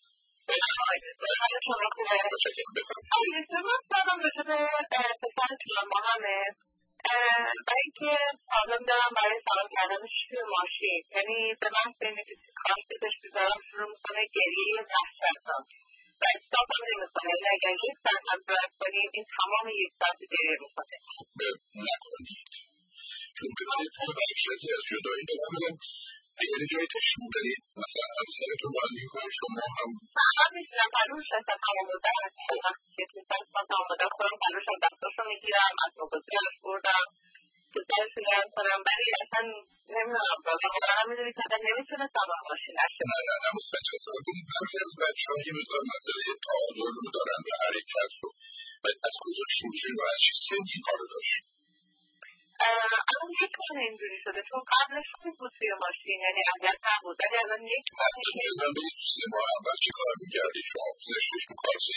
حال شما خوبه؟ متشکرم. بفرمایید. من سلام به شده پسر توی محمد و اینکه پرابلم دارم برای سوار کردنش توی ماشین، یعنی به من بینه که کاستش بذارم شروع میکنه گریه وحشتناک و استاپ هم نمیکنه، یعنی اگر 1 ساعت هم درایو کنیم این تمام 1 ساعت گریه میکنه. نکنید چون ببینید توی وحشتی از جدایی دارم. اگر جایی تشریف دارید مثلا همسرتون بازی کنه شما هم میتونم پلوش هستم آماده وقتی که میتونم آماده خودم پلوش هم دستاشو میگیرم از مبازیش بردم که درشو گرم کنم، ولی اصلا نمیدونم واقعا میدونی که نمیتونه سوار ماشین نشه. نه متوجه هستم. برخی از بچه ها یه مقدار مسئله تعادل رو دارن و حرکت رو و از کجا شروع شد و از چی سن این کار رو داشت؟ الان 1 ماه اینجوری شده، چون قبلش خوب بود توی ماشین، یعنی اذیت نبود، ولی الان 1 ماه من بگید تو 3 ماه اول چی کار میکردی؟ شما گذاشتیش تو کارسی؟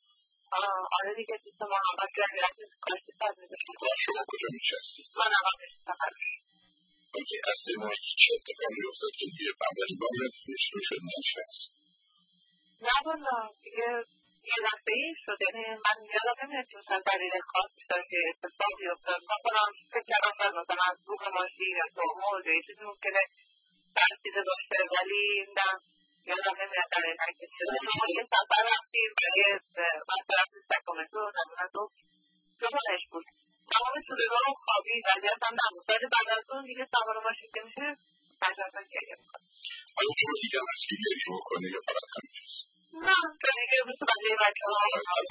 آره دیگه تو 3 ماه اول که رفتی تو کارسی ساز میداشتیم. شما کجا میشستید؟ من اول میشستم اوکی. از 3 ماه چه اتفاقی افتاد که دیگه اولین بار شروع شد نشست؟ نه والا دیگه یه دفعه‌ای شد، یعنی من یادم نمیاد که مثلا دلیل خاصی داشت که اتفاقی افتاد. مثلا فکر کردم شاید مثلا از بوق ماشین یا ترمز یا یه چیزی ممکنه ترسیده باشه، ولی نه یادم نمیاد دقیقا که چیزی. ما یه سفر رفتیم برای مثلا رفتیم ساکرامنتو نمیدونم جمعش بود، تمام شده رو خوابید وضعیت هم نبود، ولی بعد از اون دیگه سوار ماشین که میشه تجربه گریه میکنه. حالا چون دیگه هم هست که گریه میکنه یا فقط همین چیز؟ نه دیگه مثل بقیه بچه ها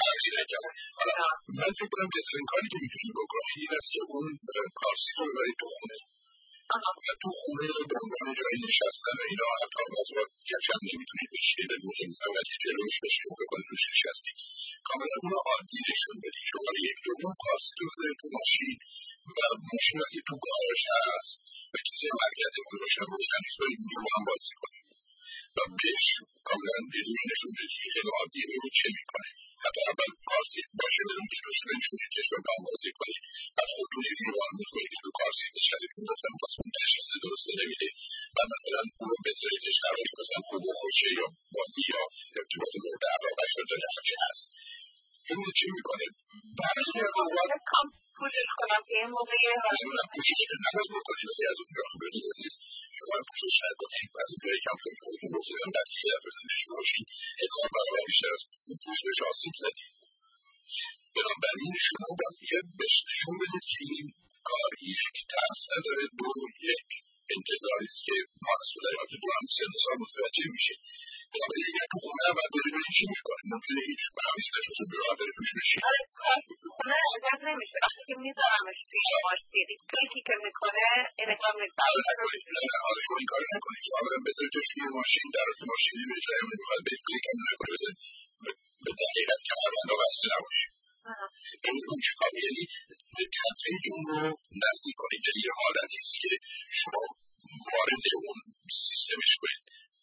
من فکر کنم بهترین کاری که میتونی بکنی این است که اون کارسیت رو ببری تو خونه و تو خونه به عنوان جایی نشستن و اینا حتی باز با کچم نمیتونید بشید به موقع میزن که جلوش بشید و فکر کنید روش نشستی کاملا اون رو عادی نشون بدید. شما 1-2 کارسیت رو بذارید تو ماشین و ماشین وقتی تو گاراژ هست و کسی هم حرکت کنه باشن روشنیز برید اونجا با هم بازی کنید و بهش کاملا بدون نشون بدید که خیلی عادیه ببینید چه میکنه. حتی اول کارسیت باشه بدون که روش بنشونید که شما با هم بازی کنید، بعد خودتون یه جوری وارد کنید که تو کارسیت نشسته چون گفتم پس اون تشخیص درسته نمیده و مثلا اون رو بذاریدش قراری مثلا خوب و خوشه یا بازی یا ارتباط مورد علاقه‌اش رو داره هرچی هست ببینید چه میکنه. برخی از اوقات پوشش کنم که این موقعی نمیدونم پوشش که نباید بکنید ولی از اونجا ببینید عزیز شما پوشش نکنید از اونجایی کم کنید خودتون گفتیدم بعد که یه دفعه زندگیش باشید 1000 برابر بیشتر از اون پوش بهش آسیب زدید. بنابراین شما باید یه بهش نشون بدید که این کار هیچ ترس نداره، 2-1 انتظاریست که مسئولای که دو هم 3 سال متوجه میشه. بنابراین اگر تو خونه اول بری چی میکنه ممکنه هیچ همیشه نشون جرات داره توش بشید. خونه اذیت نمیشه وقتی که میذارمش توی ماشین کلیکی که میکنه این اقام میکنه. نه حالا شما این کار نکنید، شما برم بذاریدش توی ماشین در تو ماشینی به جای اون میخواد به کلیک هم نکنه به دقیقت کمربند بسته نباشه. یعنی اون چیکار یعنی تدریج اون رو نزدیک کنید، یعنی یه حالتی است که شما وارد اون سیستمش کنید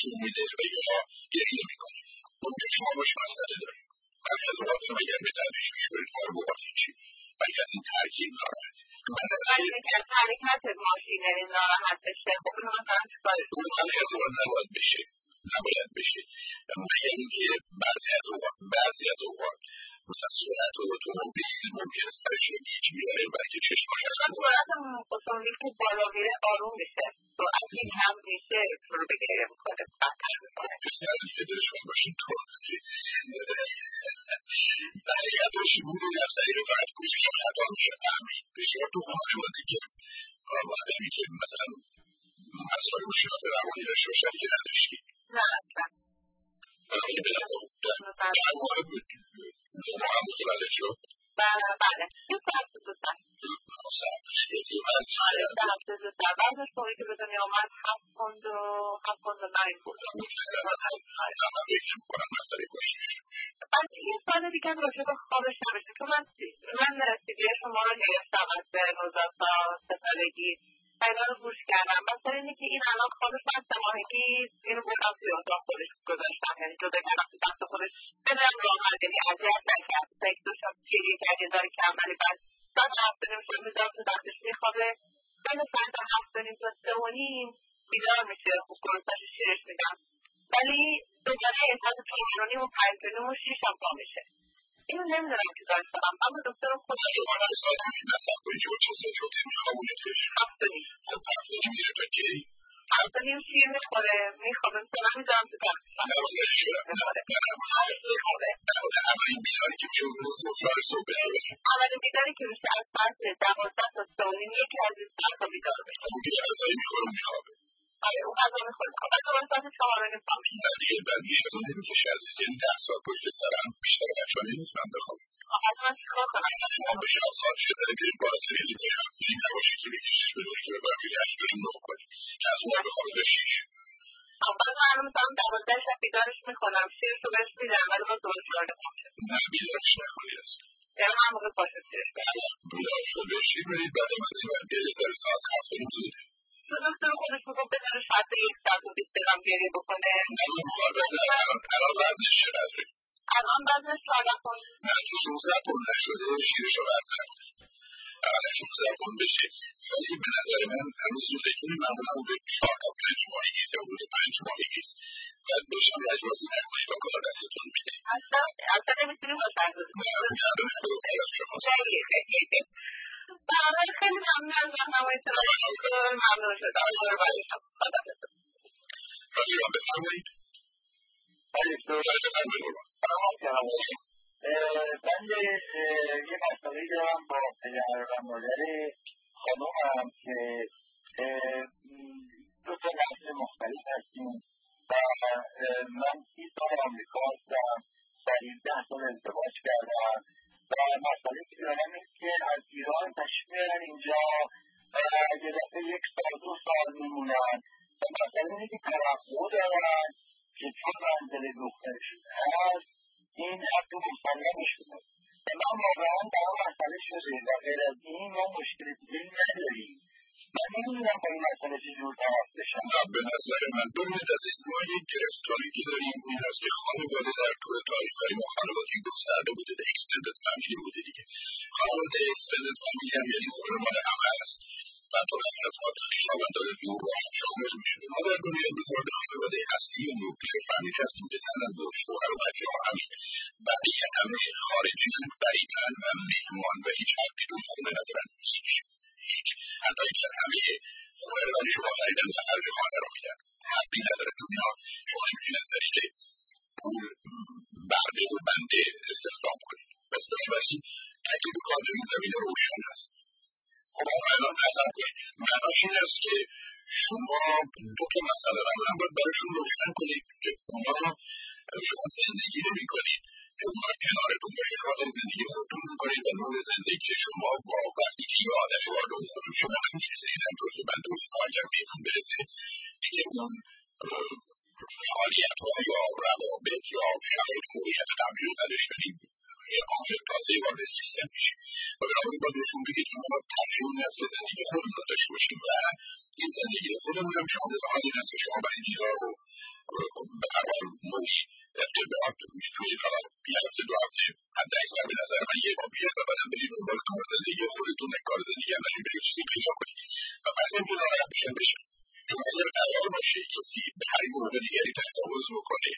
نشون میده و یا گریه میکنه. اونجا شما باش مسئله دارید. ولی از اوقات هم اگر به دردش پیش برید کار بقات هیچی، ولی از این ترکیب ناراحت. ولی از حرکت ماشین ناراحت بشه، خب اینو مثلا چیکارش اون ولی از اوقات نباید بشه. مگر اینکه بعضی از اوقات مثلا سرعت اتومبیل ممکنه سرش رو گیج بیاره بلکه چشماش سرعت اتومبیل که بالا میره آروم میشه، سرعتی کم میشه رو به گریه میکنه، بدتر میکنه. پسر که دلشون باشین تو حقیقتش بوده در سعی رو فقط گوششون خطا میشه فهمید. بسیار تو خانواده که آدمی که مثلا مسائل مشکلات روانی داشته باشن که نداشتی. نه اصلا برای به نظر در مورد نوع هم متولد شد. بله یه هفته زودتر بعدش موقعی که به دنیا آمد 7.9 بود. من فکر میکنم مسئله باشیش. بعد یه سال دیگه هم راجع به خوابش نمیشه که من رسیدی شما رو گرفتم از 19 سال 3 سالگی اینا رو گوش کردم. مثلا اینه که این الان خوابش از 3 ماهگی اینو بردم توی اتاق خودش گذاشتم، یعنی جدا کردم تو دست خودش بدم راحت، یعنی اذیت نکرد. یک دو شب گریه کرد یه ذره کم، ولی بعد ساعت 7:30 شب میذارم تو دستش میخوابه. بین ساعت 7:30 تا 3:30 بیدار میشه، خب گرسنه‌ش شیرش میدم، ولی دوباره ساعت 4:30 و 5:30 و 6 هم پا میشه. اینو نمیدونم که دارم کنم. من به دکتر خودم شما ساعت نصب کنید شما چه ساعتی رو تیم میخوابونیدش؟ 7:30 خب 7:30 میره تا کی؟ 7:30 شیر میخوره، میخوابه، مثلا میذارم تو دستش نباید شدم میخوابه. اما این بیداری که میشه اون 4 صبح بره اولین بیداری که میشه از ساعت 12 تا 3:30 یکی از این ساعت بیدار میشه. اون که غذایی میخوره میخوابه. آره اون غذا میخوره میخوابه. بعد ساعت 4:30 پا میشه. بعدیه از اون نمیکشه عزیز، یعنی 10 ساعت پشت سرم بیشتر بچه ها نمیتونم بخوابم. از من چیکار کنم؟ شما به 6 ساعت چه زده برید بالا تریلی که هفته‌ای نباشه که بکشیش بدونی که باید بگه 8:09 کنی که از اون بخوابه به 6. بعد من مثلا 12 شب بیدارش میکنم، شیرش رو بهش میدم، ولی باز دوباره 4:00 پا میشه. نه بیدارش نکنید اصلا. یعنی هر موقع پاشه شیرش بدم. بیدار شده شیر برید بعد از این باید بیاری سر ساعت 7:30 زوده. دکتر خودش میگم بذارش حتی 1 ساعت و 20 دقیقه گریه بکنه. الان وزنش چقدره؟ الان وزنش 14 پوند. نه تو 16 پوند نشده شیرش رو بردار. اول 16 پوند بشه. ولی به نظر من هنوز زودتونه، معمولا حدود 4 تا 5 ماهگیست یا حدود 5 ماهگیست. باید بهشم لجبازی نکنید و کار دستتون میده. اصلا نمیتونیم با سرگوزی نه گردنش درست از شما. برای خیلی ممنون از راهنمایی دکتر، ممنون شدم. راجعا بفرمایید. من یه مسئله دارم با پدر و مادر خانومم که دو تا نسل مختلف هستیم و من 30 سال آمریکا هستم، در 17 سال ازدواج کردم و مسئله که دارم این که از ایران تشریف میارن اینجا و یه دفعه 1 سال 2 سال میمونن و مسئله اینه که توقع دارن که چون منزل دخترشون هست این حق مسلمشونه و من واقعا برام مسئله شده و غیر از این ما مشکل دیگه نداریم. من نمیدونم با این مسئله چجور طرف بشم. به نظر من ببینید عزیز، ما یک گرفتاری که داریم این هست که خانواده در طول تاریخ ما خانواده گسترده بوده، اکستندد فامیلی بوده دیگه. خانواده اکستندد فامیلی هم یعنی خونه مال همه است و تو از ما خویشاوندان دور و هم شامل میشه. ما در دنیا بزرگ خانواده هستی و نوکلیر فامیلی هستیم، پسرند و شوهر و بچه ها همین بقیه همه خارجی بعیدن و مهمان و هیچ حقی رو خونه ندارن. هیچ حتی اگر همه خونه رو برای شما خریدن و خرج خانه رو میدن حقی نداره. چون اینا شما نمیتونید از طریق پول برده و بنده استخدام کنید. پس بنابراین تکلیف کار در این زمینه روشن هست. خب اما الان قسم کنید معناش این است که شما دو تا مسئله رو هم باید برایشون روشن کنید که اونا شما زندگی نمی کنید که اونا کنارتون باشه، شما دارید زندگی خودتون میکنید و نوع زندگی شما با وقتی که یه آدمی وارد اون خونه شما نمیرسید همطور که بنده و شما اگر بهتون برسه دیگه اون فعالیت ها یا روابط یا شرایط موقعیت قبلی رو نداشت کنید یه عامل تازه‌ای وارد سیستم میشه و بنابراین باید بهشون بگید که ما ترجیح این است که زندگی خودمون رو داشته باشیم و این زندگی خودمون هم شامل این است که شما برای این چیزها رو به هر حال نوعی ارتباط میتونید حالا یه هفته دو هفته حتی اکثر به نظر من یه ما بیاد و بعدم برید دنبال کار زندگی خودتون کار زندگی هم نشید به چیزی پیدا کنید و بعد نمیتون ناراحت بشن شما اگر قرار باشه کسی به هر مورد دیگری تجاوز بکنه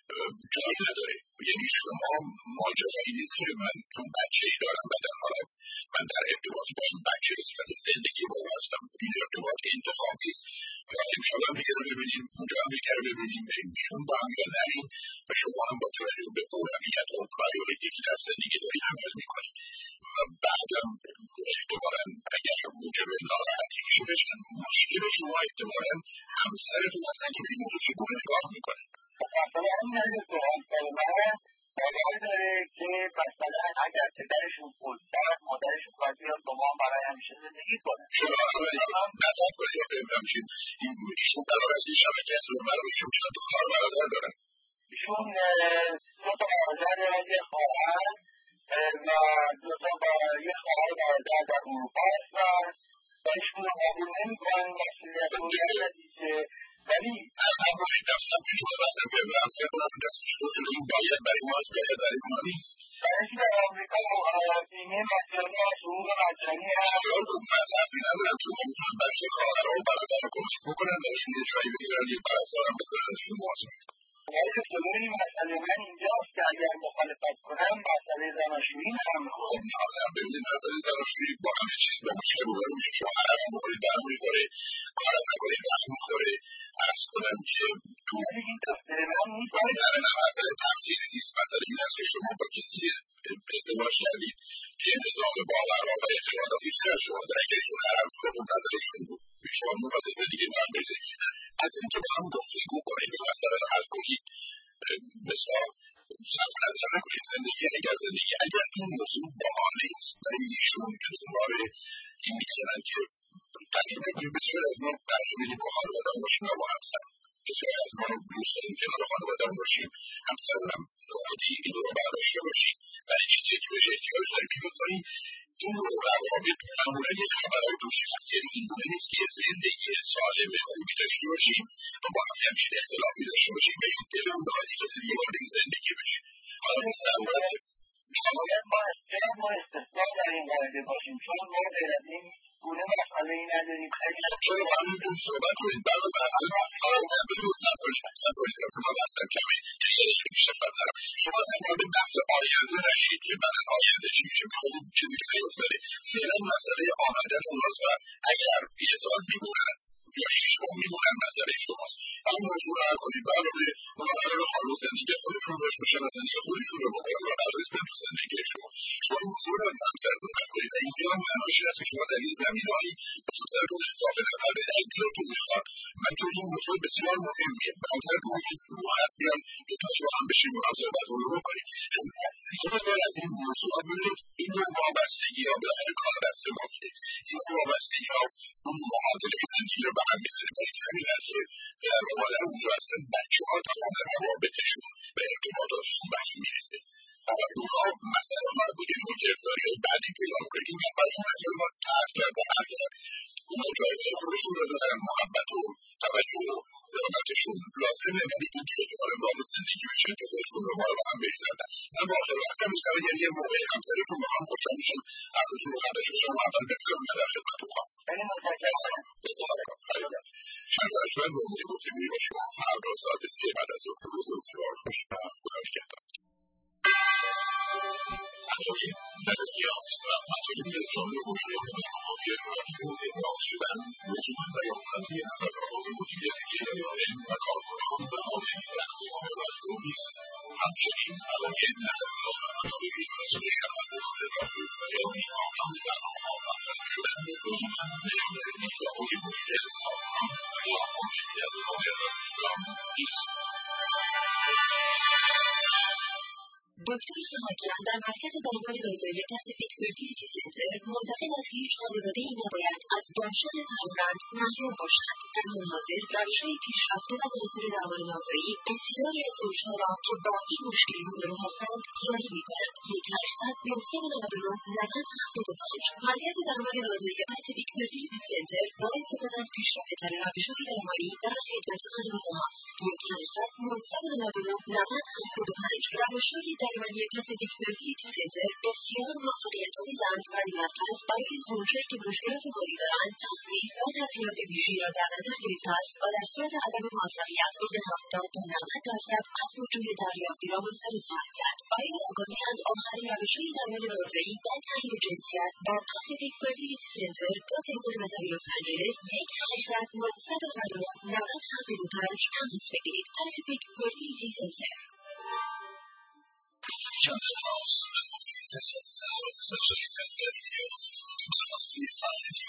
جایی نداره. یعنی شما ماجرایی نیست که من چون بچه ای دارم بعدن حالا من در ارتباط با این بچه نسبت زندگی با هستم این ارتباط انتخابی است و امشب هم دیگه رو ببینیم اونجا هم دیگه رو ببینیم بریم بیرون با هم یا نریم و شما هم با توجه به اولویت و پرایوریتی که در زندگی دارید عمل میکنید و بعدم احتمالا اگر موجب ناراحتی میشه بشن مشکل شما احتمالا همسرتون هستن که به این موضوع چگونه نگاه میکنه. مثلا این از سوال فرمان باید داره که مثلا اگر پدرشون خودتر مادرشون باید بیاد با ما برای همیشه زندگی کنه. چرا اصلا نصب کنید یا فهم همشین ایشون قرار است که شبکه از رومن و ایشون چند تا خواهر برادر دارن؟ ایشون دو تا برادر دارن یه خواهر و دو تا یه خواهر برادر در اروپا هستن و ایشون رو قبول نمی‌کنن مسئولیت رو نمی‌کنه ولی اصلا باشید نفسم که شما وقتم به همسر کنم که دستش دو شده این باید برای ماست باید برای ما نیست برای اینکه در آمریکا بیمه مجانی هست حقوق مجانی هست بسیار خوب من حرفی ندارم شما میتونم بچه خواهرها و برادر رو کمک بکنم برایشون یه جایی بگیرن یه پرستارم بذارن ازشون مواظبت کنن ولی جلوی مسئله من اینجاست که اگر مخالفت کنم مسئله زناشویی هم میخوره. حالا ببینید مسئله زناشویی با همه چیز با مشکل روبرو میشه شما عرق هم بخورید برم میخوره کار هم نکنید برم میخوره عرض کنم که تو این تقصیر من نیست نه مسئله تقصیری نیست مسئله این است که شما با کسی ازدواج کردید که نظام باورها و اعتقاداتی خیلی شما داره اگر ایشون عرق میخوره منتظر ایشون بود شما منتظر زندگی با هم بریزید از اینکه با هم گفتگو کنید و مسئله رو حل کنید مثلا صرف نظر نکنید زندگی اگر این موضوع بحانه است برای ایشون که دنبال این میکنن که تجربه کنید بسیار از ما تجربه با خانواده‌ام باشیم و با همسر بسیار از ما دوست داریم که ما خانواده‌ام باشیم همسرمون هم نوعی این رو برداشته باشیم برای چیزی که بهش احتیاج داریم که بکنیم این رو روابط معمولا یه خبرهای دوشی هست یعنی این گونه نیست که زندگی سالم خوبی داشته باشیم و با هم همچین اختلافی داشته باشیم به این دلمون بخواد یک کسی دیگه وارد این زندگی بشه حالا این ضرورت باید ما استثنا در این قاعده باشیم چون ما غیر از این گونه مسئله ای نداریم خیلی چرا با هم میتونیم صحبت کنید برای بحثه بدون سب کنید شما بحثم کمه یه که بیشتر بدنم شما اصلا وارد بحث آینده نشید که بعد آینده چی میشه خیلی چیزی که نیفتاده فعلا مسئله آمدن اوناست و اگر 20 سال میمونن یا 6 ماه میمونن مسئله شماست این موضوع رو حل کنید علاوه اونا قرار خانوم زندگی خودشون داشته باشن و زندگی خودشون رو بکنن و قرار نیست تو زندگی شما این موضوع رو همسرتون حل کنید و اینجا معناش این است که شما در این زمینه‌ای با همسرتون اختلاف نظر بدهید دلتون میخواد من چون این موضوع بسیار مهمیه به همسرتون میگید راحت بیان دو تا با هم بشیم و هم صحبتون رو بکنید یه مقدار از این موضوع ببینید این نوع وابستگی‌ها بالاخره کار دست ماست این وابستگی‌ها اون معادله زندگی رو به هم می‌زنه برای همین است که در مقابل اونجا هستن بچه‌ها تمام روابطشون و ارتباطاتشون به هم می‌رسه و اونها مسئله مربوطه به گرفتاری‌های بعدی پیدا می‌کنه این برای این مسئله ما ترک کرد و حل کرد اونا جایگاه خودشون رو دارن محبت و توجه و حرمتشون لازمه ولی این که اعتبار وارد زندگی بشن که خودشون رو ما رو به هم بریزن من با آخر وقتم می‌شنم اگر یه موقع همسرتون با هم خوشحال میشن حرفتون رو قدرش شما اول بفرمایید من در خدمتتون خواهم خیلی متشکرم بسیار خیلی شاید اجمل به امید گفتگویی با شما فردا ساعت 3 بعد از ظهر روز بسیار خوش و خدا نگهدار برای نظریات و مطالبی جامعه هوشیاری و مقابل رادیو ابراز شدن لزوما بیان کننده نظرات مدیریت علم و کارکنان و عامل اخلاق رادیو نیست همچنین برای نظریات و مطالبی رسول شنونده رادیو بیانی آنها برنامه‌ها مطرح شدن لزوما نشانه ادعای مدیر کارکنان و یا حاکمیت عامل رادیو نیست دکتر سهاکیان در مرکز درمان نوزایی پاسیفیک فرتیلیتی سنتر معتقد است که هیچ خانواده‌ای نباید از داشتن فرزند محروم باشد. در حال حاضر روش‌های پیشرفته و مناسب درمان نوزایی بسیاری از زوج‌ها را که با این مشکل روبرو هستند یاری می‌کند. 1-800-999-9075 مرکز درمان نوزایی پاسیفیک فرتیلیتی سنتر با استفاده از پیشرفته‌تر روش‌های درمانی در خدمت خانواده‌ها است. 1-800-999-9075 روش‌های درمانی پاسیفیک فرتیلیتی سنتر بسیار موفقیت‌آمیزند و این مرکز برای زوجهایی که مشکلات مالی دارند تخفیف و تسهیلات ویژه‌ای را در نظر گرفته است و در صورت عدم موفقیت بین 70 تا 90% از وجوه دریافتی را مسترد خواهد کرد. برای آگاهی از آخرین روش‌های درمان نوزایی و تغییر جنسیت با پاسیفیک فرتیلیتی سنتر با تلفن مطب لس آنجلس 1-800-999-9075 تماس بگیرید. پاسیفیک فرتیلیتی سنتر. Channel House and the Fifth Hour Session Event Videos.